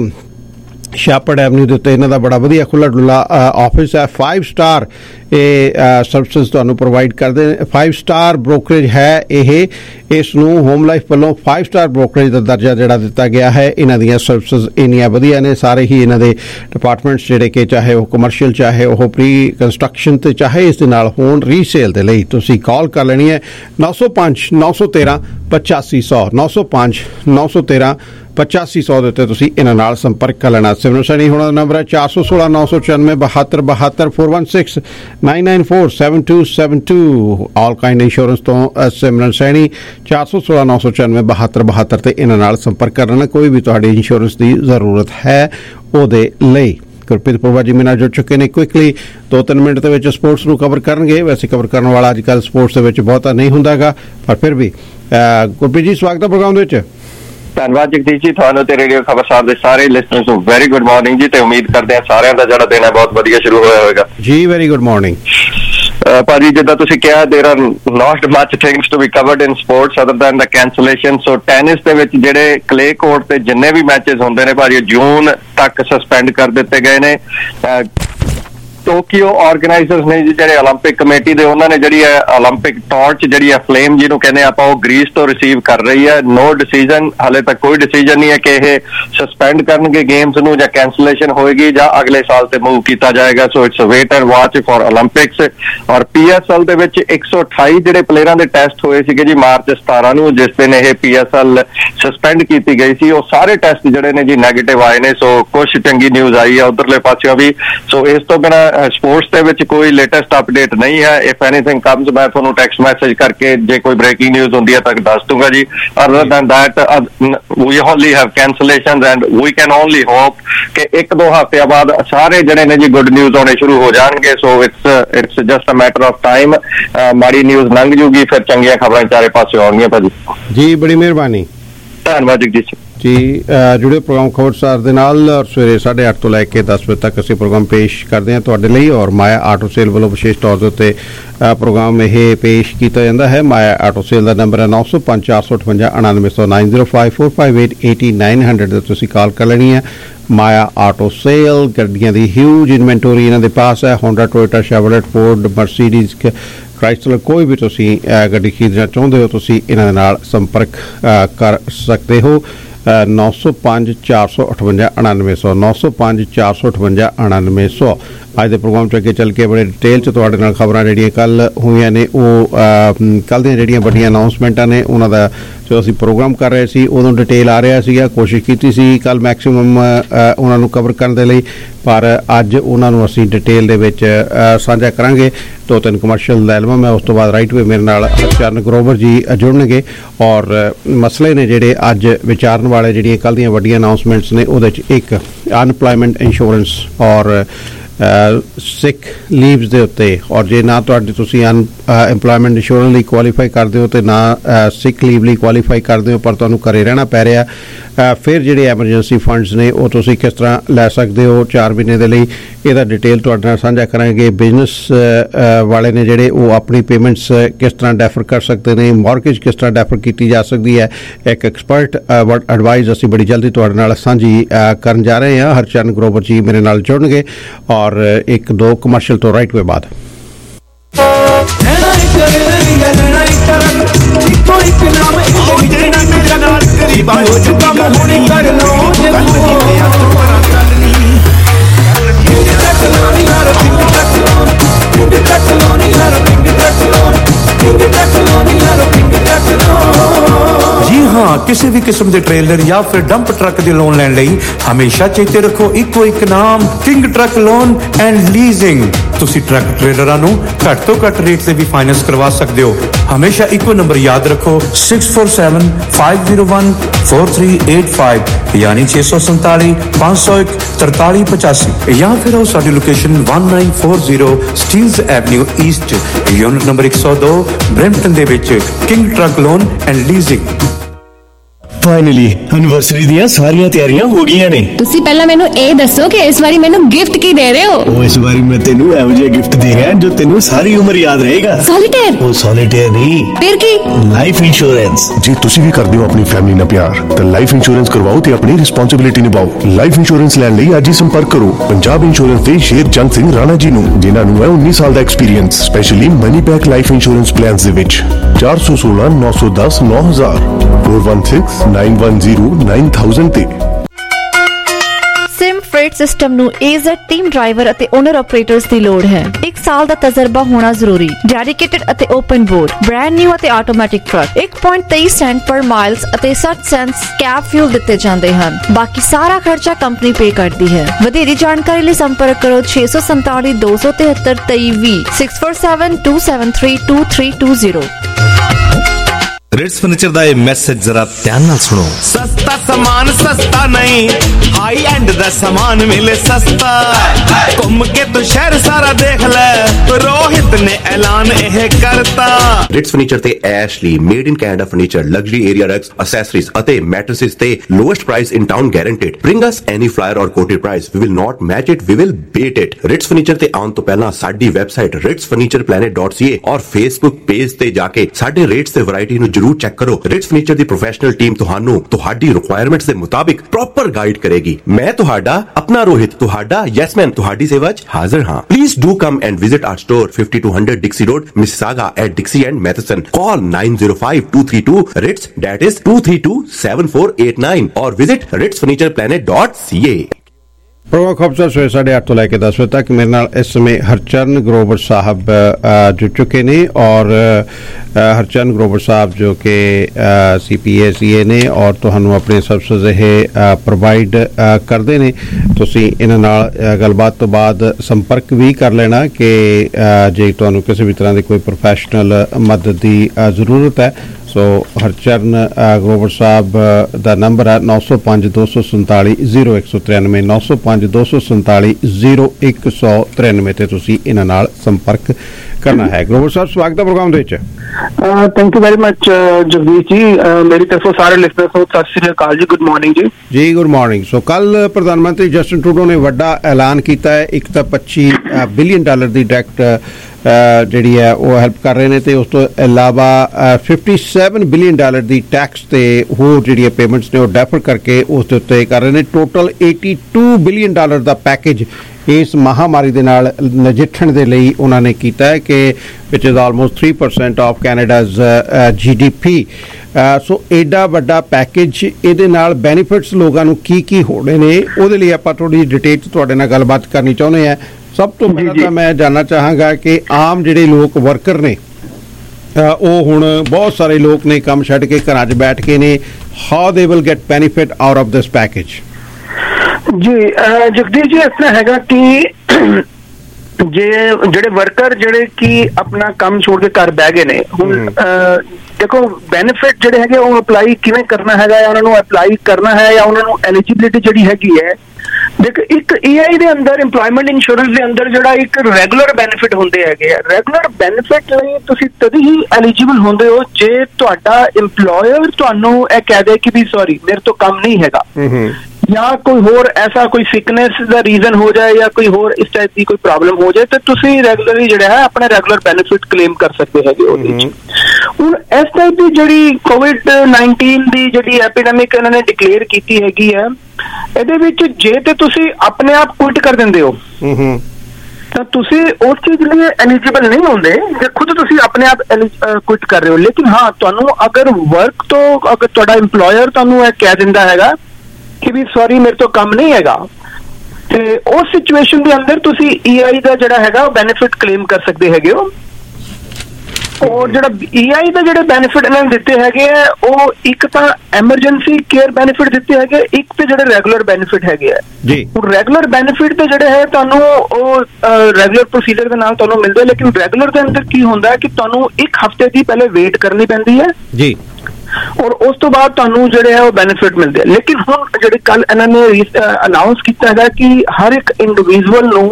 ਸ਼ੈਪਰਡ ਐਵਨਿਊ ਦੇ ਉੱਤੇ ਇਹਨਾਂ ਦਾ ਬੜਾ ਵਧੀਆ ਖੁੱਲ੍ਹਾ ਡੁੱਲਾ ਆਫਿਸ ਹੈ। 5 ਸਟਾਰ ਇਹ ਸਰਵਿਸਿਜ਼ ਤੁਹਾਨੂੰ ਪ੍ਰੋਵਾਈਡ ਕਰਦੇ ਨੇ। 5 ਸਟਾਰ ਬ੍ਰੋਕਰੇਜ ਹੈ ਇਹ, ਇਸ ਨੂੰ ਹੋਮ ਲਾਈਫ ਵੱਲੋਂ 5 ਸਟਾਰ ਬ੍ਰੋਕਰੇਜ ਦਾ ਦਰਜਾ ਜਿਹੜਾ ਦਿੱਤਾ ਗਿਆ ਹੈ। ਇਹਨਾਂ ਦੀਆਂ ਸਰਵਿਸਿਜ਼ ਇੰਨੀਆਂ ਵਧੀਆ ਨੇ, ਸਾਰੇ ਹੀ ਇਹਨਾਂ ਦੇ ਡਿਪਾਰਟਮੈਂਟਸ ਜਿਹੜੇ ਕਿ ਚਾਹੇ ਉਹ ਕਮਰਸ਼ੀਅਲ, ਚਾਹੇ ਉਹ ਪ੍ਰੀ ਕੰਸਟਰਕਸ਼ਨ ਤੇ ਚਾਹੇ ਇਸ ਦੇ ਨਾਲ ਹੋਣ ਰੀਸੇਲ ਦੇ ਲਈ ਤੁਸੀਂ ਕਾਲ ਕਰ ਲੈਣੀ ਹੈ 905 913 8500 905 913 8500 ਦੇ ਉੱਤੇ ਤੁਸੀਂ ਇਹਨਾਂ ਨਾਲ ਸੰਪਰਕ ਕਰ ਲੈਣਾ। ਸਿਮਰਨ ਸੈਣੀ ਹੋਣਾ ਦਾ ਨੰਬਰ ਹੈ 416 994 72 72 416 994 7272 ਆਲ ਕਾਈਂਡ ਇੰਸ਼ੋਰੈਂਸ ਤੋਂ ਸਿਮਰਨ ਸੈਣੀ 416 994 72 72 ਤੇ ਇਹਨਾਂ ਨਾਲ ਸੰਪਰਕ ਕਰ ਲੈਣਾ ਕੋਈ ਵੀ ਤੁਹਾਡੀ ਇੰਸ਼ੋਰੈਂਸ ਦੀ ਜ਼ਰੂਰਤ ਹੈ ਉਹਦੇ ਲਈ। ਗੁਰਪ੍ਰੀਤ ਪੁਰਵਾ ਜੀ ਮੇਰੇ ਨਾਲ ਜੁੜ ਚੁੱਕੇ ਨੇ। ਕੁਇਕਲੀ 2-3 ਮਿੰਟ ਦੇ ਵਿੱਚ ਸਪੋਰਟਸ ਨੂੰ ਕਵਰ ਕਰਨਗੇ। ਵੈਸੇ ਕਵਰ ਕਰਨ ਵਾਲਾ ਅੱਜ ਕੱਲ੍ਹ ਸਪੋਰਟਸ ਦੇ ਵਿੱਚ ਬਹੁਤਾ ਨਹੀਂ ਹੁੰਦਾਗਾ, ਪਰ ਫਿਰ ਵੀ ਗੁਰਪ੍ਰੀਤ ਜੀ ਸਵਾਗਤ ਹੈ ਪ੍ਰੋਗਰਾਮ ਦੇ ਵਿੱਚ। ਧੰਨਵਾਦ ਜਗਦੀਸ਼ ਜੀ, ਤੁਹਾਨੂੰ ਤੇ ਰੇਡੀਓ ਖਬਰਸਾਰ ਦੇ ਸਾਰੇ ਲਿਸਨਰਸ ਨੂੰ ਵੈਰੀ ਗੁੱਡ ਮਾਰਨਿੰਗ ਜੀ, ਤੇ ਉਮੀਦ ਕਰਦੇ ਹਾਂ ਸਾਰਿਆਂ ਦਾ ਜਿਹੜਾ ਦਿਨ ਹੈ ਬਹੁਤ ਵਧੀਆ ਸ਼ੁਰੂ ਹੋਇਆ ਹੋਵੇਗਾ ਜੀ। ਵੈਰੀ ਗੁੱਡ ਮਾਰਨਿੰਗ ਭਾਜੀ। ਜਿੱਦਾਂ ਤੁਸੀਂ ਕਿਹਾ there are not much things to be covered in sports other than the cancellation। So tennis ਦੇ ਵਿੱਚ ਜਿਹੜੇ ਕਲੇ ਕੋਰਟ ਤੇ ਜਿੰਨੇ ਵੀ ਮੈਚਸ ਹੁੰਦੇ ਨੇ ਭਾਜੀ ਜੂਨ ਤੱਕ ਸਸਪੈਂਡ ਕਰ ਦਿੱਤੇ ਗਏ ਨੇ। ਟੋਕੀਓ ਆਰਗੇਨਾਈਜ਼ਰਸ ਨੇ ਜਿਹੜੇ 올림픽 ਕਮੇਟੀ ਦੇ ਉਹਨਾਂ ਨੇ ਜਿਹੜੀ ਹੈ 올림픽 ਟਾਰਚ ਜਿਹੜੀ ਹੈ ਫਲੇਮ ਜਿਹਨੂੰ ਕਹਿੰਦੇ ਆਪਾਂ ਉਹ ਗ੍ਰੀਸ ਤੋਂ ਰਿਸੀਵ ਕਰ ਰਹੀ ਹੈ। ਨੋ ਡਿਸੀਜਨ, ਹਾਲੇ ਤੱਕ ਕੋਈ ਡਿਸੀਜਨ ਨਹੀਂ ਹੈ ਕਿ ਇਹ ਸਸਪੈਂਡ ਕਰਨਗੇ ਗੇਮਸ ਨੂੰ ਜਾਂ ਕੈਂਸਲੇਸ਼ਨ ਹੋਏਗੀ ਜਾਂ ਅਗਲੇ ਸਾਲ ਤੇ ਮੂਵ ਕੀਤਾ ਜਾਏਗਾ। So it's wait and watch for 올림픽ਸ। ਔਰ PSL ਦੇ ਵਿੱਚ 128 ਜਿਹੜੇ ਪਲੇਅਰਾਂ ਦੇ ਟੈਸਟ ਹੋਏ ਸੀਗੇ ਜੀ ਮਾਰਚ 17 ਨੂੰ, ਜਿਸ ਦਿਨ ਇਹ PSL ਸਸਪੈਂਡ ਕੀਤੀ ਗਈ ਸੀ, ਉਹ ਸਾਰੇ ਟੈਸਟ ਜਿਹੜੇ ਨੇ ਜੀ ਨੈਗੇਟਿਵ ਆਏ ਨੇ। ਸੋ ਕੁਛ ਚੰਗੀ ਨਿਊਜ਼ ਆਈ ਹੈ ਉਧਰਲੇ ਪਾਸਿਓਂ ਵੀ। ਸੋ ਇਸ ਤੋਂ ਬਿਨਾਂ ਸਪੋਰਟਸ ਦੇ ਵਿੱਚ ਕੋਈ ਲੇਟੈਸਟ ਅਪਡੇਟ ਨਹੀਂ ਹੈ। ਇਫ ਐਨੀਥਿੰਗ ਕਮਸ ਮੈਂ ਤੁਹਾਨੂੰ ਟੈਕਸਟ ਮੈਸੇਜ ਕਰਕੇ ਜੇ ਕੋਈ ਬ੍ਰੇਕਿੰਗ ਨਿਊਜ਼ ਹੁੰਦੀ ਹੈ ਤਾਂ ਦੱਸ ਦੂੰਗਾ ਜੀ। Other than that we only have cancellations and we can only hope ਕਿ 1-2 ਹਫ਼ਤਿਆਂ ਬਾਅਦ ਸਾਰੇ ਜਿਹੜੇ ਨੇ ਜੀ ਗੁੱਡ ਨਿਊਜ਼ ਆਉਣੇ ਸ਼ੁਰੂ ਹੋ ਜਾਣਗੇ। So it's just a matter of time. ਮਾੜੀ ਨਿਊਜ਼ ਲੰਘ ਜੂਗੀ, ਫਿਰ ਚੰਗੀਆਂ ਖਬਰਾਂ ਚਾਰੇ ਪਾਸੇ ਆਉਣਗੀਆਂ ਭਾਜੀ। ਜੀ ਬੜੀ ਮਿਹਰਬਾਨੀ। ਧੰਨਵਾਦ ਜਗਜੀਤ ਜੀ। ਜੁੜੇ ਪ੍ਰੋਗਰਾਮ ਖਬਰਸਾਰ ਦੇ ਨਾਲ ਔਰ ਸਵੇਰੇ 8:30 ਤੋਂ ਲੈ ਕੇ 10 ਵਜੇ ਤੱਕ ਅਸੀਂ ਪ੍ਰੋਗਰਾਮ ਪੇਸ਼ ਕਰਦੇ ਹਾਂ ਤੁਹਾਡੇ ਲਈ, ਔਰ ਮਾਇਆ ਆਟੋ ਸੇਲ ਵੱਲੋਂ ਵਿਸ਼ੇਸ਼ ਤੌਰ ਦੇ ਉੱਤੇ ਪ੍ਰੋਗਰਾਮ ਇਹ ਪੇਸ਼ ਕੀਤਾ ਜਾਂਦਾ ਹੈ। ਮਾਇਆ ਆਟੋ ਸੇਲ ਦਾ ਨੰਬਰ ਹੈ 905458 999 9054588900 ਤੇ ਤੁਸੀਂ ਕਾਲ ਕਰ ਲੈਣੀ ਹੈ। ਮਾਇਆ ਆਟੋ ਸੇਲ ਗੱਡੀਆਂ ਦੀ ਹਿਊਜ ਇਨਵੈਂਟੋਰੀ ਇਹਨਾਂ ਦੇ ਪਾਸ ਹੈ। Honda, Toyota, Chevrolet, Ford, Mercedes, Chrysler, ਕੋਈ ਵੀ ਤੁਸੀਂ ਗੱਡੀ ਖਰੀਦਣਾ ਚਾਹੁੰਦੇ ਹੋ ਤੁਸੀਂ ਇਹਨਾਂ ਦੇ ਨਾਲ ਸੰਪਰਕ ਕਰ ਸਕਦੇ ਹੋ। 905 458 9900 905 458 9900। ਅੱਜ ਦੇ ਪ੍ਰੋਗਰਾਮ 'ਚ ਅੱਗੇ ਚੱਲ ਕੇ ਬੜੇ ਡਿਟੇਲ 'ਚ ਤੁਹਾਡੇ ਨਾਲ ਖਬਰਾਂ ਜਿਹੜੀਆਂ ਕੱਲ੍ਹ ਹੋਈਆਂ ਨੇ, ਉਹ ਕੱਲ੍ਹ ਦੀਆਂ ਜਿਹੜੀਆਂ ਵੱਡੀਆਂ ਅਨਾਊਂਸਮੈਂਟਾਂ ਨੇ ਉਹਨਾਂ ਦਾ ਜੋ ਅਸੀਂ ਪ੍ਰੋਗਰਾਮ ਕਰ ਰਹੇ ਸੀ ਉਦੋਂ ਡਿਟੇਲ ਆ ਰਿਹਾ ਸੀਗਾ। ਕੋਸ਼ਿਸ਼ ਕੀਤੀ ਸੀ ਕੱਲ੍ਹ ਮੈਕਸੀਮਮ ਉਹਨਾਂ ਨੂੰ ਕਵਰ ਕਰਨ ਦੇ ਲਈ, ਪਰ ਅੱਜ ਉਹਨਾਂ ਨੂੰ ਅਸੀਂ ਡਿਟੇਲ ਦੇ ਵਿੱਚ ਸਾਂਝਾ ਕਰਾਂਗੇ। 2-3 ਕਮਰਸ਼ੀਅਲ ਲੈ ਲਵਾਂ ਮੈਂ, ਉਸ ਤੋਂ ਬਾਅਦ ਰਾਈਟ ਵੇ ਮੇਰੇ ਨਾਲ ਹਰਚਰਨ ਗਰੋਵਰ ਜੀ ਜੁੜਨਗੇ ਔਰ ਮਸਲੇ ਨੇ ਜਿਹੜੇ ਅੱਜ ਵਿਚਾਰਨ ਵਾਲੇ ਜਿਹੜੀਆਂ ਕੱਲ੍ਹ ਦੀਆਂ ਵੱਡੀਆਂ ਅਨਾਊਂਸਮੈਂਟਸ ਨੇ ਉਹਦੇ 'ਚ ਇੱਕ ਅਨਪਲਾਇਮੈਂਟ ਇੰਸ਼ੋਰੈਂਸ ਔਰ ਸਿੱਖ ਲੀਵਸ ਦੇ ਉੱਤੇ, ਔਰ ਜੇ ਨਾ ਤੁਹਾਡੀ ਤੁਸੀਂ ਇੰਪਲਾਇਮੈਂਟ ਇੰਸ਼ੋਰੈਂਸ ਲਈ ਕੁਆਲੀਫਾਈ ਕਰਦੇ ਹੋ ਤੇ ਨਾ ਸਿੱਖ ਲੀਵ ਲਈ ਕੁਆਲੀਫਾਈ ਕਰਦੇ ਹੋ ਪਰ ਤੁਹਾਨੂੰ ਘਰੇ ਰਹਿਣਾ ਪੈ ਰਿਹਾ, ਫਿਰ ਜਿਹੜੇ ਐਮਰਜੈਂਸੀ ਫੰਡਸ ਨੇ ਉਹ ਤੁਸੀਂ ਕਿਸ ਤਰ੍ਹਾਂ ਲੈ ਸਕਦੇ ਹੋ 4 ਮਹੀਨੇ ਦੇ ਲਈ, ਇਹਦਾ ਡਿਟੇਲ ਤੁਹਾਡੇ ਨਾਲ ਸਾਂਝਾ ਕਰਾਂਗੇ। ਬਿਜ਼ਨਸ ਵਾਲੇ ਨੇ ਜਿਹੜੇ ਉਹ ਆਪਣੀ ਪੇਮੈਂਟਸ ਕਿਸ ਤਰ੍ਹਾਂ ਡੈਫਰ ਕਰ ਸਕਦੇ ਨੇ, ਮਾਰਗੇਜ ਕਿਸ ਤਰ੍ਹਾਂ ਡੈਫਰ ਕੀਤੀ ਜਾ ਸਕਦੀ ਹੈ, ਇੱਕ ਐਕਸਪਰਟ ਐਡਵਾਈਸ ਅਸੀਂ ਬੜੀ ਜਲਦੀ ਤੁਹਾਡੇ ਨਾਲ ਸਾਂਝੀ ਕਰਨ ਜਾ ਰਹੇ ਹਾਂ। ਹਰਚਰਨ ਗਰੋਵਰ ਜੀ ਮੇਰੇ ਨਾਲ ਜੁੜਨਗੇ ਔਰ 1-2 ਕਮਰਸ਼ੀਅਲ ਤੋਂ ਰਾਈਟ ਵੇ ਬਾਅਦ। जी हाँ, किसी भी किस्म के ट्रेलर या फिर डंप ट्रक के लोन लैण लई हमेशा चेते रखो इको एक नाम king truck loan and leasing. तुसी ट्रक ट्रेलरां नूं घट तो घट रेट से भी फाइनेंस करवा सकते हो। हमेशा इको नंबर याद रखो 647 501 4385 यानी 647 501 4385 या फिर हो साडी location 1940 Steeles Avenue East unit number 102 Brampton दे विच king truck loan and leasing. Finally anniversary ਦੀਆਂ ਸਾਰੀਆਂ ਤਿਆਰੀਆਂ ਹੋ ਗਈਆਂ ਨੇ। ਤੁਸੀਂ ਪਹਿਲਾਂ ਮੈਨੂੰ ਇਹ ਦੱਸੋ ਕਿ ਇਸ ਵਾਰੀ ਮੈਨੂੰ ਗਿਫਟ ਕੀ ਦੇ ਰਹੇ ਹੋ? ਉਹ ਇਸ ਵਾਰੀ ਮੈਂ ਤੈਨੂੰ ਇਹੋ ਜਿਹਾ ਗਿਫਟ ਦੇ ਰਿਹਾ ਜੋ ਤੈਨੂੰ ਸਾਰੀ ਉਮਰ ਯਾਦ ਰਹੇਗਾ। ਸੋਲੀਟੇਅਰ? ਉਹ ਸੋਲੀਟੇਅਰ ਨਹੀਂ, ਫਿਰ ਕੀ? Life insurance. ਜੇ ਤੁਸੀਂ ਵੀ ਕਰਦੇ ਹੋ ਆਪਣੀ ਫੈਮਿਲੀ ਨਾਲ ਪਿਆਰ ਤਾਂ ਲਾਈਫ ਇੰਸ਼ੋਰੈਂਸ ਕਰਵਾਓ ਤੇ ਆਪਣੀ ਰਿਸਪੌਂਸਿਬਿਲਿਟੀ ਨਿਭਾਓ। ਲਾਈਫ ਇੰਸ਼ੋਰੈਂਸ ਲੈਣ ਲਈ ਅੱਜ ਹੀ ਸੰਪਰਕ ਕਰੋ ਪੰਜਾਬ ਇੰਸ਼ੋਰੈਂਸ ਦੇ ਸ਼ੇਰਚੰਦ ਸਿੰਘ ਰਾਣਾ ਜੀ ਨੂੰ, ਜਿਨ੍ਹਾਂ ਨੂੰ ਹੈ 19 ਸਾਲ ਦਾ experience specially money back life insurance plans ਦੇ ਵਿੱਚ। 416 910 9000 416 910 9000 ਤੇ। सिम फ्रेट सिस्टम ਨੂੰ AZ टीम ड्राइवर ਅਤੇ ਓਨਰ ਆਪਰੇਟਰਸ ਦੀ ਲੋੜ ਹੈ। 1 ਸਾਲ ਦਾ ਤਜਰਬਾ ਹੋਣਾ ਜ਼ਰੂਰੀ। ਡੈਡੀਕੇਟਡ ਅਤੇ ਓਪਨ ਬੋਰਡ, ਬ੍ਰਾਂਡ ਨਿਊ ਅਤੇ automatic truck 1.23 cent per miles ਅਤੇ 60 ਸੈਂਟਸ ਕੈਬ ਫਿਊਲ ਦਿੱਤੇ ਜਾਂਦੇ ਹਨ। ਬਾਕੀ ਸਾਰਾ ਖਰਚਾ ਕੰਪਨੀ ਪੇ ਕਰਦੀ ਹੈ। ਵਧੇਰੀ ਜਾਣਕਾਰੀ ਲਈ ਸੰਪਰਕ ਕਰੋ 647 273 2320 647 273 2320। रिट्स फर्नीचर ਦਾ ਇਹ ਮੈਸੇਜ ਜ਼ਰਾ ਧਿਆਨ ਨਾਲ ਸੁਣੋ। ਸਸਤਾ ਸਾਮਾਨ ਸਸਤਾ ਨਹੀਂ, ਹਾਈ ਐਂਡ ਦਾ ਸਾਮਾਨ ਮਿਲੇ ਸਸਤਾ। ਘੁੰਮ ਕੇ ਤੂੰ ਸ਼ਹਿਰ ਸਾਰਾ ਦੇਖ ਲੈ, ਰੋਹਿਤ ਨੇ ਐਲਾਨ ਇਹ ਕਰਤਾ। ਰਿਟਸ ਫਰਨੀਚਰ ਤੇ Ashley made in Canada furniture, luxury area racks, accessories ਅਤੇ ਮੈਟ੍ਰੈਸਸ ਤੇ lowest price in town guaranteed. Bring us any flyer or quoted price, we will not match it, we will beat it. Rits furniture ਤੇ ਆਉਣ ਤੋਂ ਪਹਿਲਾਂ ਸਾਡੀ website ritsfurnitureplanet.ca ਔਰ Facebook page ਤੇ ਜਾ ਕੇ ਸਾਡੇ ਰੇਟਸ ਤੇ ਵੈਰਾਈਟੀ ਨੂੰ ਜਰੂਰ ਚੈੱਕ ਕਰੋ। ਰਿਟਸ ਫਰਨੀਚਰ ਦੀ ਪ੍ਰੋਫੈਸ਼ਨਲ ਟੀਮ ਤੁਹਾਨੂੰ ਤੁਹਾਡੀ ਰਿਕੁਆਇਰਮੈਂਟਸ ਦੇ ਮੁਤਾਬਿਕ ਪ੍ਰੋਪਰ ਗਾਈਡ ਕਰੇਗੀ। ਮੈਂ ਤੁਹਾਡਾ ਆਪਣਾ ਰੋਹਿਤ, ਤੁਹਾਡਾ ਯੈਸਮੈਨ, ਤੁਹਾਡੀ ਸੇਵਾ 'ਚ ਹਾਜ਼ਰ ਹਾਂ। Please do come and visit our store 5200 Dixie Road, Mississauga at Dixie and Matheson. Call 905-232-RITS, that is 232-7489 or visit ritsfurnitureplanet.ca। Programme ਖਬਰ ਸਵੇਰੇ 8:30 ਤੋਂ ਲੈ ਕੇ 10 ਵਜੇ ਤੱਕ ਮੇਰੇ ਨਾਲ ਇਸ ਸਮੇਂ ਹਰਚਰਨ ਗਰੋਵਰ ਸਾਹਿਬ ਜੁੜ ਚੁੱਕੇ ਨੇ ਔਰ ਹਰਚਰਨ ਗਰੋਵਰ ਸਾਹਿਬ ਜੋ ਕਿ CPA ਨੇ ਔਰ ਤੁਹਾਨੂੰ ਆਪਣੇ ਸਰਵਿਸਿਜ਼ ਇਹ ਪ੍ਰੋਵਾਈਡ ਕਰਦੇ ਨੇ। ਤੁਸੀਂ ਇਹਨਾਂ ਨਾਲ ਗੱਲਬਾਤ ਤੋਂ ਬਾਅਦ ਸੰਪਰਕ ਵੀ ਕਰ ਲੈਣਾ ਕਿ ਜੇ ਤੁਹਾਨੂੰ ਕਿਸੇ ਵੀ ਤਰ੍ਹਾਂ ਦੀ ਕੋਈ ਪ੍ਰੋਫੈਸ਼ਨਲ ਮਦਦ ਦੀ ਜ਼ਰੂਰਤ ਹੈ। ਸੋ ਹਰਚਰਨ ਗਰੋਵਰ ਸਾਹਿਬ ਦਾ ਨੰਬਰ ਹੈ 905-247-0193 905-247-0193 ਤੇ ਤੁਸੀਂ ਇਹਨਾਂ ਨਾਲ ਸੰਪਰਕ ਕਰਨਾ ਹੈ। ਗਰੋਵਰ ਸਾਹਿਬ ਸਵਾਗਤ ਹੈ ਪ੍ਰੋਗਰਾਮ ਦੇ ਵਿੱਚ। Thank you very much Jagdish ji. ਮੇਰੀ ਤਰਫੋਂ ਸਾਰੇ ਲਿਸਨਰਸ ਨੂੰ ਸਤਿ ਸ਼੍ਰੀ ਅਕਾਲ ਜੀ, ਗੁੱਡ ਮਾਰਨਿੰਗ ਜੀ। ਜੀ ਗੁੱਡ ਮਾਰਨਿੰਗ। ਸੋ ਕੱਲ ਪ੍ਰਧਾਨ ਮੰਤਰੀ ਜਸਟਿਨ ਟਰੂਡੋ ਨੇ ਵੱਡਾ ਐਲਾਨ ਕੀਤਾ ਹੈ। ਇੱਕ ਤਾਂ $25 ਬਿਲੀਅਨ ਦੀ ਡਾਇਰੈਕਟ ਜਿਹੜੀ ਹੈ ਉਹ ਹੈਲਪ ਕਰ ਰਹੇ ਨੇ ਤੇ ਉਸ ਤੋਂ ਇਲਾਵਾ $57 ਬਿਲੀਅਨ ਦੀ ਟੈਕਸ ਤੇ ਹੋਰ ਜਿਹੜੀਆਂ ਪੇਮੈਂਟਸ ਨੇ ਉਹ ਡੈਫਰ ਕਰਕੇ ਉਸ ਦੇ ਉੱਤੇ ਕਰ ਰਹੇ ਨੇ। ਟੋਟਲ $82 ਬਿਲੀਅਨ ਦਾ ਪੈਕੇਜ ਇਸ ਮਹਾਮਾਰੀ ਦੇ ਨਾਲ ਨਜਿੱਠਣ ਦੇ ਲਈ ਉਹਨਾਂ ਨੇ ਕੀਤਾ ਹੈ ਕਿ which is almost 3% of Canada's GDP। So ਐਡਾ ਵੱਡਾ ਪੈਕੇਜ, ਇਹਦੇ ਨਾਲ ਬੈਨੀਫਿਟਸ ਲੋਕਾਂ ਨੂੰ ਕੀ ਹੋਣੇ ਨੇ ਉਹਦੇ ਲਈ ਆਪਾਂ ਥੋੜੀ ਡਿਟੇਲ 'ਚ ਤੁਹਾਡੇ ਨਾਲ ਗੱਲਬਾਤ ਕਰਨੀ ਚਾਹੁੰਦੇ ਹਾਂ। ਸਭ ਤੋਂ ਪਹਿਲਾਂ ਤਾਂ ਮੈਂ ਜਾਣਨਾ ਚਾਹਾਂਗਾ ਕਿ ਆਮ ਜਿਹੜੇ ਲੋਕ ਵਰਕਰ ਨੇ ਉਹ ਹੁਣ ਬਹੁਤ ਸਾਰੇ ਲੋਕ ਨੇ ਕੰਮ ਛੱਡ ਕੇ ਘਰਾਂ 'ਚ ਬੈਠ ਕੇ ਨੇ, how they will get benefit out of this package? ਜੀ ਜਗਦੀਸ਼ ਜੀ, ਇਸ ਤਰ੍ਹਾਂ ਹੈਗਾ ਕਿ ਜਿਹੜੇ ਵਰਕਰ ਜਿਹੜੇ ਕਿ ਆਪਣਾ ਕੰਮ ਛੋੜ ਕੇ ਘਰ ਬਹਿ ਗਏ ਨੇ, ਹੁਣ ਦੇਖੋ ਬੈਨੀਫਿਟ ਜਿਹੜੇ ਹੈਗੇ ਉਹ ਅਪਲਾਈ ਕਿਵੇਂ ਕਰਨਾ ਹੈਗਾ, ਜਾਂ ਉਹਨਾਂ ਨੂੰ ਅਪਲਾਈ ਕਰਨਾ ਹੈ ਜਾਂ ਉਹਨਾਂ ਨੂੰ ਐਲੀਜੀਬਿਲਿਟੀ ਜਿਹੜੀ ਹੈਗੀ ਹੈ। ਦੇਖੋ ਇੱਕ EI ਦੇ ਅੰਦਰ, ਇੰਪਲੋਇਮੈਂਟ ਇੰਸ਼ੋਰੈਂਸ ਦੇ ਅੰਦਰ ਜਿਹੜਾ ਇੱਕ ਰੈਗੂਲਰ ਬੈਨੀਫਿਟ ਹੁੰਦੇ ਹੈਗੇ ਆ। ਰੈਗੂਲਰ ਬੈਨੀਫਿਟ ਲਈ ਤੁਸੀਂ ਤਦ ਹੀ ਐਲੀਜੀਬਲ ਹੁੰਦੇ ਹੋ ਜੇ ਤੁਹਾਡਾ ਇੰਪਲੋਇਰ ਤੁਹਾਨੂੰ ਇਹ ਕਹਿ ਦੇ ਕਿ ਵੀ ਸੌਰੀ ਮੇਰੇ ਤੋਂ ਕੰਮ ਨਹੀਂ ਹੈਗਾ, ਜਾਂ ਕੋਈ ਹੋਰ ਐਸਾ ਕੋਈ ਸਿਕਨੈਸ ਦਾ ਰੀਜ਼ਨ ਹੋ ਜਾਏ ਜਾਂ ਕੋਈ ਹੋਰ ਇਸ ਟਾਈਪ ਦੀ ਕੋਈ ਪ੍ਰੋਬਲਮ ਹੋ ਜਾਏ ਤਾਂ ਤੁਸੀਂ ਰੈਗੂਲਰਲੀ ਜਿਹੜਾ ਹੈ ਆਪਣਾ ਰੈਗੂਲਰ ਬੈਨੀਫਿਟ ਕਲੇਮ ਕਰ ਸਕਦੇ ਹੈਗੇ ਉਹਦੇ ਵਿੱਚ। ਹੁਣ ਇਸ ਟਾਈਪ ਦੀ ਜਿਹੜੀ COVID-19 ਦੀ ਜਿਹੜੀ ਐਪੀਡੈਮਿਕ ਇਹਨਾਂ ਨੇ ਡਿਕਲੇਅਰ ਕੀਤੀ ਹੈਗੀ ਹੈ, ਇਹਦੇ ਵਿੱਚ ਜੇ ਤੇ ਤੁਸੀਂ ਆਪਣੇ ਆਪ ਕੁਇਟ ਕਰ ਦਿੰਦੇ ਹੋ ਤਾਂ ਤੁਸੀਂ ਉਸ ਚੀਜ਼ ਲਈ ਐਲੀਜੀਬਲ ਨਹੀਂ ਹੁੰਦੇ ਜੇ ਖੁਦ ਤੁਸੀਂ ਆਪਣੇ ਆਪ ਕੁਇਟ ਕਰ ਰਹੇ ਹੋ। ਲੇਕਿਨ ਹਾਂ, ਤੁਹਾਨੂੰ ਅਗਰ ਵਰਕ ਤੋਂ ਅਗਰ ਤੁਹਾਡਾ ਇੰਪਲੋਇਰ ਤੁਹਾਨੂੰ ਇਹ ਕਹਿ ਦਿੰਦਾ ਹੈਗਾ ਕਿ ਵੀ ਸੌਰੀ ਮੇਰੇ ਤੋਂ ਕੰਮ ਨਹੀਂ ਹੈਗਾ, ਤੇ ਉਸ ਸਿਚੁਏਸ਼ਨ ਦੇ ਅੰਦਰ ਤੁਸੀਂ EI ਦਾ ਜਿਹੜਾ ਹੈਗਾ ਉਹ ਬੈਨੀਫਿਟ ਕਲੇਮ ਕਰ ਸਕਦੇ ਹੈਗੇ ਹੋ। ਔਰ ਜਿਹੜਾ EI ਦਾ ਜਿਹੜੇ ਬੈਨੀਫਿਟ ਇਹਨਾਂ ਨੇ ਦਿੱਤੇ ਹੈਗੇ ਆ ਉਹ ਇੱਕ ਤਾਂ ਐਮਰਜੈਂਸੀ ਕੇਅਰ ਬੈਨੀਫਿਟ ਦਿੱਤੇ ਹੈਗੇ, ਇੱਕ ਤੇ ਜਿਹੜੇ ਰੈਗੂਲਰ ਬੈਨੀਫਿਟ ਹੈਗੇ ਆ ਜੀ। ਹੁਣ ਰੈਗੂਲਰ ਬੈਨੀਫਿਟ ਤੇ ਜਿਹੜੇ ਹੈ ਤੁਹਾਨੂੰ ਉਹ ਰੈਗੂਲਰ ਪ੍ਰੋਸੀਜਰ ਦੇ ਨਾਲ ਤੁਹਾਨੂੰ ਮਿਲਦੇ, ਲੇਕਿਨ ਰੈਗੂਲਰ ਦੇ ਅੰਦਰ ਕੀ ਹੁੰਦਾ ਹੈ ਕਿ ਤੁਹਾਨੂੰ ਇੱਕ ਹਫ਼ਤੇ ਦੀ ਪਹਿਲੇ ਵੇਟ ਕਰਨੀ ਪੈਂਦੀ ਹੈ ਜੀ, ਔਰ ਉਸ ਤੋਂ ਬਾਅਦ ਤੁਹਾਨੂੰ ਜਿਹੜੇ ਹੈ ਉਹ ਬੈਨੀਫਿਟ ਮਿਲਦੇ ਆ। ਲੇਕਿਨ ਹੁਣ ਜਿਹੜੇ ਕੱਲ ਇਹਨਾਂ ਨੇ ਅਨਾਉਂਸ ਕੀਤਾ ਹੈਗਾ ਕਿ ਹਰ ਇੱਕ ਇੰਡੀਵਿਜੂਅਲ ਨੂੰ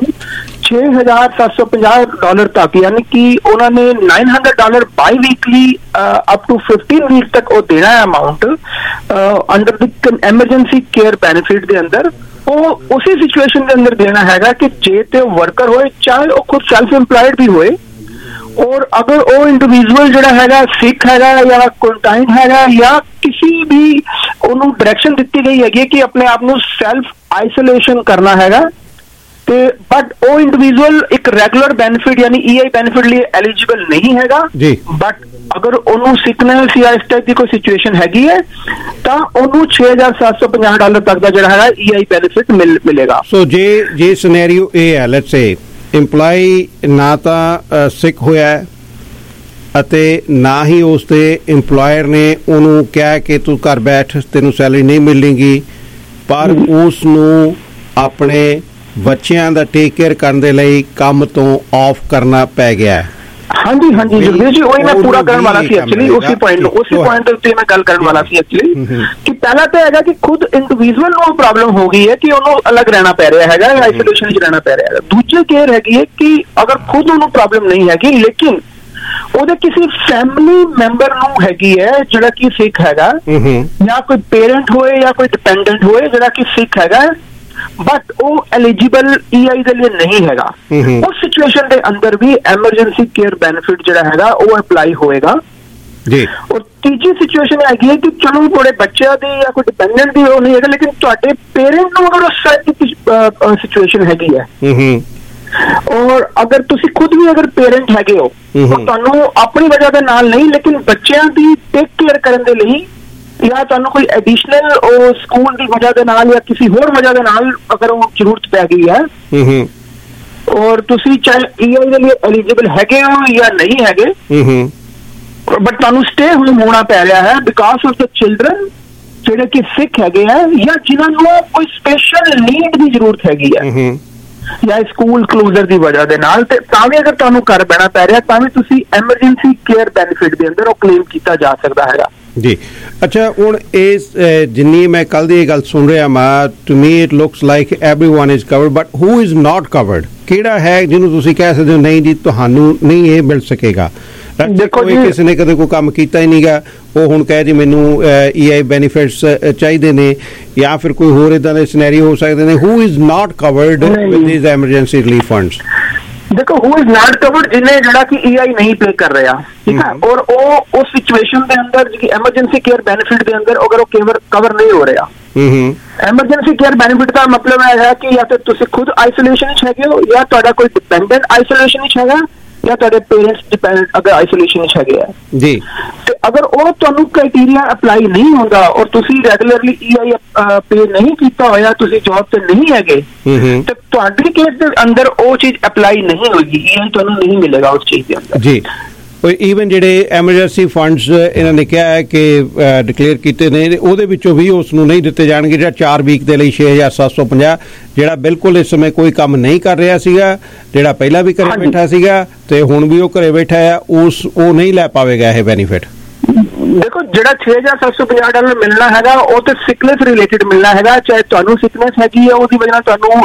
$6,750 ਤੱਕ, ਯਾਨੀ ਕਿ ਉਹਨਾਂ ਨੇ $900 biweekly up to 15 week ਤੱਕ ਉਹ ਦੇਣਾ ਹੈ amount under the emergency care benefit ਦੇ ਅੰਦਰ। ਉਹ ਉਸੇ ਸਿਚੁਏਸ਼ਨ ਦੇ ਅੰਦਰ ਦੇਣਾ ਹੈਗਾ ਕਿ ਜੇ ਤੇ ਵਰਕਰ ਹੋਏ, ਚਾਹੇ ਉਹ ਖੁਦ ਸੈਲਫ ਇੰਪਲਾਇਡ ਵੀ ਹੋਏ, ਔਰ ਅਗਰ ਉਹ ਇੰਡੀਵਿਜੂਅਲ ਜਿਹੜਾ ਹੈਗਾ ਸਿੱਖ ਹੈਗਾ ਜਾਂ ਕੁਆਰੰਟਾਈਨ ਹੈਗਾ ਜਾਂ ਕਿਸੇ ਵੀ ਉਹਨੂੰ ਡਾਇਰੈਕਸ਼ਨ ਦਿੱਤੀ ਗਈ ਹੈਗੀ ਕਿ ਆਪਣੇ ਆਪ ਨੂੰ ਸੈਲਫ ਆਈਸੋਲੇਸ਼ਨ ਕਰਨਾ ਹੈਗਾ, ਤੇ ਬਟ ਉਹ ਇੰਡੀਵਿਜੂਅਲ ਇੱਕ ਰੈਗੂਲਰ ਬੈਨੀਫਿਟ ਯਾਨੀ EI ਬੈਨੀਫਿਟ ਲਈ ਐਲੀਜੀਬਲ ਨਹੀਂ ਹੈਗਾ ਜੀ। ਬਟ ਅਗਰ ਉਹਨੂੰ ਸਿਕਨੈਸ ਜਾਂ ਇਸ ਟਾਈਪ ਦੀ ਕੋਈ ਸਿਚੁਏਸ਼ਨ ਹੈਗੀ ਹੈ ਤਾਂ ਉਹਨੂੰ $6,750 ਤੱਕ ਦਾ ਜਿਹੜਾ ਹੈਗਾ EI ਬੈਨੀਫਿਟ ਮਿਲੇਗਾ। ਸੋ ਜੇ ਸਿਨੈਰੀਓ ਇਹ ਹੈ, ਲੈਟਸ ਸੇ ਇੰਪਲਾਈ ਨਾ ਤਾਂ ਸਿਕ ਹੋਇਆ ਅਤੇ ਨਾ ਹੀ ਉਸ ਦੇ ਇੰਪਲੋਇਰ ਨੇ ਉਹਨੂੰ ਕਿਹਾ ਕਿ ਤੂੰ ਘਰ ਬੈਠ, ਤੈਨੂੰ ਸੈਲਰੀ ਨਹੀਂ ਮਿਲੇਗੀ, ਪਰ ਉਸ ਨੂੰ ਆਪਣੇ ਬੱਚਿਆਂ ਦਾ ਟੇਕ ਕੇਅਰ ਕਰਨ ਦੇ ਲਈ ਕੰਮ ਤੋਂ ਆਫ ਕਰਨਾ ਪੈ ਗਿਆ ਹੈ। ਹਾਂਜੀ ਜਗਦੀਸ਼ ਜੀ, ਉਹੀ ਮੈਂ ਪੂਰਾ ਕਰਨ ਵਾਲਾ ਸੀ ਐਕਚੁਅਲੀ, ਉਸੇ ਪੁਆਇੰਟ ਦੇ ਉੱਤੇ ਮੈਂ ਗੱਲ ਕਰਨ ਵਾਲਾ ਸੀ ਐਕਚੁਅਲੀ ਕਿ ਪਹਿਲਾਂ ਤਾਂ ਹੈਗਾ ਕਿ ਖੁਦ ਇੰਡੀਵਿਜੂਅਲ ਨੂੰ ਪ੍ਰੋਬਲਮ ਹੋ ਗਈ ਹੈ ਕਿ ਉਹਨੂੰ ਅਲੱਗ ਰਹਿਣਾ ਪੈ ਰਿਹਾ ਹੈਗਾ, ਆਈਸੋਲੇਸ਼ਨ 'ਚ ਰਹਿਣਾ ਪੈ ਰਿਹਾ ਹੈਗਾ। ਦੂਜੀ ਕੇਅਰ ਹੈਗੀ ਹੈ ਕਿ ਅਗਰ ਖੁਦ ਉਹਨੂੰ ਪ੍ਰੋਬਲਮ ਨਹੀਂ ਹੈਗੀ ਲੇਕਿਨ ਉਹਦੇ ਕਿਸੇ ਫੈਮਿਲੀ ਮੈਂਬਰ ਨੂੰ ਹੈਗੀ ਹੈ ਜਿਹੜਾ ਕਿ ਸਿੱਖ ਹੈਗਾ, ਜਾਂ ਕੋਈ ਪੇਰੈਂਟ ਹੋਏ ਜਾਂ ਕੋਈ ਡਿਪੈਂਡੈਂਟ ਹੋਏ ਜਿਹੜਾ ਕਿ ਸਿੱਖ ਹੈਗਾ, ਬਟ ਉਹ ਐਲੀਜੀਬਲ EI ਦੇ ਲਈ ਨਹੀਂ ਹੈਗਾ, ਉਸ ਸਿਚੁਏਸ਼ਨ ਦੇ ਅੰਦਰ ਵੀ ਐਮਰਜੈਂਸੀ ਕੇਅਰ ਬੈਨੀਫਿਟ ਜਿਹੜਾ ਹੈਗਾ ਉਹ ਅਪਲਾਈ ਹੋਏਗਾ ਜੀ। ਔਰ ਤੀਜੀ ਸਿਚੁਏਸ਼ਨ ਹੈਗੀ ਹੈ ਕਿ ਚਲੋ ਤੁਹਾਡੇ ਬੱਚਿਆਂ ਦੀ ਜਾਂ ਕੋਈ ਡਿਪੈਂਡੈਂਟ ਦੀ ਉਹ ਨਹੀਂ ਹੈਗਾ, ਲੇਕਿਨ ਤੁਹਾਡੇ ਪੇਰੈਂਟ ਨੂੰ ਅਗਰ ਉਸ ਸਿਚੁਏਸ਼ਨ ਹੈਗੀ ਹੈ, ਔਰ ਅਗਰ ਤੁਸੀਂ ਖੁਦ ਵੀ ਅਗਰ ਪੇਰੈਂਟ ਹੈਗੇ ਹੋ, ਤੁਹਾਨੂੰ ਆਪਣੀ ਵਜ੍ਹਾ ਦੇ ਨਾਲ ਨਹੀਂ ਲੇਕਿਨ ਬੱਚਿਆਂ ਦੀ ਟੇਕ ਕੇਅਰ ਕਰਨ ਦੇ ਲਈ, ਜਾਂ ਤੁਹਾਨੂੰ ਕੋਈ ਐਡੀਸ਼ਨਲ ਉਹ ਸਕੂਲ ਦੀ ਵਜ੍ਹਾ ਦੇ ਨਾਲ ਜਾਂ ਕਿਸੇ ਹੋਰ ਵਜ੍ਹਾ ਦੇ ਨਾਲ ਅਗਰ ਉਹ ਜ਼ਰੂਰਤ ਪੈ ਗਈ ਹੈ, ਔਰ ਤੁਸੀਂ ਚਾਹੇ EI ਦੇ ਲਈ ਐਲੀਜੀਬਲ ਹੈਗੇ ਹੋ ਜਾਂ ਨਹੀਂ ਹੈਗੇ, ਬਟ ਤੁਹਾਨੂੰ ਸਟੇ ਹੋਣਾ ਪੈ ਰਿਹਾ ਹੈ ਬਿਕਾਜ਼ ਆਫ ਦ ਚਿਲਡਰਨ ਜਿਹੜੇ ਕਿ ਸਿੱਖ ਹੈਗੇ ਹੈ ਜਾਂ ਜਿਨ੍ਹਾਂ ਨੂੰ ਕੋਈ ਸਪੈਸ਼ਲ ਨੀਡ ਦੀ ਜ਼ਰੂਰਤ ਹੈਗੀ ਹੈ। ਜਾਂ ਸਕੂਲ ਕਲੋਜ਼ਰ ਦੀ ਵਜ੍ਹਾ ਦੇ ਨਾਲ, ਤੇ ਤਾਂ ਵੀ ਅਗਰ ਤੁਹਾਨੂੰ ਘਰ ਬਹਿਣਾ ਪੈ ਰਿਹਾ ਤਾਂ ਵੀ ਤੁਸੀਂ ਐਮਰਜੈਂਸੀ ਕੇਅਰ ਬੈਨੀਫਿਟ ਦੇ ਅੰਦਰ ਉਹ ਕਲੇਮ ਕੀਤਾ ਜਾ ਸਕਦਾ ਹੈਗਾ ਜੀ। ਅੱਛਾ, ਹੁਣ ਇਸ ਜਿੰਨੀ ਮੈਂ ਕੱਲ ਦੀ ਇਹ ਗੱਲ ਸੁਣ ਰਿਹਾ ਮੈਂ, to me it looks like everyone is covered, but who is not covered? ਕਿਹੜਾ ਹੈ ਜਿਹਨੂੰ ਤੁਸੀਂ ਕਹਿ ਸਕਦੇ ਹੋ ਨਹੀਂ ਜੀ ਤੁਹਾਨੂੰ ਨਹੀਂ ਇਹ ਮਿਲ ਸਕੇਗਾ? ਦੇਖੋ ਜੀ, ਕਿਸੇ ਨੇ ਕਦੇ ਕੋਈ ਕੰਮ ਕੀਤਾ ਹੀ ਨਹੀਂਗਾ, ਉਹ ਹੁਣ ਕਹੇ ਜੀ ਮੈਨੂੰ EI ਬੈਨੀਫਿਟਸ ਚਾਹੀਦੇ ਨੇ, ਜਾਂ ਫਿਰ ਕੋਈ ਹੋਰ ਇਦਾਂ ਦੇ ਸਿਨੈਰੀਓ ਹੋ ਸਕਦੇ ਨੇ। Who is not covered with these emergency relief funds? ਦੇਖੋ, ਹੂ ਇਜ਼ ਨਾਟ ਕਵਰਡ ਜਿਹਨੇ ਜਿਹੜਾ ਕਿ EI ਨਹੀਂ ਪੇ ਕਰ ਰਿਹਾ, ਠੀਕ ਹੈ, ਔਰ ਉਹ ਉਸ ਸਿਚੁਏਸ਼ਨ ਦੇ ਅੰਦਰ ਜਿਹੜੀ ਐਮਰਜੈਂਸੀ ਕੇਅਰ ਬੈਨੀਫਿਟ ਦੇ ਅੰਦਰ ਅਗਰ ਉਹ ਕਵਰ ਨਹੀਂ ਹੋ ਰਿਹਾ। ਐਮਰਜੈਂਸੀ ਕੇਅਰ ਬੈਨੀਫਿਟ ਦਾ ਮਤਲਬ ਇਹ ਹੈ ਕਿ ਜਾਂ ਤਾਂ ਤੁਸੀਂ ਖੁਦ ਆਈਸੋਲੇਸ਼ਨ ਵਿੱਚ ਹੈਗੇ ਹੋ, ਜਾਂ ਤੁਹਾਡਾ ਕੋਈ ਡਿਪੈਂਡੈਂਟ ਆਈਸੋਲੇਸ਼ਨ ਵਿੱਚ ਹੈਗਾ, ਜਾਂ ਤੁਹਾਡੇ ਪੇਰੈਂਟਸ ਡਿਪੈਂਡੈਂਟ ਅਗਰ ਆਈਸੋਲੇਸ਼ਨ ਵਿੱਚ ਹੈਗੇ ਆ ਜੀ, ਤੇ ਅਗਰ ਉਹ ਤੁਹਾਨੂੰ ਕ੍ਰਾਈਟੇਰੀਆ ਅਪਲਾਈ ਨਹੀਂ ਹੁੰਦਾ ਔਰ ਤੁਸੀਂ ਰੈਗੂਲਰਲੀ EI ਪੇ ਨਹੀਂ ਕੀਤਾ ਹੋਇਆ, ਤੁਸੀਂ ਜੌਬ ਤੇ ਨਹੀਂ ਹੈਗੇ, ਤੇ ਤੁਹਾਡੇ ਕੇਸ ਦੇ ਅੰਦਰ ਉਹ ਚੀਜ਼ ਅਪਲਾਈ ਨਹੀਂ ਹੋਏਗੀ, EI ਤੁਹਾਨੂੰ ਨਹੀਂ ਮਿਲੇਗਾ ਉਸ ਚੀਜ਼ ਦੇ ਅੰਦਰ ਜੀ। ਈਵਨ ਜਿਹੜੇ ਐਮਰਜੈਂਸੀ ਫੰਡਸ ਇਹਨਾਂ ਨੇ ਕਿਹਾ ਹੈ ਕਿ ਡਿਕਲੇਅਰ ਕੀਤੇ ਨੇ, ਉਹਦੇ ਵਿੱਚੋਂ ਵੀ ਉਸ ਨੂੰ ਨਹੀਂ ਦਿੱਤੇ ਜਾਣਗੇ ਜਿਹੜਾ 4 ਵੀਕ ਦੇ ਲਈ 6750, ਜਿਹੜਾ ਬਿਲਕੁਲ ਇਸ ਸਮੇਂ ਕੋਈ ਕੰਮ ਨਹੀਂ ਕਰ ਰਿਹਾ ਸੀਗਾ, ਜਿਹੜਾ ਪਹਿਲਾਂ ਵੀ ਘਰੇ ਬੈਠਾ ਸੀਗਾ ਤੇ ਹੁਣ ਵੀ ਉਹ ਘਰੇ ਬੈਠਾ ਆ, ਉਹ ਨਹੀਂ ਲੈ ਪਾਵੇਗਾ ਇਹ ਬੈਨੀਫਿਟ। ਦੇਖੋ, ਜਿਹੜਾ $6750 ਮਿਲਣਾ ਹੈਗਾ ਉਹ ਤੇ ਸਿਕਨੈਸ ਰਿਲੇਟਡ ਮਿਲਣਾ ਹੈਗਾ, ਚਾਹੇ ਤੁਹਾਨੂੰ ਸਿਕਨੈਸ ਹੈਗੀ ਹੈ ਉਹਦੀ ਵਜ੍ਹਾ ਨਾਲ ਤੁਹਾਨੂੰ